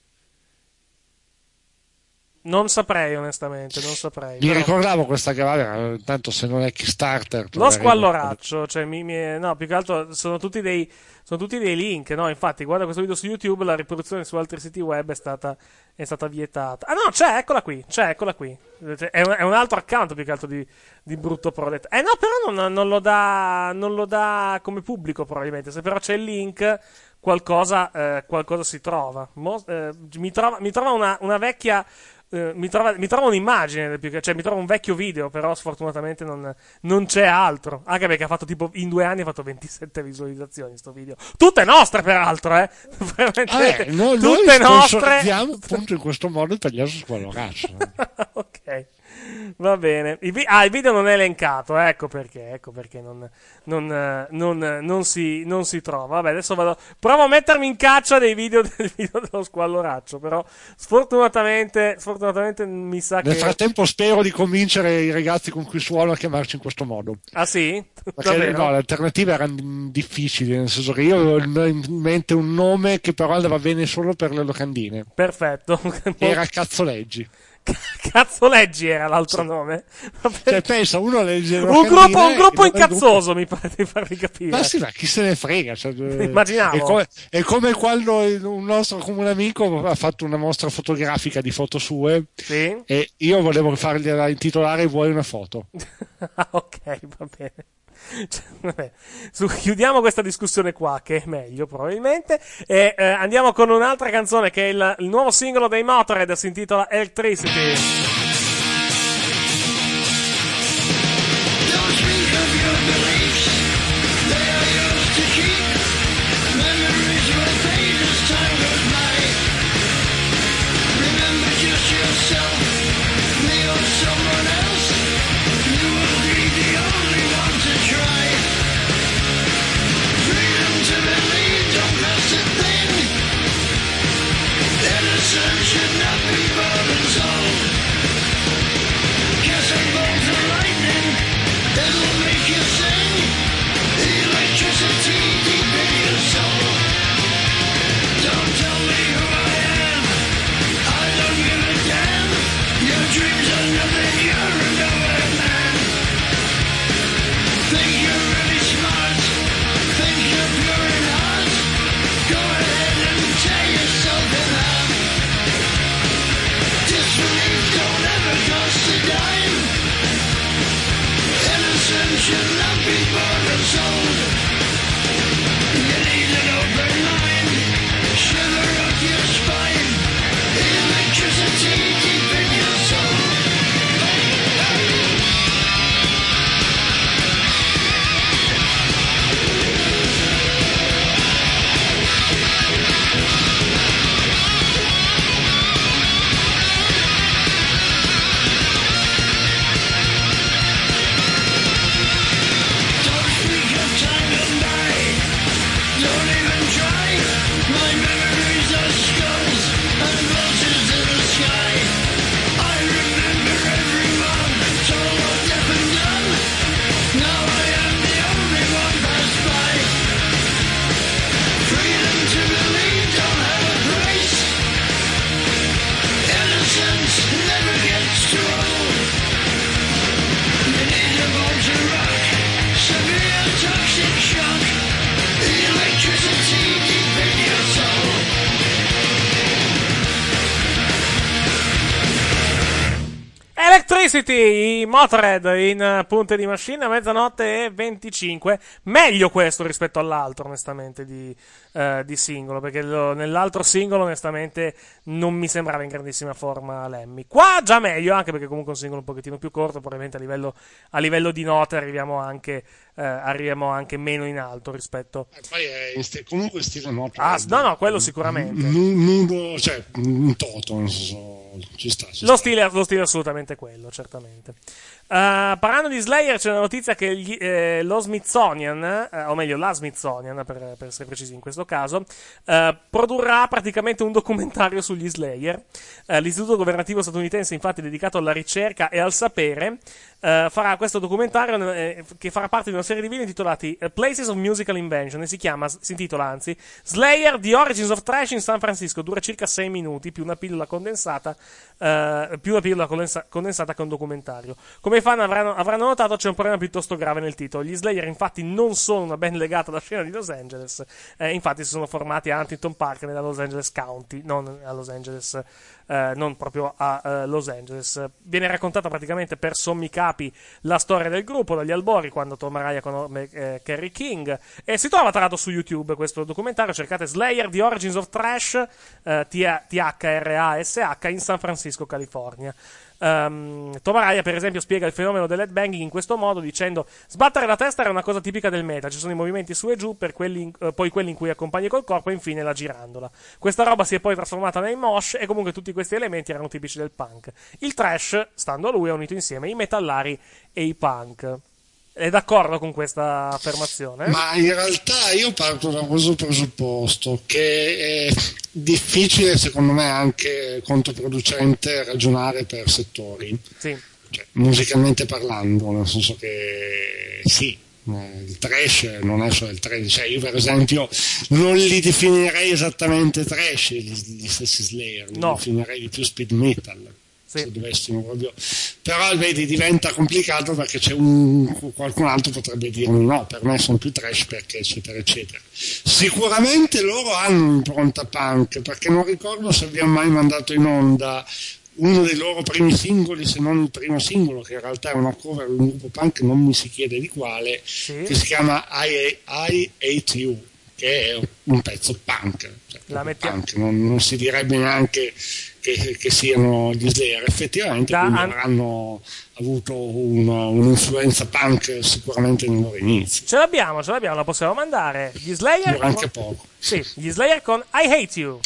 Non saprei, onestamente, non saprei. Mi però- ricordavo questa che vabbè, tanto se non è Kickstarter Lo troveremo- squalloraccio, cioè mi, mi- no, più che altro sono tutti dei sono tutti dei link, no? Infatti, guarda questo video su YouTube, la riproduzione su altri siti web è stata è stata vietata. Ah no, c'è, eccola qui, c'è, eccola qui. È un, è un altro account più che altro di, di brutto proletto. Eh no, però non, non lo dà non lo dà come pubblico probabilmente. Se però c'è il link qualcosa eh, qualcosa si trova. Mo- eh, mi trova mi trova una, una vecchia eh, mi, trova, mi trova un'immagine, più che- cioè mi trova un vecchio video, però sfortunatamente non, non c'è altro. Anche perché ha fatto tipo in due anni ha fatto ventisette visualizzazioni sto video. Tutte nostre, peraltro, eh. Vabbè, no- noi Tutte nostre. sponsorizziamo appunto in questo modo il pagliaccio squalloraccio. Ok. Va bene. Il vi- ah, il video non è elencato, ecco perché, ecco perché non, non, eh, non, eh, non si, non si trova. Vabbè, adesso vado. Provo a mettermi in caccia dei video del video dello squalloraccio, però sfortunatamente, sfortunatamente mi sa Nel che. frattempo spero di convincere i ragazzi con cui suono a chiamarci in questo modo. Ah sì? Perché Davvero? no, le alternative erano difficili, nel senso che io avevo in mente un nome che però andava bene solo per le locandine. Perfetto. Era Cazzoleggi. Cazzoleggi era l'altro nome. Cioè, pensa, uno legge le Un locandine gruppo, un gruppo e non è incazzoso, mi pare di farvi capire. Ma sì, ma chi se ne frega? Cioè, eh, Immaginavo. È come, è come quando un nostro comune amico ha fatto una mostra fotografica di foto sue Sì. e io volevo fargliela intitolare Vuoi una foto? Ah, ok, va bene. Cioè, vabbè. Su, chiudiamo questa discussione qua, che è meglio probabilmente, e eh, andiamo con un'altra canzone che è il, il nuovo singolo dei Motorhead, si intitola Electricity. Should not be bought and sold. Guess I'm bolt of lightning, it'll make you sing. Electricity deep in your soul. Don't tell me who I am, I don't give a damn. Your dreams are nothing, you're a nowhere man. Think you're really smart, think you're pure in heart. Go ahead and tear yourself in half. Disbelief don't ever cost a dime. Innocence should not be bought or sold. You need an open mind, shiver up your spine. Electricity deep in your soul. Don't speak of time. Publicity, i Motorhead in Punte di Machine a mezzanotte e venticinque. Meglio questo rispetto all'altro, onestamente, di, uh, di singolo, perché lo, nell'altro singolo, onestamente, non mi sembrava in grandissima forma Lemmy. Qua già meglio, anche perché comunque è un singolo un pochettino più corto, probabilmente a livello, a livello di note arriviamo anche, uh, arriviamo anche meno in alto rispetto... Eh, poi è in st- comunque stile Motorhead. Ah, no, no, quello sicuramente. N- nudo, cioè, un toto, nel senso... Ci sta, ci lo, sta. Stile, lo stile è assolutamente quello, certamente. Uh, parlando di Slayer, c'è una notizia che gli, eh, lo Smithsonian, eh, o meglio la Smithsonian per, per essere precisi in questo caso, eh, produrrà praticamente un documentario sugli Slayer. Eh, l'istituto governativo statunitense, infatti, dedicato alla ricerca e al sapere, eh, farà questo documentario eh, che farà parte di una serie di video intitolati Places of Musical Invention, e si chiama, si intitola anzi Slayer: The Origins of Thrash in San Francisco. Dura circa sei minuti, più una pillola condensata, eh, più una pillola condensa- condensata che un documentario. Come i fan avranno, avranno notato, c'è un problema piuttosto grave nel titolo. Gli Slayer infatti non sono una band legata alla scena di Los Angeles, eh, infatti si sono formati a Huntington Park nella Los Angeles County, non a Los Angeles, eh, non proprio a eh, Los Angeles. Viene raccontata praticamente per sommi capi la storia del gruppo dagli albori, quando Tom Araya conobbe eh, Kerry King, e si trova tra l'altro su YouTube questo documentario. Cercate Slayer: The Origins of Thrash, eh, T H R A S H, in San Francisco, California. Um, Tom Araya, per esempio, spiega il fenomeno dell'headbanging in questo modo, dicendo: sbattere la testa era una cosa tipica del metal, ci sono i movimenti su e giù, per quelli in, uh, poi quelli in cui accompagni col corpo e infine la girandola. Questa roba si è poi trasformata nei mosh, e comunque tutti questi elementi erano tipici del punk. Il thrash, stando a lui, ha unito insieme i metallari e i punk. È d'accordo con questa affermazione? Ma in realtà io parto da questo presupposto, che è difficile, secondo me anche controproducente, ragionare per settori. Sì. Cioè, musicalmente parlando, nel senso che sì, il trash non è solo il trash, cioè io per esempio non li definirei esattamente trash gli, gli stessi Slayer, li no. definirei di più speed metal. Sì. Se dovessimo proprio... Però vedi, diventa complicato perché c'è un qualcun altro potrebbe dirmi no, per me sono più trash perché eccetera eccetera. Sicuramente loro hanno un'impronta punk, perché non ricordo se abbiamo mai mandato in onda uno dei loro primi singoli, se non il primo singolo, che in realtà è una cover di un gruppo punk, non mi si chiede di quale, sì. Che si chiama I, I Hate You, che è un pezzo punk, cioè La mettiamo... punk. Non, non si direbbe neanche Che, che siano gli Slayer, effettivamente da, quindi an... avranno avuto una, un'influenza punk sicuramente nei loro inizi. Ce l'abbiamo, ce l'abbiamo, la possiamo mandare. Gli Slayer Dura anche con... poco. Sì, gli Slayer con I Hate You.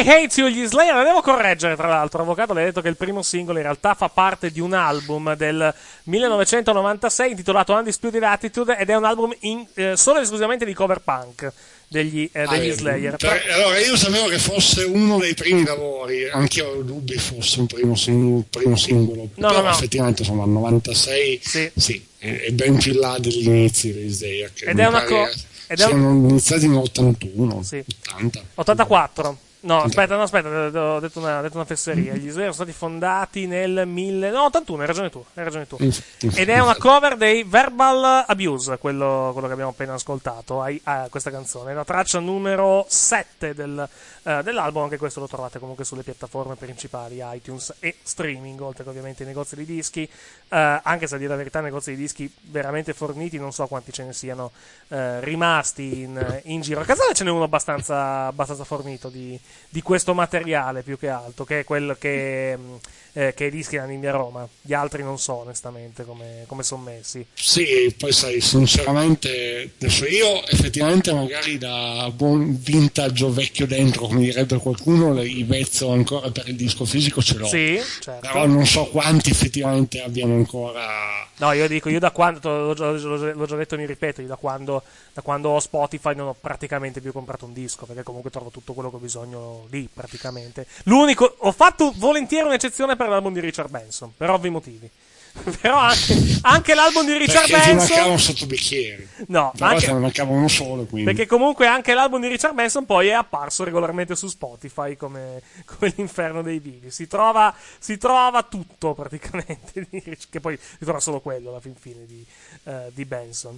I Hate You, gli Slayer, la devo correggere tra l'altro, l'avvocato le ha detto che il primo singolo in realtà fa parte di un album del millenovecentonovantasei intitolato Undisputed Attitude ed è un album in, eh, solo e esclusivamente di cover punk degli, eh, degli ah, Slayer. Per, allora io sapevo che fosse uno dei primi lavori, anche io ho dubbi fosse un primo, sing, primo singolo, no, però no, no. effettivamente insomma il novantasei sì, sì è, è ben più là degli inizi degli Slayer, che ed è una cosa ed è un... sono iniziati in ottantuno, sì. ottanta ottantaquattro. No, aspetta, no, aspetta, ho detto una, ho detto una fesseria. Gli Slayer sono stati fondati nel mille... no, ottantuno, hai ragione tu, hai ragione tu. Ed è una cover dei Verbal Abuse, quello, quello che abbiamo appena ascoltato, ai, a questa canzone. È la traccia numero sette del, uh, dell'album, anche questo lo trovate comunque sulle piattaforme principali, iTunes e streaming, oltre che ovviamente i negozi di dischi, uh, anche se a dire la verità, negozi di dischi veramente forniti, non so quanti ce ne siano uh, rimasti in, in giro. A Casale ce n'è uno abbastanza, abbastanza fornito di... di questo materiale più che altro, che è quello che, eh, che i dischi hanno in via Roma. Gli altri non so onestamente come, come sono messi. Sì, poi sai, sinceramente adesso io effettivamente magari da buon vintage vecchio dentro, come direbbe qualcuno, i vezzo ancora per il disco fisico ce l'ho. Sì, certo. Però non so quanti effettivamente abbiano ancora. No, io dico, io da quando, l'ho, l'ho, l'ho già detto e mi ripeto, io da quando, da quando ho Spotify non ho praticamente più comprato un disco, perché comunque trovo tutto quello che ho bisogno lì, praticamente. L'unico, ho fatto volentieri un'eccezione per l'album di Richard Benson, per ovvi motivi. Però anche, anche l'album di Richard perché Benson... Perché ti mancavano sottobicchieri. No, però anche... te ne mancava uno solo, quindi. Perché comunque anche l'album di Richard Benson poi è apparso regolarmente su Spotify come, come l'inferno dei vivi. Si trova, si trova tutto praticamente, che poi si trova solo quello alla fin fine di, uh, di Benson.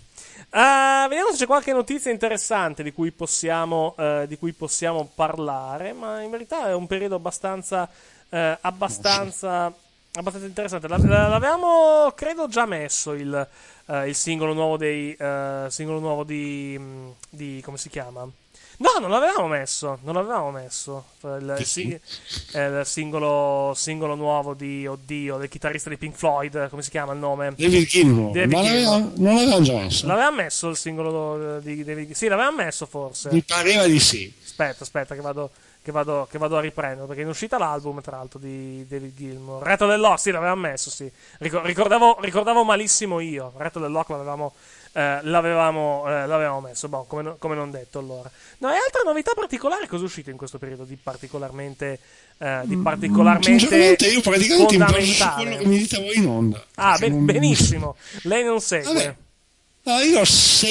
Uh, vediamo se c'è qualche notizia interessante di cui possiamo, uh, di cui possiamo parlare, ma in verità è un periodo abbastanza... Uh, abbastanza... abbastanza interessante. L'avevamo credo già messo il, uh, il singolo nuovo dei uh, singolo nuovo di, di come si chiama? No, non l'avevamo messo, non l'avevamo messo il, il, il, il singolo singolo nuovo di oddio del chitarrista di Pink Floyd, come si chiama il nome? David Gilmour. Ma l'avevamo, non l'avevamo già messo. L'avevamo messo il singolo di David, sì, l'avevamo messo forse. Mi pareva di sì. Aspetta, aspetta che vado Che vado, che vado a riprendere, perché è in uscita l'album tra l'altro di David Gilmour. Retro dell'Ock, sì, l'avevamo messo, sì. Ricordavo, ricordavo malissimo io. Retro dell'Ock l'avevamo, eh, l'avevamo, eh, l'avevamo messo, boh, come, no, come non detto allora. No, e altre novità particolari cosa è uscito in questo periodo di particolarmente eh, di particolarmente io praticamente imposto quello che mi dite voi in onda. Ah, ben, non... benissimo. Lei non segue. Vabbè. No, io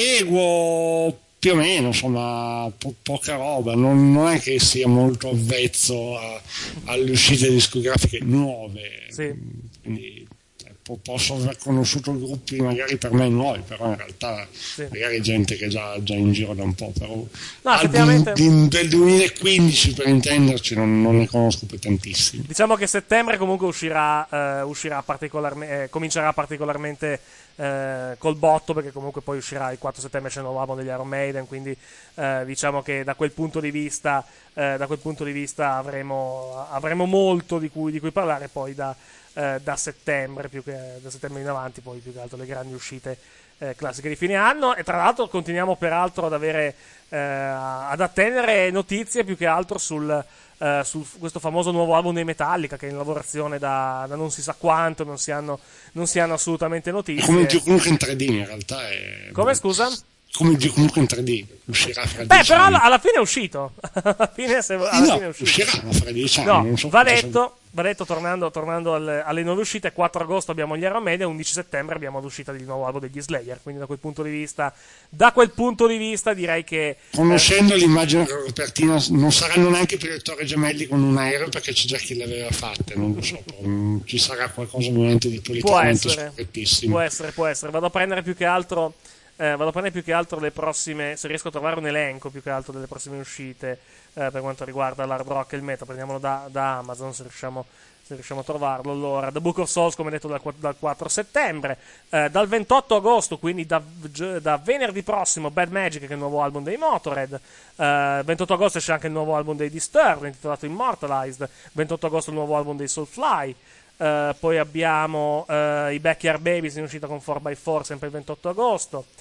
seguo più o meno, insomma, po- poca roba, non, non è che sia molto avvezzo a, alle uscite discografiche nuove, sì. Quindi eh, po- posso aver conosciuto gruppi magari per me nuovi, però in realtà sì. magari gente che è già, già in giro da un po', però no, album di, del duemilaquindici per intenderci non, non ne conosco più tantissimi. Diciamo che settembre comunque uscirà, eh, uscirà particolarmente, eh, comincerà particolarmente Eh, col botto, perché comunque poi uscirà il quattro settembre, c'è il nuovo album degli Iron Maiden, quindi eh, diciamo che da quel punto di vista eh, da quel punto di vista avremo, avremo molto di cui, di cui parlare poi da, eh, da settembre più che da settembre in avanti, poi più che altro le grandi uscite eh, classiche di fine anno. E tra l'altro continuiamo peraltro ad avere eh, ad attendere notizie più che altro sul Uh, su questo famoso nuovo album dei Metallica, che è in lavorazione da, da non si sa quanto, non si hanno, non si hanno assolutamente notizie. Come il Duke Nukem in tre D in realtà è... Come scusa? Come il Duke Nukem in tre D, uscirà fra Beh, dieci però anni. alla, alla fine è uscito. alla fine, se, alla no, fine è uscito. uscirà fra dieci anni. No, non so va detto, va detto tornando, tornando alle, alle nuove uscite, quattro agosto abbiamo gli Iron Maiden, undici settembre abbiamo l'uscita del nuovo album degli Slayer, quindi da quel punto di vista, da quel punto di vista direi che... Conoscendo eh, l'immagine copertina non saranno neanche per le Torri Gemelli con un aereo, perché c'è già chi l'aveva fatta, non lo so, ci sarà qualcosa ovviamente di politicamente scorrettissimo. Può essere, può essere, vado a prendere più che altro... Eh, vado a prendere più che altro le prossime, se riesco a trovare un elenco più che altro delle prossime uscite eh, per quanto riguarda l'hard rock e il metal. Prendiamolo da, da Amazon se riusciamo, se riusciamo a trovarlo. Allora, The Book of Souls, come detto, dal, dal quattro settembre, eh, dal ventotto agosto, quindi da, da venerdì prossimo, Bad Magic, che è il nuovo album dei Motorhead. eh, ventotto agosto c'è anche il nuovo album dei Disturbed intitolato Immortalized. ventotto agosto il nuovo album dei Soulfly. Uh, poi abbiamo uh, i Backyard Babies in uscita con four by four sempre il ventotto agosto. Uh,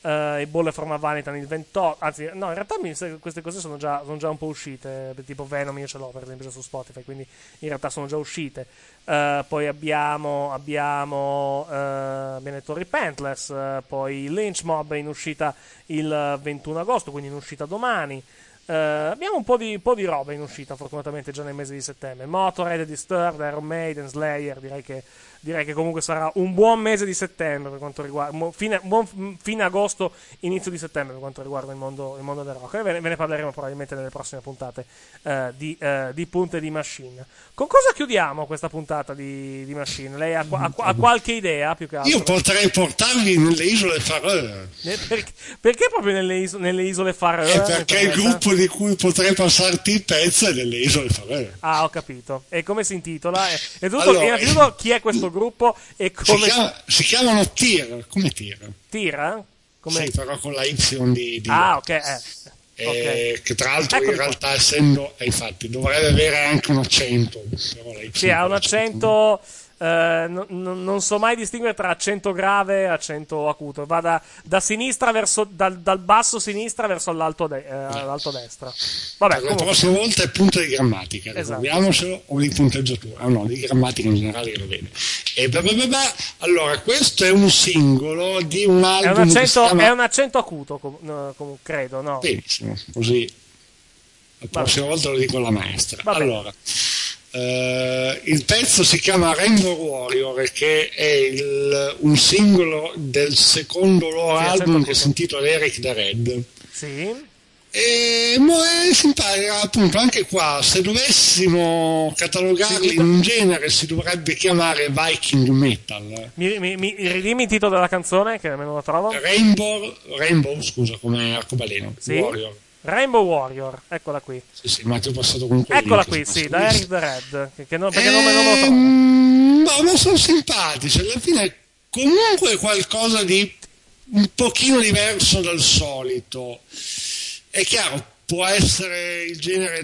Uh, i Ball from Vanitan il ventotto, anzi no, in realtà mi sa che queste cose sono già, sono già un po' uscite, tipo Venom io ce l'ho per esempio su Spotify, quindi in realtà sono già uscite. Uh, poi abbiamo abbiamo uh, abbiamo detto Repentless, uh, poi Lynch Mob in uscita il ventuno agosto, quindi in uscita domani. Uh, abbiamo un po' di, po' di roba in uscita fortunatamente già nel mese di settembre. Motorhead, Disturbed, Iron Maiden, Slayer, direi che Direi che comunque sarà un buon mese di settembre per quanto riguarda fine, buon, fine agosto, inizio di settembre per quanto riguarda il mondo, il mondo del rock. E ve ne, ve ne parleremo probabilmente nelle prossime puntate uh, di, uh, di Punte di Machine. Con cosa chiudiamo questa puntata di, di Machine? Lei ha, ha, ha qualche idea più che altro? Io potrei portarvi nelle isole Faroe. Perché, perché proprio nelle, iso, nelle isole Faroe? Eh, perché il gruppo di cui potrei passarti il pezzo è delle isole Faroe. Ah, ho capito. E come si intitola? E, e tutto, allora, innanzitutto chi è questo gruppo e come si, chiama, si chiamano Tir, come Tir? Tir? Come... Sì, però con la Y di, di ah, ok, eh. Eh, okay. Che tra l'altro Eccoli in realtà qua. Essendo eh, infatti dovrebbe avere anche un accento, però la Y sì, ha un accento eh, no, no, non so mai distinguere tra accento grave e accento acuto, va da, da sinistra verso dal, dal basso sinistra verso l'alto, de, eh, l'alto destra. Vabbè, la prossima volta è punto di grammatica, esatto. Ricordiamocelo, o di punteggiatura, no, di grammatica in generale che lo vede. E blah blah blah blah. Allora, questo è un singolo di un album. È un accento, che si chiama... è un accento acuto, com, no, com, credo, no? Benissimo, così la prossima Vabbè. volta lo dico alla maestra. Vabbè. Allora, uh, il pezzo si chiama Rainbow Warrior, che è il, un singolo del secondo loro sì, album che si intitola Eric the Red. Sì. E è simpatico, appunto, anche qua, se dovessimo catalogarli in un genere si dovrebbe chiamare Viking Metal. Mi, mi, mi ridimmi il titolo della canzone che almeno lo trovo. Rainbow, Rainbow scusa, come arcobaleno. Sì? Warrior. Rainbow Warrior, eccola qui. Sì, sì, ma ti ho passato comunque. Eccola link, qui, sì, sì, da Eric the Red. Che, che non, perché ehm, non, non lo trovo. No, ma sono simpatici. Alla fine, comunque, qualcosa di un pochino diverso dal solito. È chiaro, può essere il genere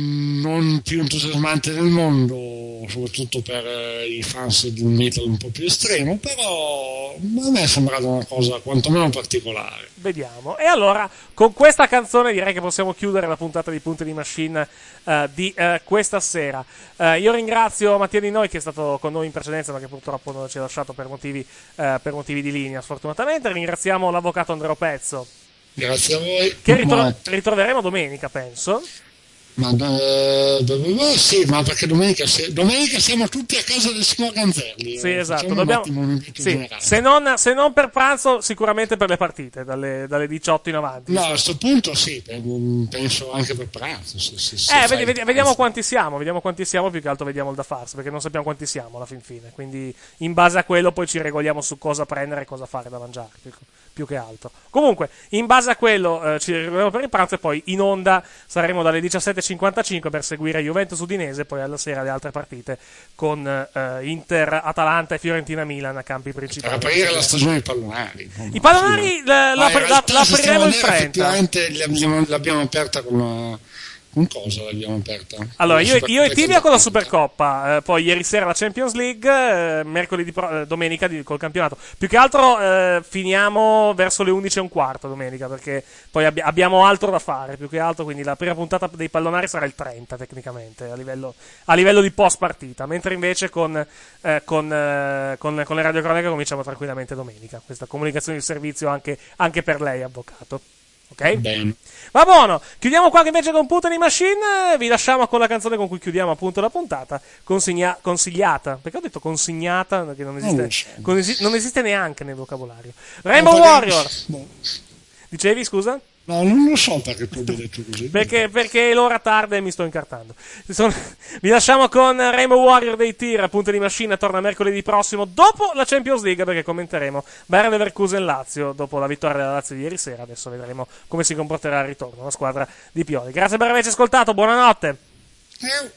non più entusiasmante del mondo, soprattutto per i fans di un metal un po' più estremo, però a me è sembrata una cosa quantomeno particolare. Vediamo. E allora, con questa canzone direi che possiamo chiudere la puntata di Punte di Machine uh, di uh, questa sera. Uh, io ringrazio Mattia Di Noi che è stato con noi in precedenza, ma che purtroppo non ci ha lasciato per motivi, uh, per motivi di linea, sfortunatamente. Ringraziamo l'avvocato Andrea Pezzo. Grazie a voi. Che ritro- ritroveremo domenica, penso. Ma uh, sì, ma perché domenica, se, domenica siamo tutti a casa del signor Ganzelli. Sì, eh, esatto. Dobbiamo, sì. se, non, se non per pranzo, sicuramente per le partite, dalle, dalle diciotto in avanti. No, a questo punto sì, penso anche per pranzo. Se, se, se eh, vedi, vedi, vediamo quanti siamo, vediamo quanti siamo, più che altro vediamo il da farsi, perché non sappiamo quanti siamo alla fin fine. Quindi, in base a quello, poi ci regoliamo su cosa prendere e cosa fare da mangiare. Più, più che altro. Comunque, in base a quello eh, ci regoliamo per il pranzo e poi in onda saremo dalle diciassette e cinquantacinque per seguire Juventus Udinese, poi alla sera le altre partite con eh, Inter, Atalanta e Fiorentina Milan a campi principali. Per aprire la stagione dei pallonari. I pallonari la, la, la, la apriremo il trenta. Effettivamente l'abbiamo, l'abbiamo aperta con una... Con cosa l'abbiamo aperta? Allora, io, io e Tibia con la Supercoppa, eh, poi ieri sera la Champions League, eh, mercoledì, pro, eh, domenica di, col campionato. Più che altro eh, finiamo verso le undici e un quarto domenica, perché poi abbi- abbiamo altro da fare, più che altro, quindi la prima puntata dei pallonari sarà il trenta tecnicamente, a livello, a livello di post partita, mentre invece con, eh, con, eh, con, con le radiocronache cominciamo tranquillamente domenica. Questa comunicazione di servizio anche, anche per lei, avvocato. Ok? Bene. Va buono, chiudiamo qua invece con Punta di Machine. Vi lasciamo con la canzone con cui chiudiamo appunto la puntata, consigna- consigliata, perché ho detto consignata, perché non esiste, oh, con esi- non esiste neanche nel vocabolario. Rainbow no, Warrior. No. Dicevi, scusa? No, non lo so perché tu hai detto così. Perché, perché l'ora tarda e mi sto incartando. Sono... Vi lasciamo con Rainbow Warrior dei Tir. Punta di Machine torna mercoledì prossimo dopo la Champions League, perché commenteremo Bayer Leverkusen Lazio dopo la vittoria della Lazio di ieri sera. Adesso vedremo come si comporterà al ritorno la squadra di Pioli. Grazie per averci ascoltato, buonanotte. Eh.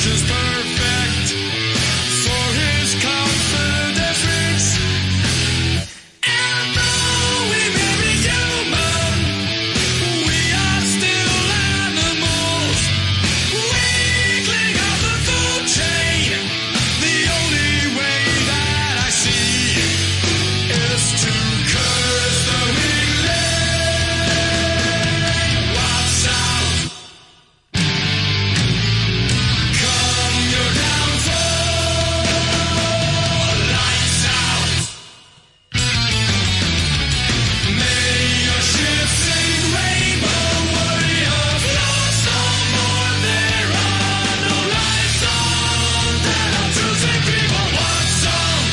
is perfect for his confidence reeks. And though we may be human, we are still animals, weakling of the food chain. The only way that I see is to curse the weakling. Watch out! Come your downfall. Lights out! May your ship sing rainbow warrior. Lost no more, there are no lights on. That I'm choosing people want some.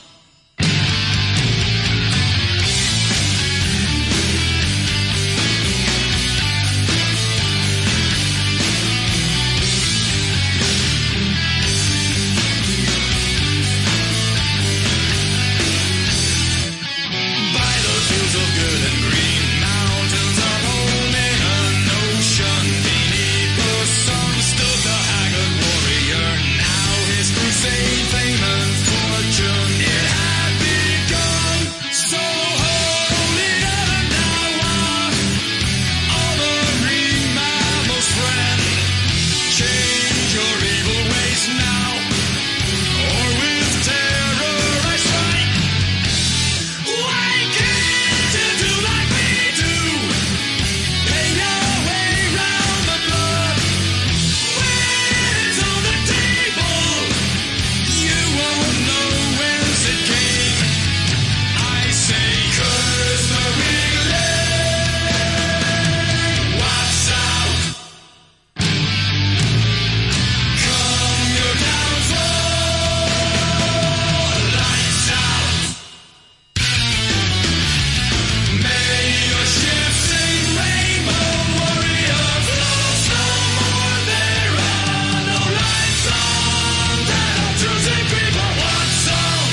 By the fields of good and green, mountains are home in an ocean beneath the sun stood the haggard warrior. Now his crusade, fame and fortune, it had begun. So holy and now all the green mammal's friend. Change your evil ways now, or with terror I strike. Why can't you do like we do? Pay your way round the blood. When it's on the table, you won't know whence it came. I say curse the weakling. Watch out! Come your downfall. Lights out! May your ship sing rainbow warrior. Lost no more, there are no lights on. That I'm choosing people want some.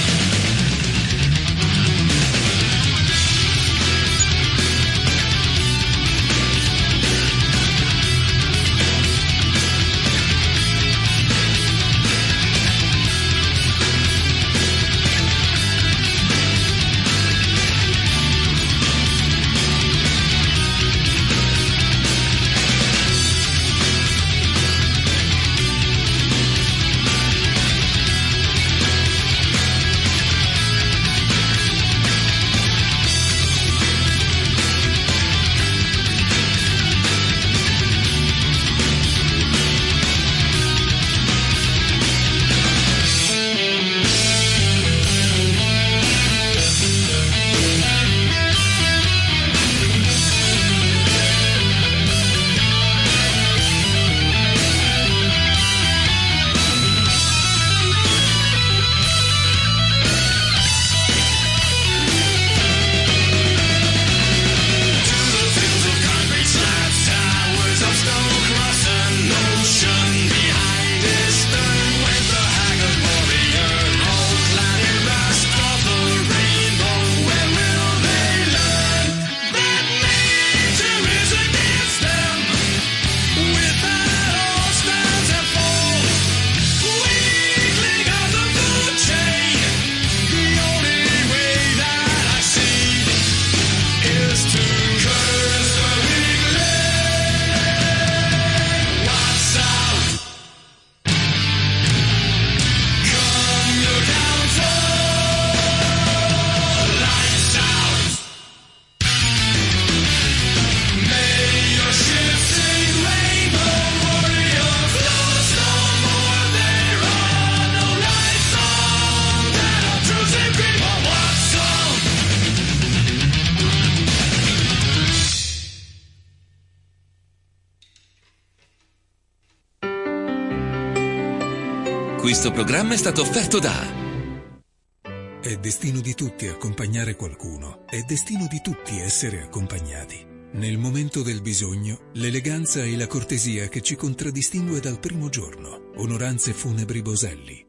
To the fields of concrete slabs, towers of stone cross an ocean behind his stern went the haggard warrior, all clad in rust of the rainbow. Where will they learn that nature is against them? With that all stands and falls, weakling of the food chain. The only way that I see is to curse the weakling. Watch out! Come your downfall. Lights out! May your ship sing rainbow warrior. Lost no more, there are no lights on. That I'm choosing people want some. Questo programma è stato offerto da È destino di tutti accompagnare qualcuno, è destino di tutti essere accompagnati. Nel momento del bisogno, l'eleganza e la cortesia che ci contraddistingue dal primo giorno. Onoranze Funebri Boselli.